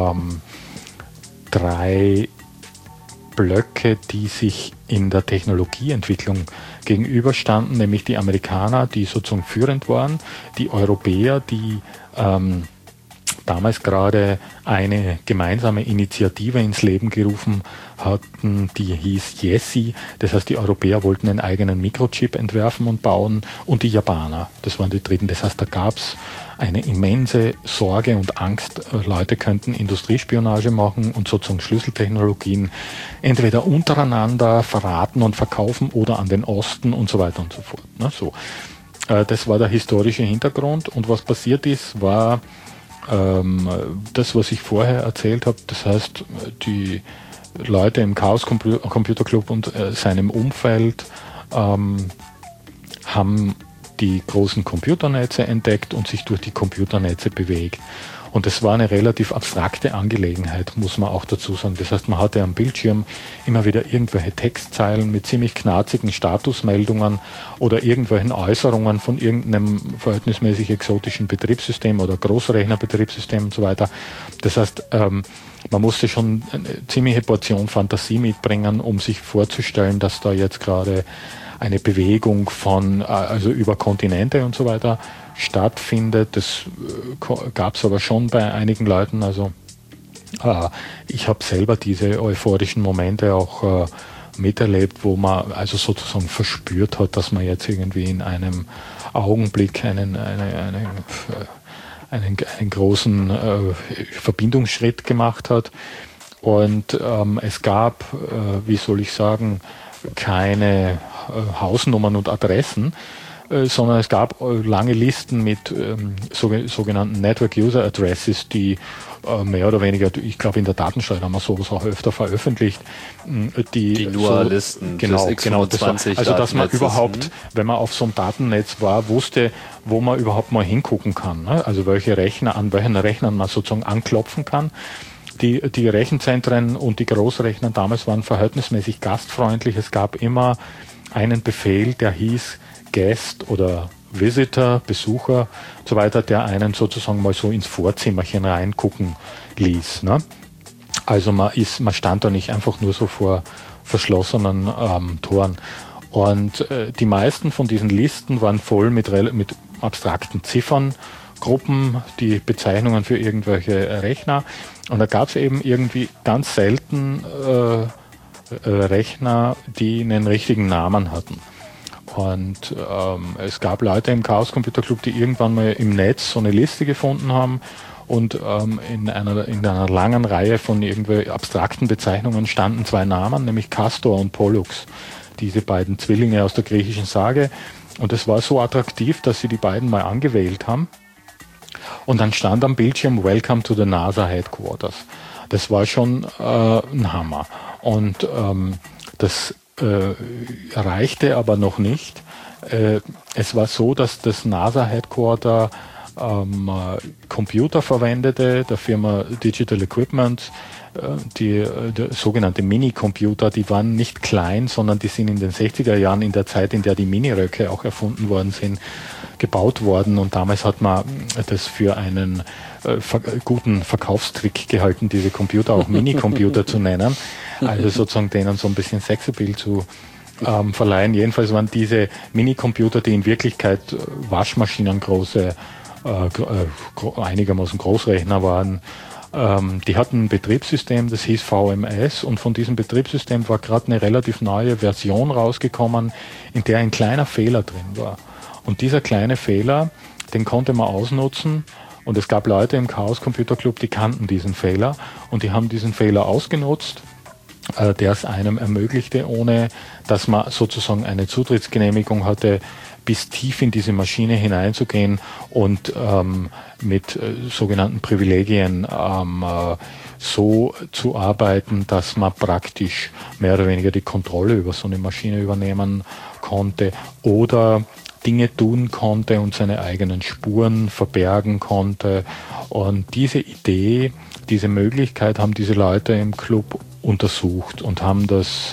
3 Blöcke, die sich in der Technologieentwicklung gegenüberstanden, nämlich die Amerikaner, die sozusagen führend waren, die Europäer, die damals gerade eine gemeinsame Initiative ins Leben gerufen hatten, die hieß YESI. Das heißt, die Europäer wollten einen eigenen Mikrochip entwerfen und bauen und die Japaner, das waren die Dritten. Das heißt, da gab es eine immense Sorge und Angst, Leute könnten Industriespionage machen und sozusagen Schlüsseltechnologien entweder untereinander verraten und verkaufen oder an den Osten und so weiter und so fort. Ne? So. Das war der historische Hintergrund und was passiert ist, war das, was ich vorher erzählt habe. Das heißt, die Leute im Chaos Computer Club und seinem Umfeld haben die großen Computernetze entdeckt und sich durch die Computernetze bewegt. Und das war eine relativ abstrakte Angelegenheit, muss man auch dazu sagen. Das heißt, man hatte am Bildschirm immer wieder irgendwelche Textzeilen mit ziemlich knarzigen Statusmeldungen oder irgendwelchen Äußerungen von irgendeinem verhältnismäßig exotischen Betriebssystem oder Großrechnerbetriebssystem und so weiter. Das heißt, man musste schon eine ziemliche Portion Fantasie mitbringen, um sich vorzustellen, dass da jetzt gerade eine Bewegung von, also über Kontinente und so weiter stattfindet. Das gab es aber schon bei einigen Leuten. Also ich habe selber diese euphorischen Momente auch miterlebt, wo man also sozusagen verspürt hat, dass man jetzt irgendwie in einem Augenblick einen großen Verbindungsschritt gemacht hat. Und es gab, wie soll ich sagen, keine Hausnummern und Adressen, sondern es gab lange Listen mit sogenannten Network User Addresses, die mehr oder weniger, ich glaube in der Datenschleuder haben wir sowas auch öfter veröffentlicht, die nur so, Listen genau, das also dass man überhaupt, wenn man auf so einem Datennetz war, wusste, wo man überhaupt mal hingucken kann, ne? Also welche Rechner, an welchen Rechnern man sozusagen anklopfen kann. Die Rechenzentren und die Großrechner damals waren verhältnismäßig gastfreundlich. Es gab immer einen Befehl, der hieß Guest oder Visitor, Besucher und so weiter, der einen sozusagen mal so ins Vorzimmerchen reingucken ließ. Ne? Also man stand da nicht einfach nur so vor verschlossenen Toren. Und die meisten von diesen Listen waren voll mit abstrakten Ziffern, die Bezeichnungen für irgendwelche Rechner. Und da gab es eben irgendwie ganz selten Rechner, die einen richtigen Namen hatten. Und es gab Leute im Chaos Computer Club, die irgendwann mal im Netz so eine Liste gefunden haben und in einer langen Reihe von irgendwie abstrakten Bezeichnungen standen 2 Namen, nämlich Castor und Pollux, diese beiden Zwillinge aus der griechischen Sage. Und es war so attraktiv, dass sie die beiden mal angewählt haben. Und dann stand am Bildschirm Welcome to the NASA Headquarters. Das war schon ein Hammer. Und das reichte aber noch nicht. Es war so, dass das NASA Headquarter Computer verwendete, der Firma Digital Equipment, die sogenannte Mini-Computer, die waren nicht klein, sondern die sind in den 60er Jahren, in der Zeit, in der die Miniröcke auch erfunden worden sind, gebaut worden. Und damals hat man das für einen guten Verkaufstrick gehalten, diese Computer auch Mini-Computer zu nennen. Also sozusagen denen so ein bisschen Sexappeal zu verleihen. Jedenfalls waren diese Mini-Computer, die in Wirklichkeit Waschmaschinengroße, einigermaßen Großrechner waren, die hatten ein Betriebssystem, das hieß VMS, und von diesem Betriebssystem war gerade eine relativ neue Version rausgekommen, in der ein kleiner Fehler drin war. Und dieser kleine Fehler, den konnte man ausnutzen, und es gab Leute im Chaos Computer Club, die kannten diesen Fehler, und die haben diesen Fehler ausgenutzt, der es einem ermöglichte, ohne dass man sozusagen eine Zutrittsgenehmigung hatte, bis tief in diese Maschine hineinzugehen und mit sogenannten Privilegien so zu arbeiten, dass man praktisch mehr oder weniger die Kontrolle über so eine Maschine übernehmen konnte oder Dinge tun konnte und seine eigenen Spuren verbergen konnte. Und diese Idee, diese Möglichkeit haben diese Leute im Club untersucht und haben das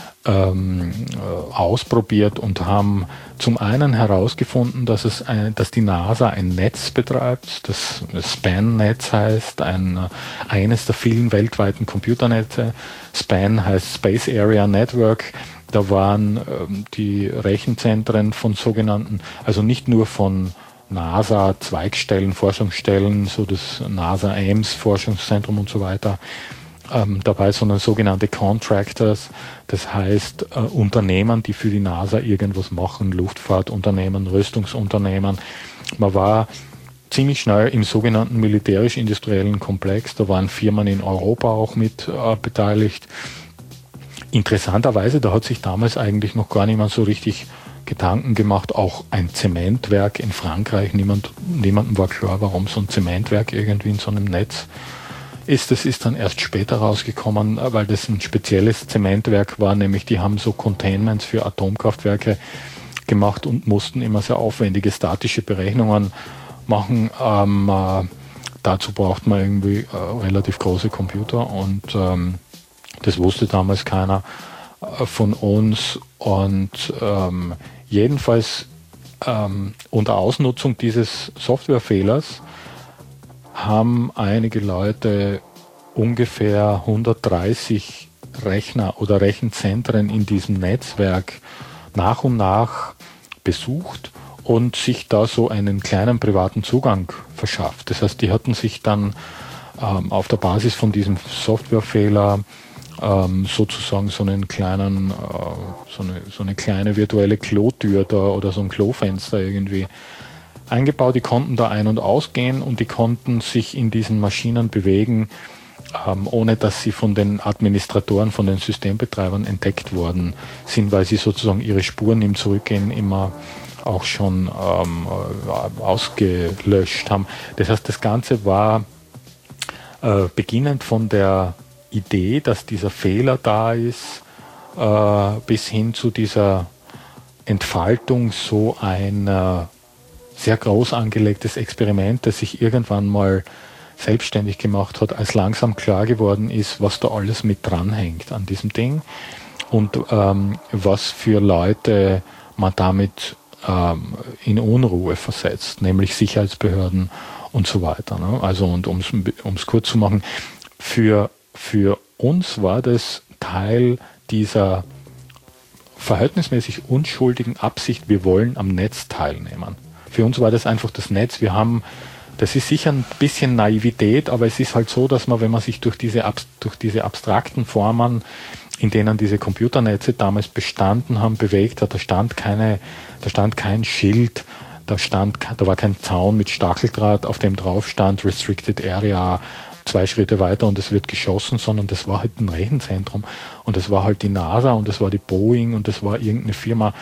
ausprobiert und haben zum einen herausgefunden, dass die NASA ein Netz betreibt, das SPAN-Netz heißt, eines der vielen weltweiten Computernetze. SPAN heißt Space Area Network. Da waren die Rechenzentren von sogenannten, also nicht nur von NASA, Zweigstellen, Forschungsstellen, so das NASA Ames Forschungszentrum und so weiter, dabei, sondern sogenannte Contractors, das heißt Unternehmen, die für die NASA irgendwas machen, Luftfahrtunternehmen, Rüstungsunternehmen. Man war ziemlich schnell im sogenannten militärisch-industriellen Komplex, da waren Firmen in Europa auch mit beteiligt. Interessanterweise, da hat sich damals eigentlich noch gar niemand so richtig Gedanken gemacht, auch ein Zementwerk in Frankreich, niemandem war klar, warum so ein Zementwerk irgendwie in so einem Netz ist. Das ist dann erst später rausgekommen, weil das ein spezielles Zementwerk war, nämlich die haben so Containments für Atomkraftwerke gemacht und mussten immer sehr aufwendige statische Berechnungen machen. Dazu braucht man irgendwie relativ große Computer und das wusste damals keiner von uns und jedenfalls unter Ausnutzung dieses Softwarefehlers haben einige Leute ungefähr 130 Rechner oder Rechenzentren in diesem Netzwerk nach und nach besucht und sich da so einen kleinen privaten Zugang verschafft. Das heißt, die hatten sich dann auf der Basis von diesem Softwarefehler sozusagen so einen kleinen, so eine kleine virtuelle Klotür da oder so ein Klofenster irgendwie eingebaut. Die konnten da ein- und ausgehen und die konnten sich in diesen Maschinen bewegen, ohne dass sie von den Administratoren, von den Systembetreibern entdeckt worden sind, weil sie sozusagen ihre Spuren im Zurückgehen immer auch schon ausgelöscht haben. Das heißt, das Ganze war beginnend von der Idee, dass dieser Fehler da ist, bis hin zu dieser Entfaltung so ein sehr groß angelegtes Experiment, das sich irgendwann mal selbstständig gemacht hat, als langsam klar geworden ist, was da alles mit dranhängt an diesem Ding und was für Leute man damit in Unruhe versetzt, nämlich Sicherheitsbehörden und so weiter. Ne? Also und um es kurz zu machen, für uns war das Teil dieser verhältnismäßig unschuldigen Absicht, wir wollen am Netz teilnehmen. Für uns war das einfach das Netz. Das ist sicher ein bisschen Naivität, aber es ist halt so, dass man, wenn man sich durch diese abstrakten Formen, in denen diese Computernetze damals bestanden haben, bewegt hat, da stand kein Schild, da war kein Zaun mit Stacheldraht, auf dem drauf stand Restricted Area, 2 Schritte weiter und es wird geschossen, sondern das war halt ein Rechenzentrum und das war halt die NASA und das war die Boeing und das war irgendeine Firma,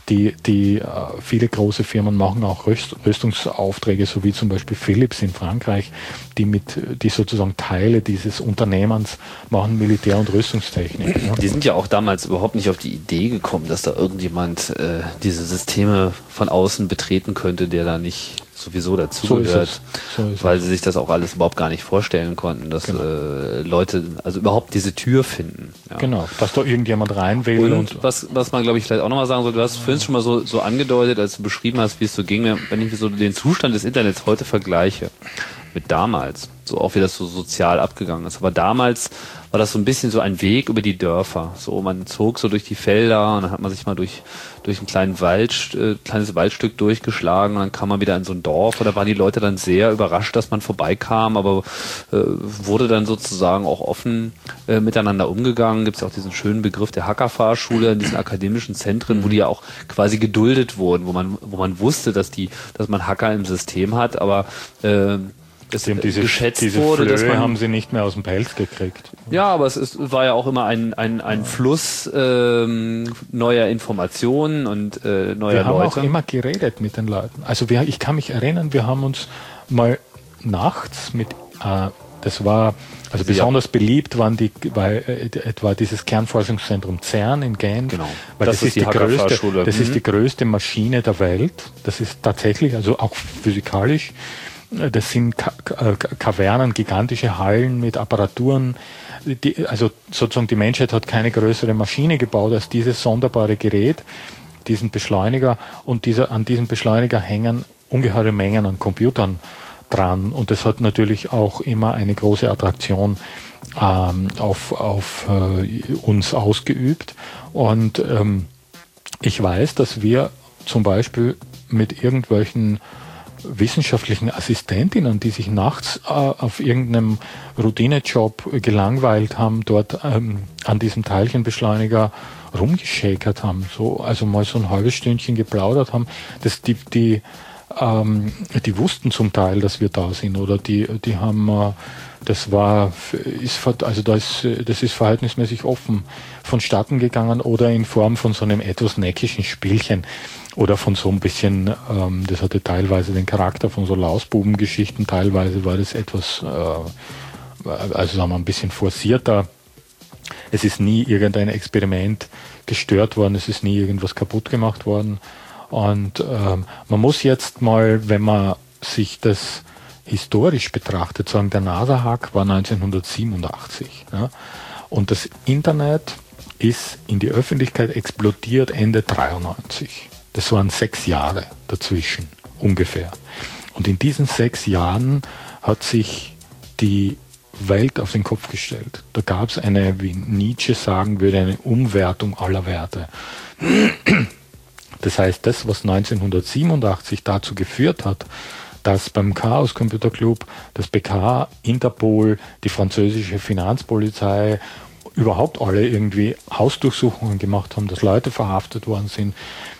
die viele große Firmen machen auch Rüstungsaufträge, so wie zum Beispiel Philips in Frankreich, die sozusagen Teile dieses Unternehmens machen, Militär- und Rüstungstechnik. Ja. Die sind ja auch damals überhaupt nicht auf die Idee gekommen, dass da irgendjemand diese Systeme von außen betreten könnte, der da nicht sowieso dazugehört, weil sie sich das auch alles überhaupt gar nicht vorstellen konnten, dass Leute also überhaupt diese Tür finden. Ja. Genau, dass da irgendjemand rein will. Und was man, glaube ich, vielleicht auch nochmal sagen soll, du hast vorhin schon mal so angedeutet, als du beschrieben hast, wie es so ging, wenn ich so den Zustand des Internets heute vergleiche mit damals, so auch wie das so sozial abgegangen ist. Aber damals war das so ein bisschen so ein Weg über die Dörfer. So, man zog so durch die Felder und dann hat man sich mal durch ein kleines Waldstück durchgeschlagen und dann kam man wieder in so ein Dorf und da waren die Leute dann sehr überrascht, dass man vorbeikam, aber wurde dann sozusagen auch offen miteinander umgegangen. Gibt es auch diesen schönen Begriff der Hackerfahrschule in diesen akademischen Zentren, wo die ja auch quasi geduldet wurden, wo man wusste, dass man Hacker im System hat, aber geschätzt diese wurde, dass Flöhe man haben sie nicht mehr aus dem Pelz gekriegt. Ja, aber war ja auch immer ein Fluss neuer Informationen und neuer Leute. Wir haben auch immer geredet mit den Leuten. Also ich kann mich erinnern, wir haben uns mal nachts mit, das war, also besonders beliebt waren etwa dieses Kernforschungszentrum CERN in Genf. Genau. Weil das ist die größte Maschine der Welt. Das ist tatsächlich, also auch physikalisch. Das sind Kavernen, gigantische Hallen mit Apparaturen. Also sozusagen die Menschheit hat keine größere Maschine gebaut als dieses sonderbare Gerät, diesen Beschleuniger. Und an diesem Beschleuniger hängen ungeheure Mengen an Computern dran. Und das hat natürlich auch immer eine große Attraktion auf uns ausgeübt. Und ich weiß, dass wir zum Beispiel mit irgendwelchen wissenschaftlichen Assistentinnen, die sich nachts auf irgendeinem Routinejob gelangweilt haben, dort an diesem Teilchenbeschleuniger rumgeschäkert haben, also mal so ein halbes Stündchen geplaudert haben, dass die wussten zum Teil, dass wir da sind, oder die haben, das ist verhältnismäßig offen vonstatten gegangen, oder in Form von so einem etwas neckischen Spielchen oder von so ein bisschen, das hatte teilweise den Charakter von so Lausbubengeschichten, teilweise war das etwas, also sagen wir ein bisschen forcierter. Es ist nie irgendein Experiment gestört worden, es ist nie irgendwas kaputt gemacht worden. Und man muss jetzt mal, wenn man sich das historisch betrachtet, sagen, der NASA-Hack war 1987. Ja? Und das Internet ist in die Öffentlichkeit explodiert Ende 93. Das waren 6 Jahre dazwischen, ungefähr. Und in diesen 6 Jahren hat sich die Welt auf den Kopf gestellt. Da gab es eine, wie Nietzsche sagen würde, eine Umwertung aller Werte. Das heißt, das, was 1987 dazu geführt hat, dass beim Chaos Computer Club das BK, Interpol, die französische Finanzpolizei, überhaupt alle irgendwie Hausdurchsuchungen gemacht haben, dass Leute verhaftet worden sind,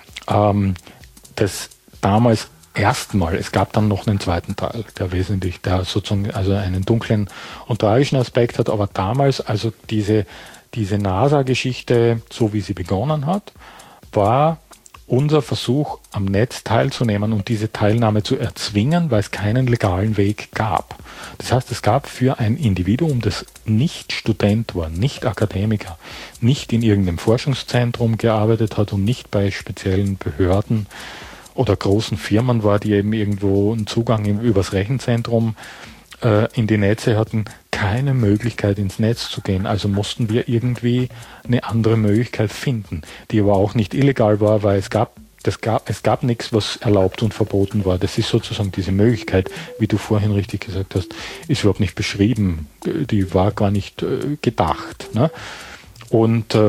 das damals erstmal, es gab dann noch einen zweiten Teil, der sozusagen also einen dunklen und tragischen Aspekt hat, aber damals, also diese NASA-Geschichte, so wie sie begonnen hat, war unser Versuch, am Netz teilzunehmen und diese Teilnahme zu erzwingen, weil es keinen legalen Weg gab. Das heißt, es gab für ein Individuum, das nicht Student war, nicht Akademiker, nicht in irgendeinem Forschungszentrum gearbeitet hat und nicht bei speziellen Behörden oder großen Firmen war, die eben irgendwo einen Zugang übers Rechenzentrum in die Netze hatten, keine Möglichkeit ins Netz zu gehen. Also mussten wir irgendwie eine andere Möglichkeit finden, die aber auch nicht illegal war, weil es gab nichts, was erlaubt und verboten war. Das ist sozusagen diese Möglichkeit, wie du vorhin richtig gesagt hast, ist überhaupt nicht beschrieben. Die war gar nicht gedacht. Ne? Und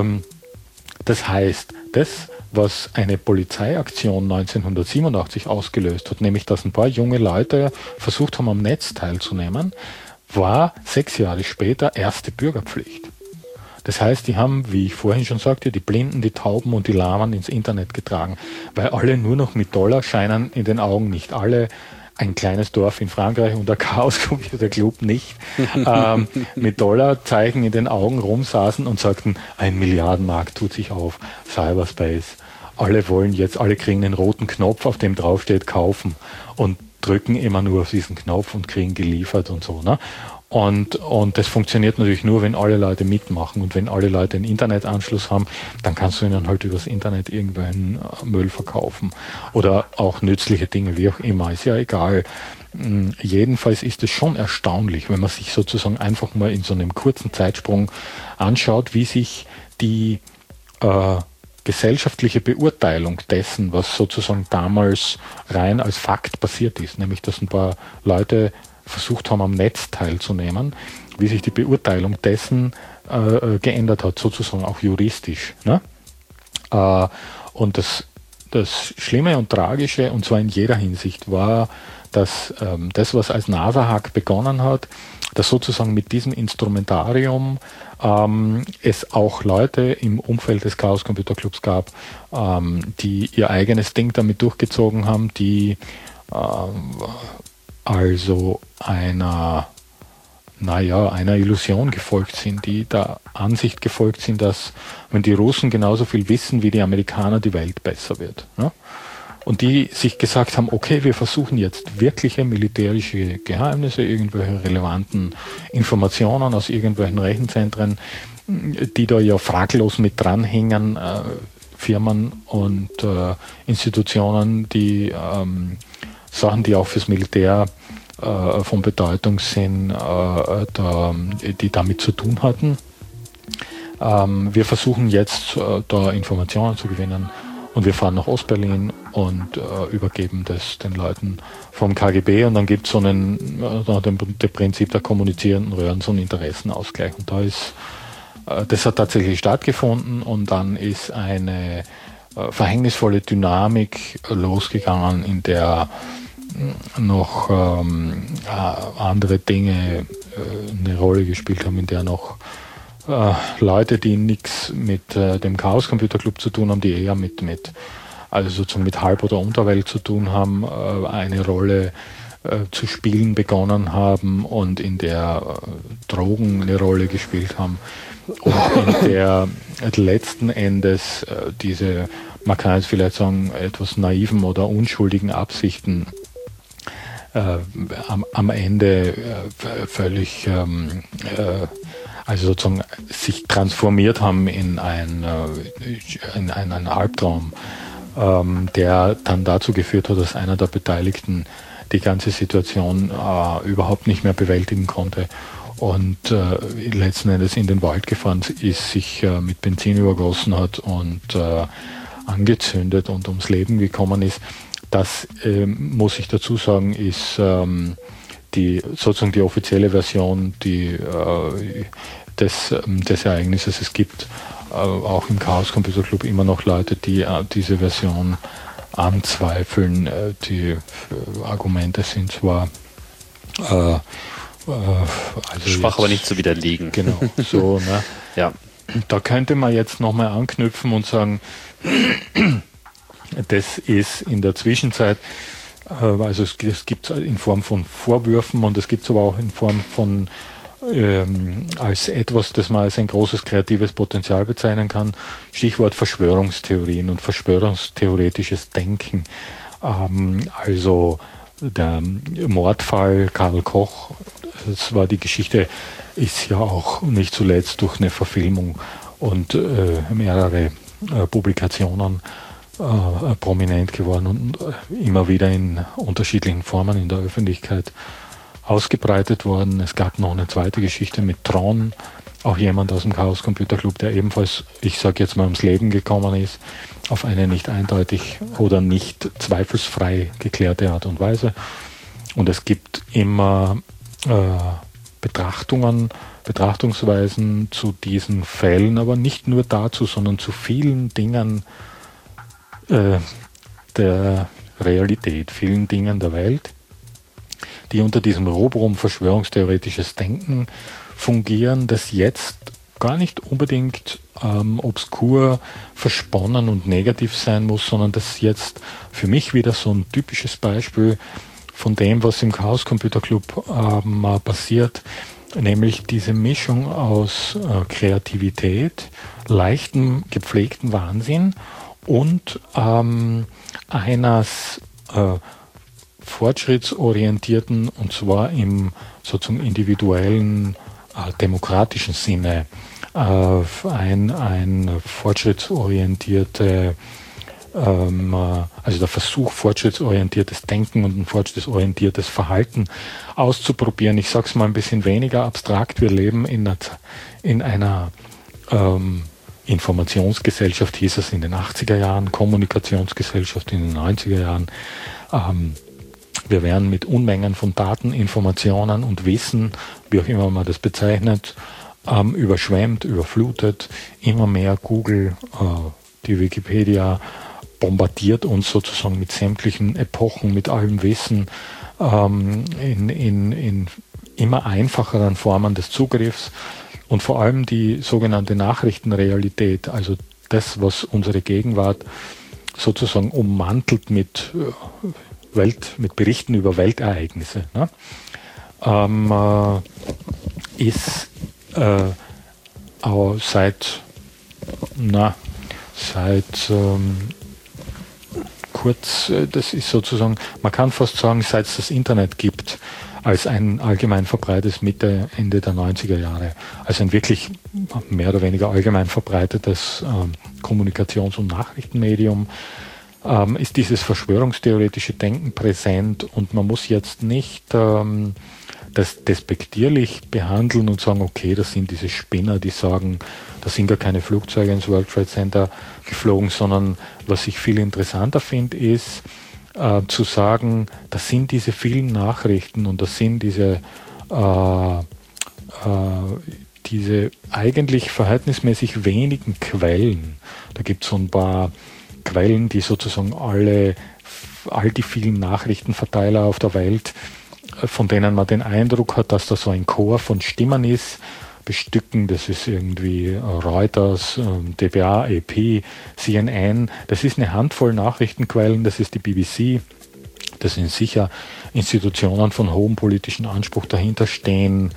das heißt, das, was eine Polizeiaktion 1987 ausgelöst hat, nämlich dass ein paar junge Leute versucht haben, am Netz teilzunehmen, war 6 Jahre später erste Bürgerpflicht. Das heißt, die haben, wie ich vorhin schon sagte, die Blinden, die Tauben und die Lahmen ins Internet getragen, weil alle nur noch mit Dollarscheinen in den Augen, nicht alle, ein kleines Dorf in Frankreich und der Chaos Computer Club nicht, mit Dollarzeichen in den Augen rumsaßen und sagten, 1 Milliardenmarkt tut sich auf, Cyberspace. Alle kriegen den roten Knopf, auf dem draufsteht, kaufen und drücken immer nur auf diesen Knopf und kriegen geliefert und so. Ne? Und das funktioniert natürlich nur, wenn alle Leute mitmachen und wenn alle Leute einen Internetanschluss haben, dann kannst du ihnen halt übers Internet irgendwelchen Müll verkaufen oder auch nützliche Dinge, wie auch immer, ist ja egal. Jedenfalls ist es schon erstaunlich, wenn man sich sozusagen einfach mal in so einem kurzen Zeitsprung anschaut, wie sich die gesellschaftliche Beurteilung dessen, was sozusagen damals rein als Fakt passiert ist, nämlich dass ein paar Leute versucht haben, am Netz teilzunehmen, wie sich die Beurteilung dessen geändert hat, sozusagen auch juristisch. Ne? Und das Schlimme und Tragische, und zwar in jeder Hinsicht, war, dass das, was als NASA-Hack begonnen hat, dass sozusagen mit diesem Instrumentarium es auch Leute im Umfeld des Chaos Computer Clubs gab, die ihr eigenes Ding damit durchgezogen haben, die also einer Illusion gefolgt sind, die der Ansicht gefolgt sind, dass wenn die Russen genauso viel wissen wie die Amerikaner, die Welt besser wird. Ja? Und die sich gesagt haben, okay, wir versuchen jetzt wirkliche militärische Geheimnisse, irgendwelche relevanten Informationen aus irgendwelchen Rechenzentren, die da ja fraglos mit dranhängen, Firmen und Institutionen, die Sachen, die auch fürs Militär von Bedeutung sind, die damit zu tun hatten. Wir versuchen jetzt da Informationen zu gewinnen und wir fahren nach Ostberlin und übergeben das den Leuten vom KGB und dann gibt es so nach dem Prinzip der kommunizierenden Röhren so einen Interessenausgleich und das hat tatsächlich stattgefunden und dann ist eine verhängnisvolle Dynamik losgegangen, in der noch andere Dinge eine Rolle gespielt haben, in der noch Leute, die nichts mit dem Chaos Computer Club zu tun haben, die eher also sozusagen mit Halb- oder Unterwelt zu tun haben, eine Rolle zu spielen begonnen haben und in der Drogen eine Rolle gespielt haben und in der letzten Endes diese, man kann jetzt vielleicht sagen, etwas naiven oder unschuldigen Absichten am Ende völlig also sozusagen sich transformiert haben in einen Albtraum, der dann dazu geführt hat, dass einer der Beteiligten die ganze Situation überhaupt nicht mehr bewältigen konnte und letzten Endes in den Wald gefahren ist, sich mit Benzin übergossen hat und angezündet und ums Leben gekommen ist. Das muss ich dazu sagen, ist sozusagen die offizielle Version des Ereignisses. Es gibt auch im Chaos Computer Club immer noch Leute, die diese Version anzweifeln. Die Argumente sind zwar also schwach, aber nicht zu widerlegen. Genau, so. Ne? Ja. Da könnte man jetzt nochmal anknüpfen und sagen, das ist in der Zwischenzeit, also es gibt es in Form von Vorwürfen und es gibt es aber auch in Form von als etwas, das man als ein großes kreatives Potenzial bezeichnen kann. Stichwort Verschwörungstheorien und verschwörungstheoretisches Denken. Also der Mordfall Karl Koch, das war die Geschichte, ist ja auch nicht zuletzt durch eine Verfilmung und mehrere Publikationen prominent geworden und immer wieder in unterschiedlichen Formen in der Öffentlichkeit ausgebreitet worden. Es gab noch eine zweite Geschichte mit Tron, auch jemand aus dem Chaos Computer Club, der ebenfalls, ich sage jetzt mal, ums Leben gekommen ist, auf eine nicht eindeutig oder nicht zweifelsfrei geklärte Art und Weise. Und es gibt immer Betrachtungsweisen zu diesen Fällen, aber nicht nur dazu, sondern zu vielen Dingen der Realität, vielen Dingen der Welt, die unter diesem Rubrum verschwörungstheoretisches Denken fungieren, das jetzt gar nicht unbedingt obskur, versponnen und negativ sein muss, sondern das jetzt für mich wieder so ein typisches Beispiel von dem, was im Chaos Computer Club passiert, nämlich diese Mischung aus Kreativität, leichtem, gepflegten Wahnsinn und eines fortschrittsorientierten, und zwar im sozusagen individuellen, demokratischen Sinne, ein fortschrittsorientierte, also der Versuch, fortschrittsorientiertes Denken und ein fortschrittsorientiertes Verhalten auszuprobieren. Ich sage es mal ein bisschen weniger abstrakt. Wir leben in einer Informationsgesellschaft, hieß es in den 80er Jahren, Kommunikationsgesellschaft in den 90er Jahren. Wir werden mit Unmengen von Daten, Informationen und Wissen, wie auch immer man das bezeichnet, überschwemmt, überflutet. Immer mehr Google, die Wikipedia bombardiert uns sozusagen mit sämtlichen Epochen, mit allem Wissen, in immer einfacheren Formen des Zugriffs. Und vor allem die sogenannte Nachrichtenrealität, also das, was unsere Gegenwart sozusagen ummantelt mit mit Berichten über Weltereignisse, ne? Ist seit das ist sozusagen, man kann fast sagen, seit es das Internet gibt, als ein allgemein verbreitetes Mitte, Ende der 90er Jahre, als ein wirklich mehr oder weniger allgemein verbreitetes Kommunikations- und Nachrichtenmedium, ist dieses verschwörungstheoretische Denken präsent, und man muss jetzt nicht das despektierlich behandeln und sagen, okay, das sind diese Spinner, die sagen, da sind gar keine Flugzeuge ins World Trade Center geflogen, sondern was ich viel interessanter finde, ist zu sagen, das sind diese vielen Nachrichten und das sind diese eigentlich verhältnismäßig wenigen Quellen. Da gibt es so ein paar Quellen, die sozusagen all die vielen Nachrichtenverteiler auf der Welt, von denen man den Eindruck hat, dass da so ein Chor von Stimmen ist, bestücken. Das ist irgendwie Reuters, dpa, AP, CNN. Das ist eine Handvoll Nachrichtenquellen, das ist die BBC. Das sind sicher Institutionen von hohem politischen Anspruch dahinter stehen.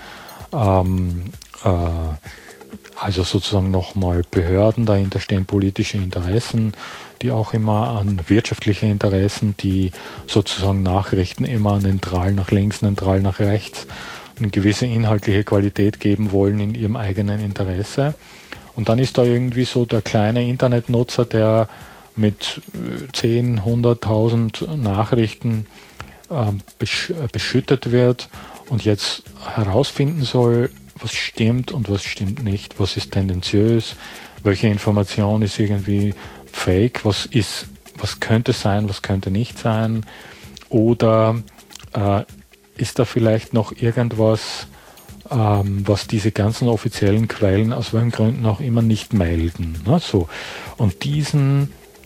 Also sozusagen nochmal Behörden, dahinter stehen politische Interessen, die auch immer an wirtschaftliche Interessen, die sozusagen Nachrichten immer neutral nach links, neutral nach rechts, eine gewisse inhaltliche Qualität geben wollen in ihrem eigenen Interesse. Und dann ist da irgendwie so der kleine Internetnutzer, der mit 10, 100.000 Nachrichten beschüttet wird und jetzt herausfinden soll, was stimmt und was stimmt nicht, was ist tendenziös, welche Information ist irgendwie fake, was könnte sein, was könnte nicht sein, oder ist da vielleicht noch irgendwas, was diese ganzen offiziellen Quellen aus welchen Gründen auch immer nicht melden. Ne? So. Und diesen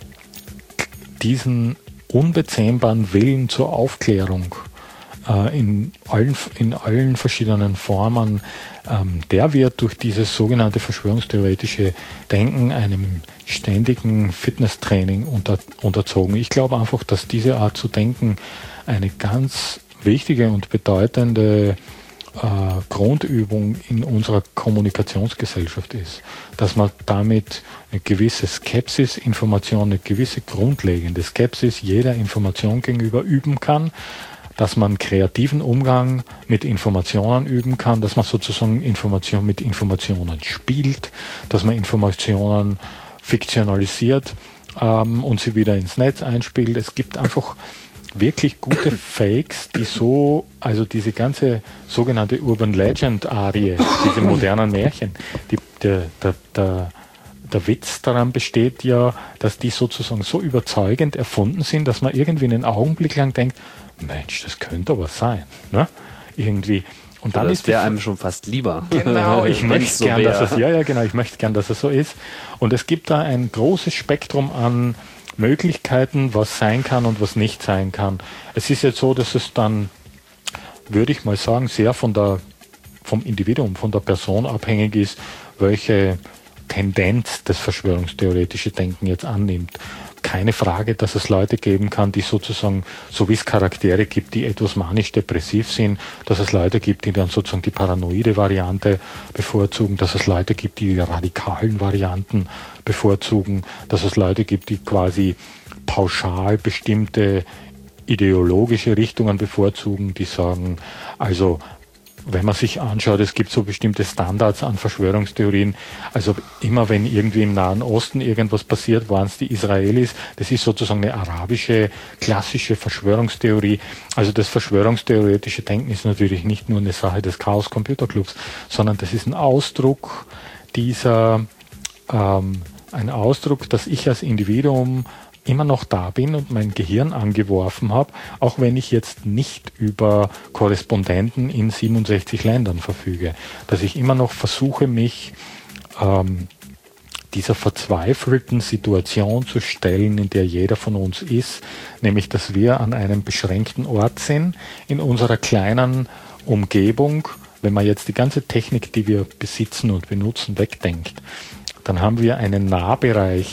unbezähmbaren Willen zur Aufklärung in allen verschiedenen Formen, der wird durch dieses sogenannte verschwörungstheoretische Denken einem ständigen Fitnesstraining unterzogen. Ich glaube einfach, dass diese Art zu denken eine ganz wichtige und bedeutende Grundübung in unserer Kommunikationsgesellschaft ist, dass man damit eine gewisse Skepsis, eine gewisse grundlegende Skepsis jeder Information gegenüber üben kann, dass man kreativen Umgang mit Informationen üben kann, dass man sozusagen mit Informationen spielt, dass man Informationen fiktionalisiert und sie wieder ins Netz einspielt. Es gibt einfach wirklich gute Fakes, die also diese ganze sogenannte Urban Legend Arie, diese modernen Märchen, der Witz daran besteht ja, dass die sozusagen so überzeugend erfunden sind, dass man irgendwie einen Augenblick lang denkt, Mensch, das könnte aber sein, ne? Irgendwie. Und dann ist der einem schon fast lieber. Genau, ich möchte gern, ich möchte gern, dass es so ist. Und es gibt da ein großes Spektrum an Möglichkeiten, was sein kann und was nicht sein kann. Es ist jetzt so, dass es dann, würde ich mal sagen, sehr vom Individuum, von der Person abhängig ist, welche Tendenz das verschwörungstheoretische Denken jetzt annimmt. Keine Frage, dass es Leute geben kann, die sozusagen, so wie es Charaktere gibt, die etwas manisch-depressiv sind, dass es Leute gibt, die dann sozusagen die paranoide Variante bevorzugen, dass es Leute gibt, die radikalen Varianten bevorzugen, dass es Leute gibt, die quasi pauschal bestimmte ideologische Richtungen bevorzugen, die sagen, also wenn man sich anschaut, es gibt so bestimmte Standards an Verschwörungstheorien. Also immer wenn irgendwie im Nahen Osten irgendwas passiert, waren es die Israelis. Das ist sozusagen eine arabische, klassische Verschwörungstheorie. Also das verschwörungstheoretische Denken ist natürlich nicht nur eine Sache des Chaos Computer Clubs, sondern das ist ein Ausdruck dass ich als Individuum immer noch da bin und mein Gehirn angeworfen habe, auch wenn ich jetzt nicht über Korrespondenten in 67 Ländern verfüge, dass ich immer noch versuche, mich dieser verzweifelten Situation zu stellen, in der jeder von uns ist, nämlich, dass wir an einem beschränkten Ort sind, in unserer kleinen Umgebung. Wenn man jetzt die ganze Technik, die wir besitzen und benutzen, wegdenkt, dann haben wir einen Nahbereich,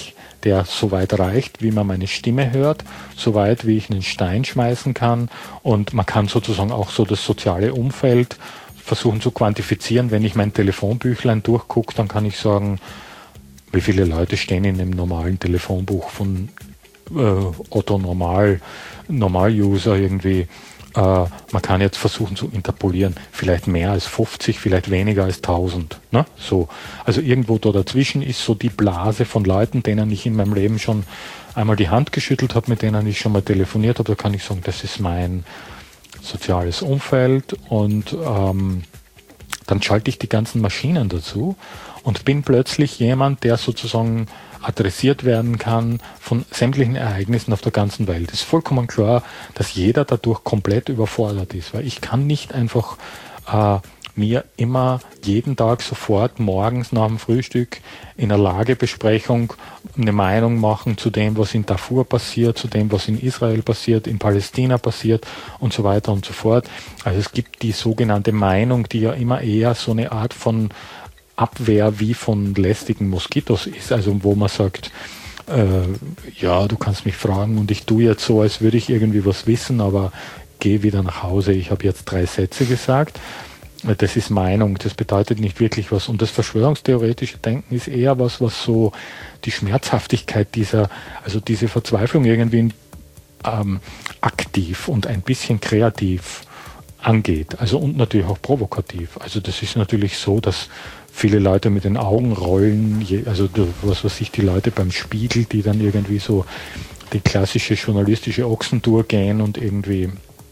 der so weit reicht, wie man meine Stimme hört, so weit, wie ich einen Stein schmeißen kann. Und man kann sozusagen auch so das soziale Umfeld versuchen zu quantifizieren. Wenn ich mein Telefonbüchlein durchgucke, dann kann ich sagen, wie viele Leute stehen in einem normalen Telefonbuch von Otto Normal-User irgendwie. Man kann jetzt versuchen zu interpolieren, vielleicht mehr als 50, vielleicht weniger als 1000. Ne? So. Also irgendwo da dazwischen ist so die Blase von Leuten, denen ich in meinem Leben schon einmal die Hand geschüttelt habe, mit denen ich schon mal telefoniert habe. Da kann ich sagen, das ist mein soziales Umfeld, und dann schalte ich die ganzen Maschinen dazu und bin plötzlich jemand, der sozusagen adressiert werden kann von sämtlichen Ereignissen auf der ganzen Welt. Es ist vollkommen klar, dass jeder dadurch komplett überfordert ist, weil ich kann nicht einfach mir immer jeden Tag sofort morgens nach dem Frühstück in einer Lagebesprechung eine Meinung machen zu dem, was in Darfur passiert, zu dem, was in Israel passiert, in Palästina passiert und so weiter und so fort. Also es gibt die sogenannte Meinung, die ja immer eher so eine Art von Abwehr wie von lästigen Moskitos ist, also wo man sagt, ja, du kannst mich fragen und ich tue jetzt so, als würde ich irgendwie was wissen, aber geh wieder nach Hause, ich habe jetzt 3 Sätze gesagt. Das ist Meinung, das bedeutet nicht wirklich was. Und das verschwörungstheoretische Denken ist eher was so die Schmerzhaftigkeit also diese Verzweiflung irgendwie aktiv und ein bisschen kreativ angeht. Also und natürlich auch provokativ. Also das ist natürlich so, dass viele Leute mit den Augen rollen, also was weiß ich, die Leute beim Spiegel, die dann irgendwie so die klassische journalistische Ochsentour gehen und irgendwie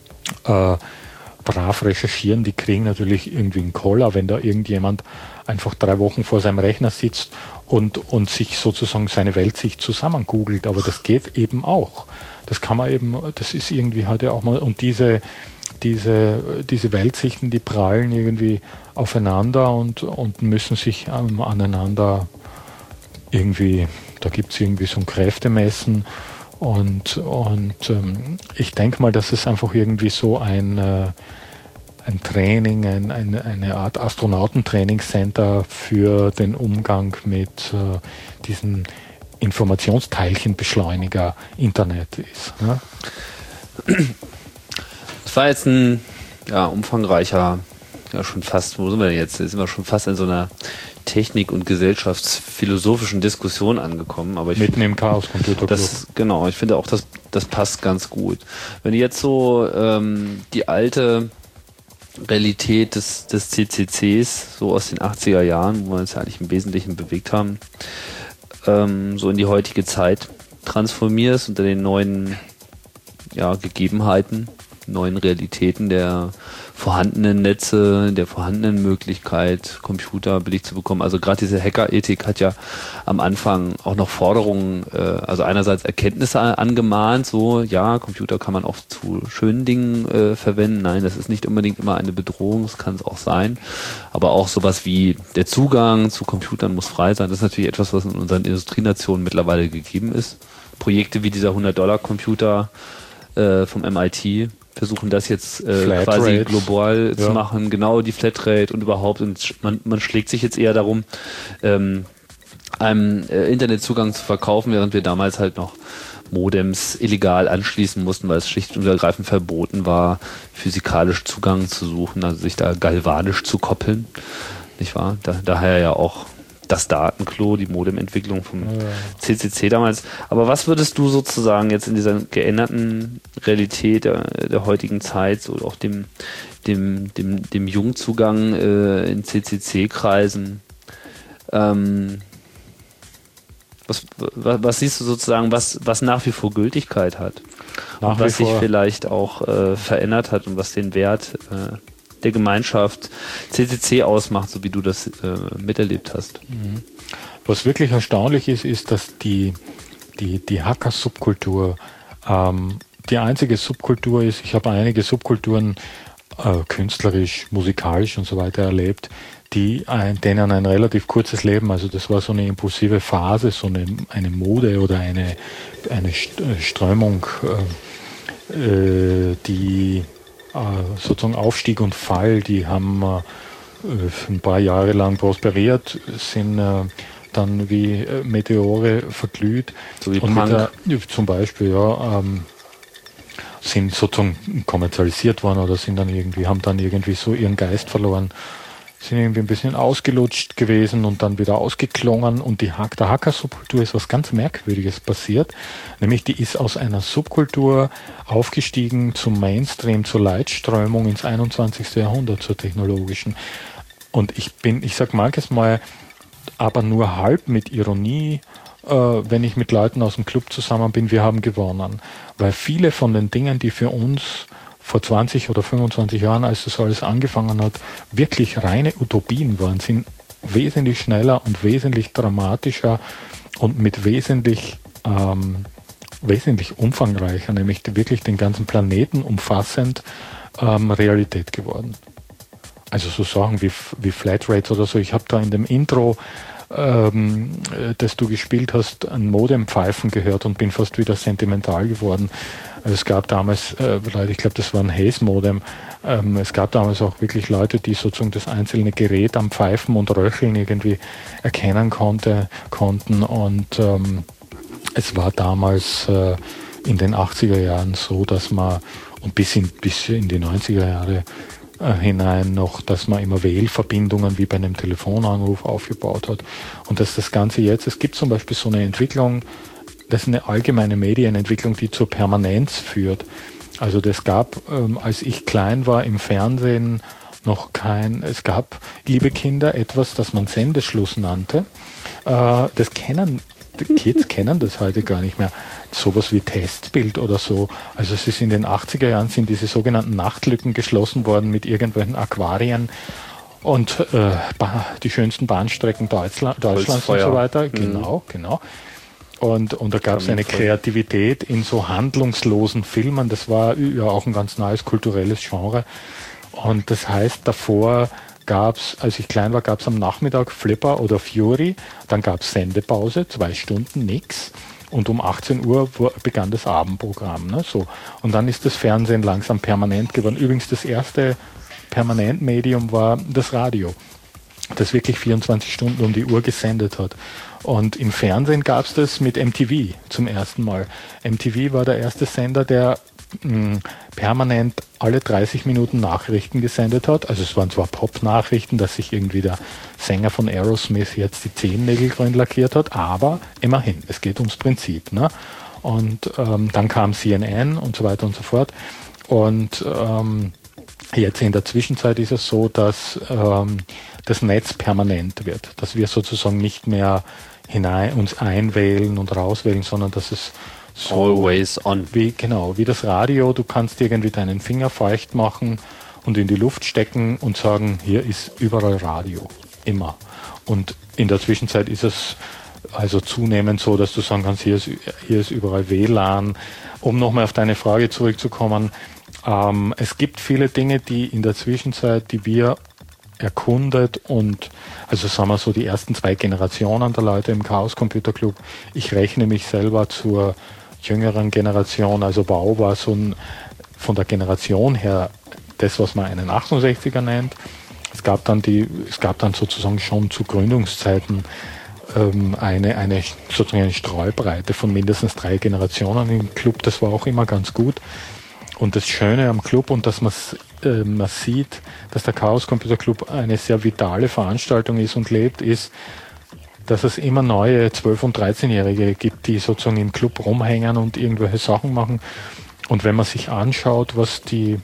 brav recherchieren, die kriegen natürlich irgendwie einen Koller, wenn da irgendjemand einfach 3 Wochen vor seinem Rechner sitzt und sich sozusagen seine Weltsicht zusammengoogelt. Aber das geht eben auch. Das kann man eben, das ist irgendwie halt ja auch mal, und diese Weltsichten, die prallen irgendwie aufeinander und müssen sich aneinander irgendwie, da gibt es irgendwie so ein Kräftemessen und ich denke mal, dass es einfach irgendwie so ein Training, eine Art Astronautentrainingscenter für den Umgang mit diesen Informationsteilchenbeschleuniger Internet ist. Ne? Das war jetzt ein umfangreicher, schon fast, wo sind wir denn jetzt? Jetzt sind wir schon fast in so einer Technik- und gesellschaftsphilosophischen Diskussion angekommen. Aber mitten im Chaos Computer Club. Genau, ich finde auch, das passt ganz gut. Wenn du jetzt so die alte Realität des CCCs, so aus den 80er Jahren, wo wir uns ja eigentlich im Wesentlichen bewegt haben, so in die heutige Zeit transformierst unter den neuen Gegebenheiten, neuen Realitäten der vorhandenen Netze, der vorhandenen Möglichkeit, Computer billig zu bekommen. Also gerade diese Hackerethik hat ja am Anfang auch noch Forderungen, also einerseits Erkenntnisse angemahnt, so ja, Computer kann man auch zu schönen Dingen verwenden. Nein, das ist nicht unbedingt immer eine Bedrohung, das kann es auch sein. Aber auch sowas wie der Zugang zu Computern muss frei sein. Das ist natürlich etwas, was in unseren Industrienationen mittlerweile gegeben ist. Projekte wie dieser $100-Computer vom MIT versuchen das jetzt quasi global zu machen, genau, die Flatrate und überhaupt, und man schlägt sich jetzt eher darum, einem Internetzugang zu verkaufen, während wir damals halt noch Modems illegal anschließen mussten, weil es schlicht und ergreifend verboten war, physikalisch Zugang zu suchen, also sich da galvanisch zu koppeln, nicht wahr? Daher ja auch das Datenklo, die Modementwicklung vom CCC damals. Aber was würdest du sozusagen jetzt in dieser geänderten Realität der heutigen Zeit, so auch dem Jungzugang in CCC-Kreisen, was siehst du sozusagen, was nach wie vor Gültigkeit hat? Und was sich vielleicht auch verändert hat und was den Wert der Gemeinschaft CCC ausmacht, so wie du das miterlebt hast. Was wirklich erstaunlich ist, dass die Hacker-Subkultur die einzige Subkultur ist. Ich habe einige Subkulturen künstlerisch, musikalisch und so weiter erlebt, denen ein relativ kurzes Leben, also das war so eine impulsive Phase, so eine Mode oder eine Strömung, die sozusagen Aufstieg und Fall, die haben ein paar Jahre lang prosperiert, sind dann wie Meteore verglüht. So wie und Punk. Zum Beispiel, sind sozusagen kommerzialisiert worden oder haben dann irgendwie so ihren Geist verloren, sind irgendwie ein bisschen ausgelutscht gewesen und dann wieder ausgeklungen. Und der Hacker-Subkultur ist was ganz Merkwürdiges passiert, nämlich die ist aus einer Subkultur aufgestiegen zum Mainstream, zur Leitströmung ins 21. Jahrhundert, zur technologischen. Und ich sag manches Mal, aber nur halb mit Ironie, wenn ich mit Leuten aus dem Club zusammen bin, wir haben gewonnen. Weil viele von den Dingen, die für uns vor 20 oder 25 Jahren, als das alles angefangen hat, wirklich reine Utopien waren, sind wesentlich schneller und wesentlich dramatischer und mit wesentlich umfangreicher, nämlich wirklich den ganzen Planeten umfassend Realität geworden. Also so Sachen wie Flatrates oder so. Ich habe da in dem Intro, das du gespielt hast, ein Modem-Pfeifen gehört und bin fast wieder sentimental geworden. Also es gab damals Leute, ich glaube, das war ein Haze-Modem. Es gab damals auch wirklich Leute, die sozusagen das einzelne Gerät am Pfeifen und Röcheln irgendwie erkennen konnten. Und es war damals in den 80er Jahren so, dass man, und bis in die 90er Jahre hinein noch, dass man immer Wählverbindungen wie bei einem Telefonanruf aufgebaut hat. Und dass das Ganze jetzt, es gibt zum Beispiel so eine Entwicklung, das ist eine allgemeine Medienentwicklung, die zur Permanenz führt. Also das gab, als ich klein war, im Fernsehen es gab, liebe Kinder, etwas, das man Sendeschluss nannte. Die Kids kennen das heute gar nicht mehr. Sowas wie Testbild oder so. Also es ist in den 80er Jahren sind diese sogenannten Nachtlücken geschlossen worden mit irgendwelchen Aquarien und die schönsten Bahnstrecken Deutschlands und so weiter. Genau. Und da gab es eine Kreativität in so handlungslosen Filmen. Das war ja auch ein ganz neues kulturelles Genre. Und das heißt, davor gab's, als ich klein war, gab es am Nachmittag Flipper oder Fury. Dann gab es Sendepause, 2 Stunden, nix. Und um 18 Uhr begann das Abendprogramm. Ne? So. Und dann ist das Fernsehen langsam permanent geworden. Übrigens, das erste Permanentmedium war das Radio, das wirklich 24 Stunden um die Uhr gesendet hat. Und im Fernsehen gab es das mit MTV zum ersten Mal. MTV war der erste Sender, der permanent alle 30 Minuten Nachrichten gesendet hat. Also es waren zwar Pop-Nachrichten, dass sich irgendwie der Sänger von Aerosmith jetzt die Zehennägel grün lackiert hat, aber immerhin, es geht ums Prinzip. Ne? Und dann kam CNN und so weiter und so fort. Und jetzt in der Zwischenzeit ist es so, dass das Netz permanent wird, dass wir sozusagen nicht mehr uns einwählen und rauswählen, sondern dass es so always on. Wie das Radio, du kannst irgendwie deinen Finger feucht machen und in die Luft stecken und sagen, hier ist überall Radio, immer. Und in der Zwischenzeit ist es also zunehmend so, dass du sagen kannst, hier ist überall WLAN. Um nochmal auf deine Frage zurückzukommen, es gibt viele Dinge, die in der Zwischenzeit, die wir erkundet und, also sagen wir so, die ersten 2 Generationen der Leute im Chaos Computer Club. Ich rechne mich selber zur jüngeren Generation, also Bau war so von der Generation her das, was man einen 68er nennt. Es gab dann sozusagen schon zu Gründungszeiten eine Streubreite von mindestens 3 Generationen im Club. Das war auch immer ganz gut. Und das Schöne am Club und dass man sieht, dass der Chaos Computer Club eine sehr vitale Veranstaltung ist und lebt, ist, dass es immer neue 12- und 13-Jährige gibt, die sozusagen im Club rumhängen und irgendwelche Sachen machen. Und wenn man sich anschaut, was die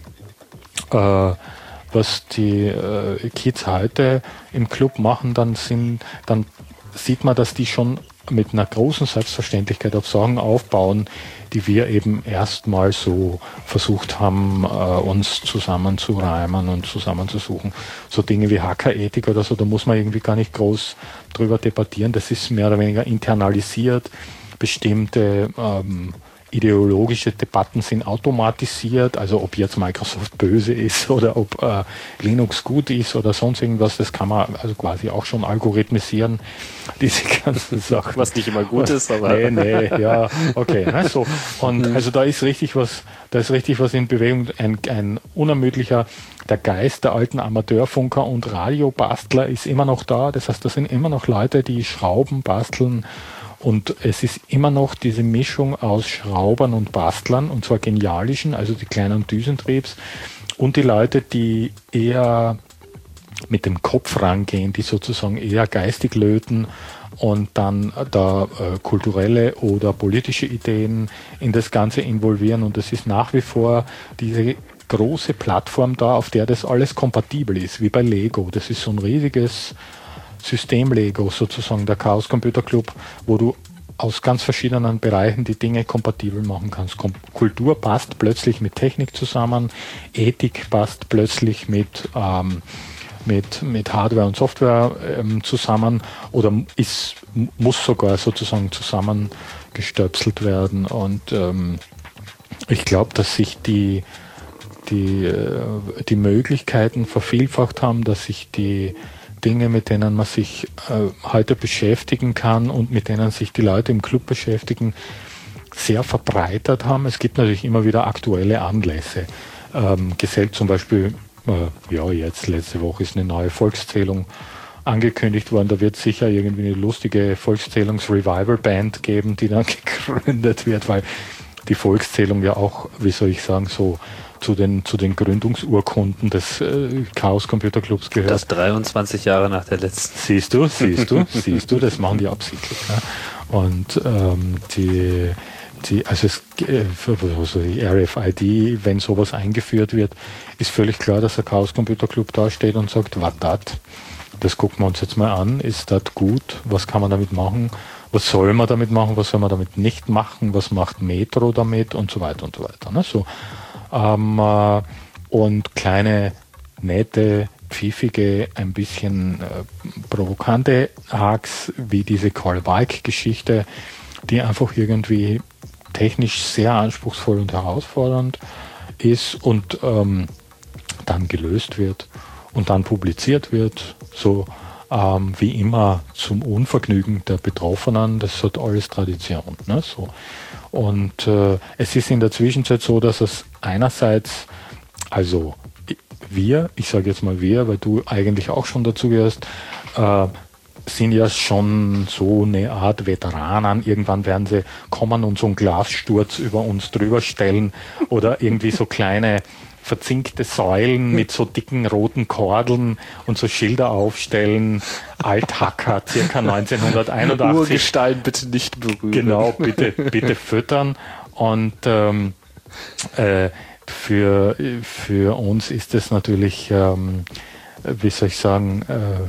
Kids heute im Club machen, dann sieht man, dass die schon mit einer großen Selbstverständlichkeit auf Sachen aufbauen, die wir eben erstmal so versucht haben, uns zusammenzureimen und zusammenzusuchen. So Dinge wie Hackerethik oder so, da muss man irgendwie gar nicht groß drüber debattieren. Das ist mehr oder weniger internalisiert. Bestimmte ideologische Debatten sind automatisiert, also ob jetzt Microsoft böse ist oder ob Linux gut ist oder sonst irgendwas, das kann man also quasi auch schon algorithmisieren, diese ganzen Sachen. Was nicht immer gut ist, aber... Nee, ja, okay. Ne, so. Und also da ist richtig was in Bewegung, ein unermüdlicher, der Geist der alten Amateurfunker und Radiobastler ist immer noch da, das heißt, da sind immer noch Leute, die Schrauben basteln. Und es ist immer noch diese Mischung aus Schraubern und Bastlern, und zwar genialischen, also die kleinen Düsentriebs, und die Leute, die eher mit dem Kopf rangehen, die sozusagen eher geistig löten und dann da kulturelle oder politische Ideen in das Ganze involvieren. Und es ist nach wie vor diese große Plattform da, auf der das alles kompatibel ist, wie bei Lego. Das ist so ein riesiges System-Lego sozusagen, der Chaos Computer Club, wo du aus ganz verschiedenen Bereichen die Dinge kompatibel machen kannst. Kultur passt plötzlich mit Technik zusammen, Ethik passt plötzlich mit Hardware und Software zusammen oder muss sogar sozusagen zusammengestöpselt werden. Und ich glaube, dass sich die Möglichkeiten vervielfacht haben, dass sich die Dinge, mit denen man sich heute beschäftigen kann und mit denen sich die Leute im Club beschäftigen, sehr verbreitert haben. Es gibt natürlich immer wieder aktuelle Anlässe. Zum Beispiel, jetzt letzte Woche ist eine neue Volkszählung angekündigt worden. Da wird es sicher irgendwie eine lustige Volkszählungs-Revival-Band geben, die dann gegründet wird, weil die Volkszählung ja auch, wie soll ich sagen, so zu den Gründungsurkunden des Chaos Computer Clubs gehört. Das 23 Jahre nach der letzten. Siehst du, das machen die absichtlich. Ne? Und die RFID, wenn sowas eingeführt wird, ist völlig klar, dass der Chaos Computer Club da steht und sagt, was das gucken wir uns jetzt mal an, ist das gut, was kann man damit machen, was soll man damit machen, was soll man damit nicht machen, was macht Metro damit und so weiter und so weiter. Ne? So. Und kleine, nette, pfiffige, ein bisschen provokante Hacks, wie diese Carl Weick-Geschichte, die einfach irgendwie technisch sehr anspruchsvoll und herausfordernd ist und dann gelöst wird und dann publiziert wird, so wie immer zum Unvergnügen der Betroffenen. Das hat alles Tradition. Ne? So. Und es ist in der Zwischenzeit so, dass es einerseits, also ich sage jetzt mal wir, weil du eigentlich auch schon dazu gehörst, sind ja schon so eine Art Veteranen. Irgendwann werden sie kommen und so einen Glassturz über uns drüber stellen oder irgendwie so kleine verzinkte Säulen mit so dicken roten Kordeln und so Schilder aufstellen. Althacker, circa 1981. Urgestein bitte nicht berühren. Genau, bitte füttern. Und für uns ist es natürlich, wie soll ich sagen,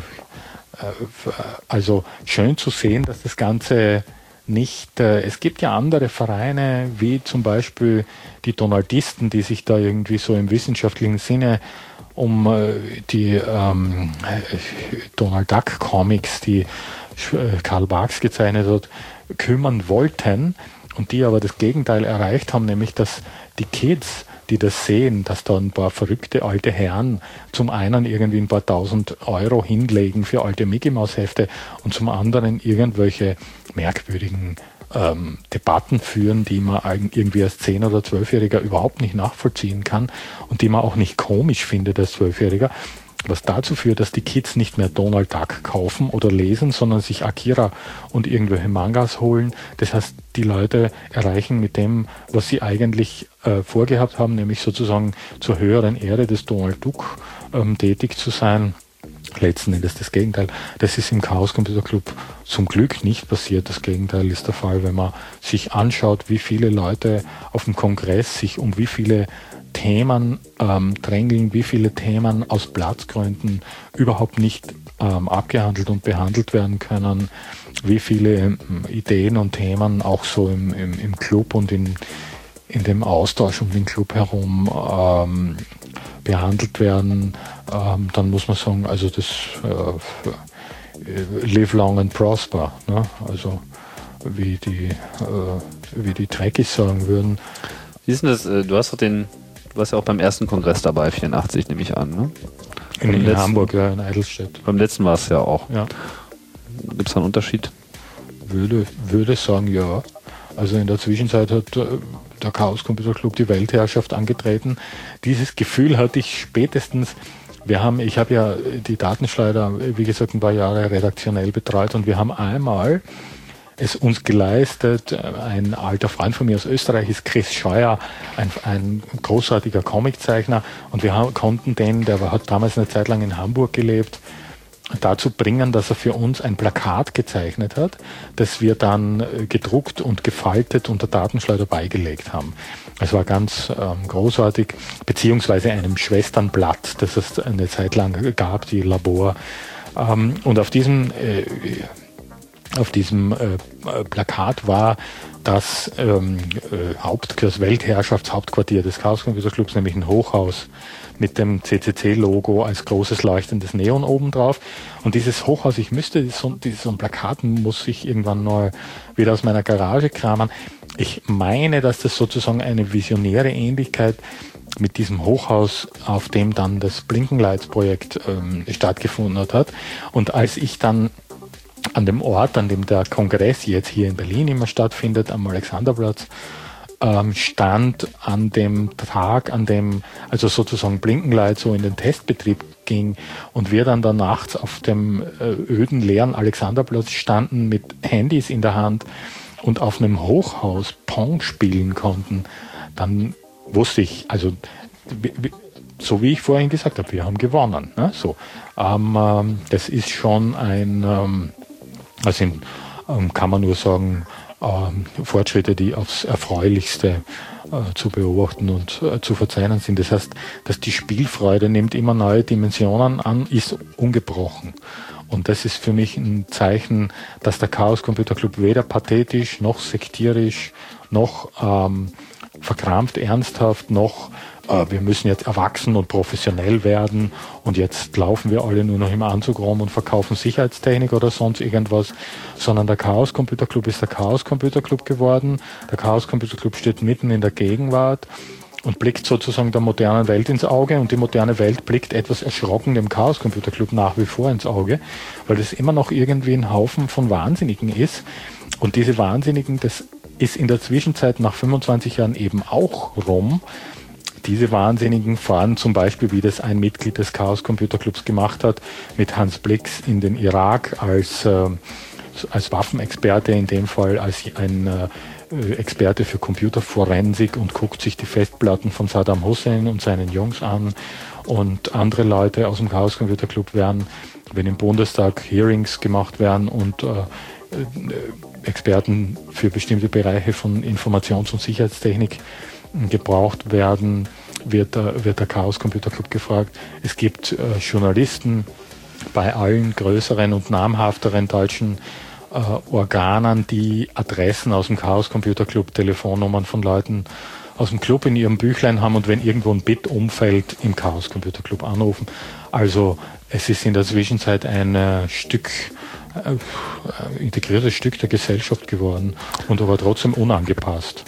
also schön zu sehen, dass das Ganze nicht, es gibt ja andere Vereine, wie zum Beispiel die Donaldisten, die sich da irgendwie so im wissenschaftlichen Sinne um die Donald Duck Comics, die Karl Barks gezeichnet hat, kümmern wollten und die aber das Gegenteil erreicht haben, nämlich dass die Kids, die das sehen, dass da ein paar verrückte alte Herren zum einen irgendwie ein paar 1000 Euro hinlegen für alte Mickey-Maus-Hefte und zum anderen irgendwelche merkwürdigen Debatten führen, die man irgendwie als 10- oder 12-Jähriger überhaupt nicht nachvollziehen kann und die man auch nicht komisch findet als 12-Jähriger, was dazu führt, dass die Kids nicht mehr Donald Duck kaufen oder lesen, sondern sich Akira und irgendwelche Mangas holen. Das heißt, die Leute erreichen mit dem, was sie eigentlich vorgehabt haben, nämlich sozusagen zur höheren Ehre des Donald Duck tätig zu sein. Letzten Endes das Gegenteil. Das ist im Chaos Computer Club zum Glück nicht passiert. Das Gegenteil ist der Fall, wenn man sich anschaut, wie viele Leute auf dem Kongress sich um wie viele Themen drängeln, wie viele Themen aus Platzgründen überhaupt nicht abgehandelt und behandelt werden können, wie viele Ideen und Themen auch so im Club und in dem Austausch um den Club herum behandelt werden, dann muss man sagen, also das live long and prosper, ne? Also wie die wie die Trekkies sagen würden. Wie ist denn das? Du warst ja auch beim ersten Kongress dabei, 84 nehme ich an, ne? In Hamburg, ja, in Eidelstedt. Beim letzten war es ja auch. Ja. Gibt es da einen Unterschied? Würde sagen, ja. Also in der Zwischenzeit hat der Chaos Computer Club die Weltherrschaft angetreten. Dieses Gefühl hatte ich spätestens. Ich habe ja die Datenschleuder, wie gesagt, ein paar Jahre redaktionell betreut und wir haben einmal es uns geleistet, ein alter Freund von mir aus Österreich ist Chris Scheuer, ein großartiger Comiczeichner, und wir konnten der hat damals eine Zeit lang in Hamburg gelebt, dazu bringen, dass er für uns ein Plakat gezeichnet hat, das wir dann gedruckt und gefaltet unter Datenschleuder beigelegt haben. Es war ganz großartig, beziehungsweise einem Schwesternblatt, das es eine Zeit lang gab, die Labor. Und auf diesem Plakat war das Weltherrschaftshauptquartier des Chaos Computer Clubs, nämlich ein Hochhaus mit dem CCC-Logo als großes leuchtendes Neon oben drauf. Und dieses Hochhaus, so ein Plakat muss ich irgendwann neu wieder aus meiner Garage kramen. Ich meine, dass das sozusagen eine visionäre Ähnlichkeit mit diesem Hochhaus, auf dem dann das Blinkenlights-Projekt stattgefunden hat. Und als ich dann an dem Ort, an dem der Kongress jetzt hier in Berlin immer stattfindet, am Alexanderplatz, stand an dem Tag, an dem also sozusagen Blinkenlight so in den Testbetrieb ging und wir dann da nachts auf dem öden, leeren Alexanderplatz standen mit Handys in der Hand und auf einem Hochhaus Pong spielen konnten, dann wusste ich, also so wie ich vorhin gesagt habe, wir haben gewonnen. Ne? So, das ist schon kann man nur sagen, Fortschritte, die aufs Erfreulichste zu beobachten und zu verzeichnen sind. Das heißt, dass die Spielfreude nimmt immer neue Dimensionen an, ist ungebrochen. Und das ist für mich ein Zeichen, dass der Chaos Computer Club weder pathetisch, noch sektierisch, noch verkrampft ernsthaft, noch wir müssen jetzt erwachsen und professionell werden und jetzt laufen wir alle nur noch im Anzug rum und verkaufen Sicherheitstechnik oder sonst irgendwas, sondern der Chaos Computer Club ist der Chaos Computer Club geworden. Der Chaos Computer Club steht mitten in der Gegenwart und blickt sozusagen der modernen Welt ins Auge, und die moderne Welt blickt etwas erschrocken dem Chaos Computer Club nach wie vor ins Auge, weil das immer noch irgendwie ein Haufen von Wahnsinnigen ist, und diese Wahnsinnigen, das ist in der Zwischenzeit nach 25 Jahren eben auch rum. Diese Wahnsinnigen fahren zum Beispiel, wie das ein Mitglied des Chaos Computer Clubs gemacht hat, mit Hans Blix in den Irak als Waffenexperte, in dem Fall als ein Experte für Computerforensik, und guckt sich die Festplatten von Saddam Hussein und seinen Jungs an. Und andere Leute aus dem Chaos Computer Club wenn im Bundestag Hearings gemacht werden und Experten für bestimmte Bereiche von Informations- und Sicherheitstechnik gebraucht werden, wird der Chaos Computer Club gefragt. Es gibt Journalisten bei allen größeren und namhafteren deutschen Organen, die Adressen aus dem Chaos Computer Club, Telefonnummern von Leuten aus dem Club in ihrem Büchlein haben, und wenn irgendwo ein Bit umfällt, im Chaos Computer Club anrufen. Also es ist in der Zwischenzeit ein integriertes Stück der Gesellschaft geworden und aber trotzdem unangepasst.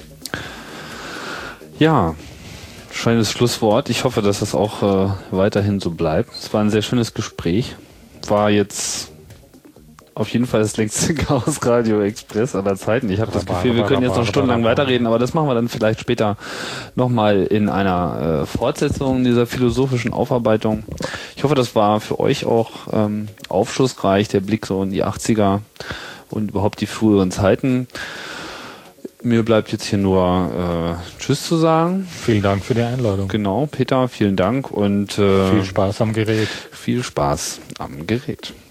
Ja, schönes Schlusswort. Ich hoffe, dass das auch weiterhin so bleibt. Es war ein sehr schönes Gespräch. War jetzt auf jeden Fall das längste Chaos Radio Express aller Zeiten. Ich habe das Gefühl, wir können jetzt noch stundenlang weiterreden, aber das machen wir dann vielleicht später nochmal in einer Fortsetzung dieser philosophischen Aufarbeitung. Ich hoffe, das war für euch auch aufschlussreich, der Blick so in die 80er und überhaupt die früheren Zeiten. Mir bleibt jetzt hier nur Tschüss zu sagen. Vielen Dank für die Einladung. Genau, Peter, vielen Dank und viel Spaß am Gerät. Viel Spaß am Gerät.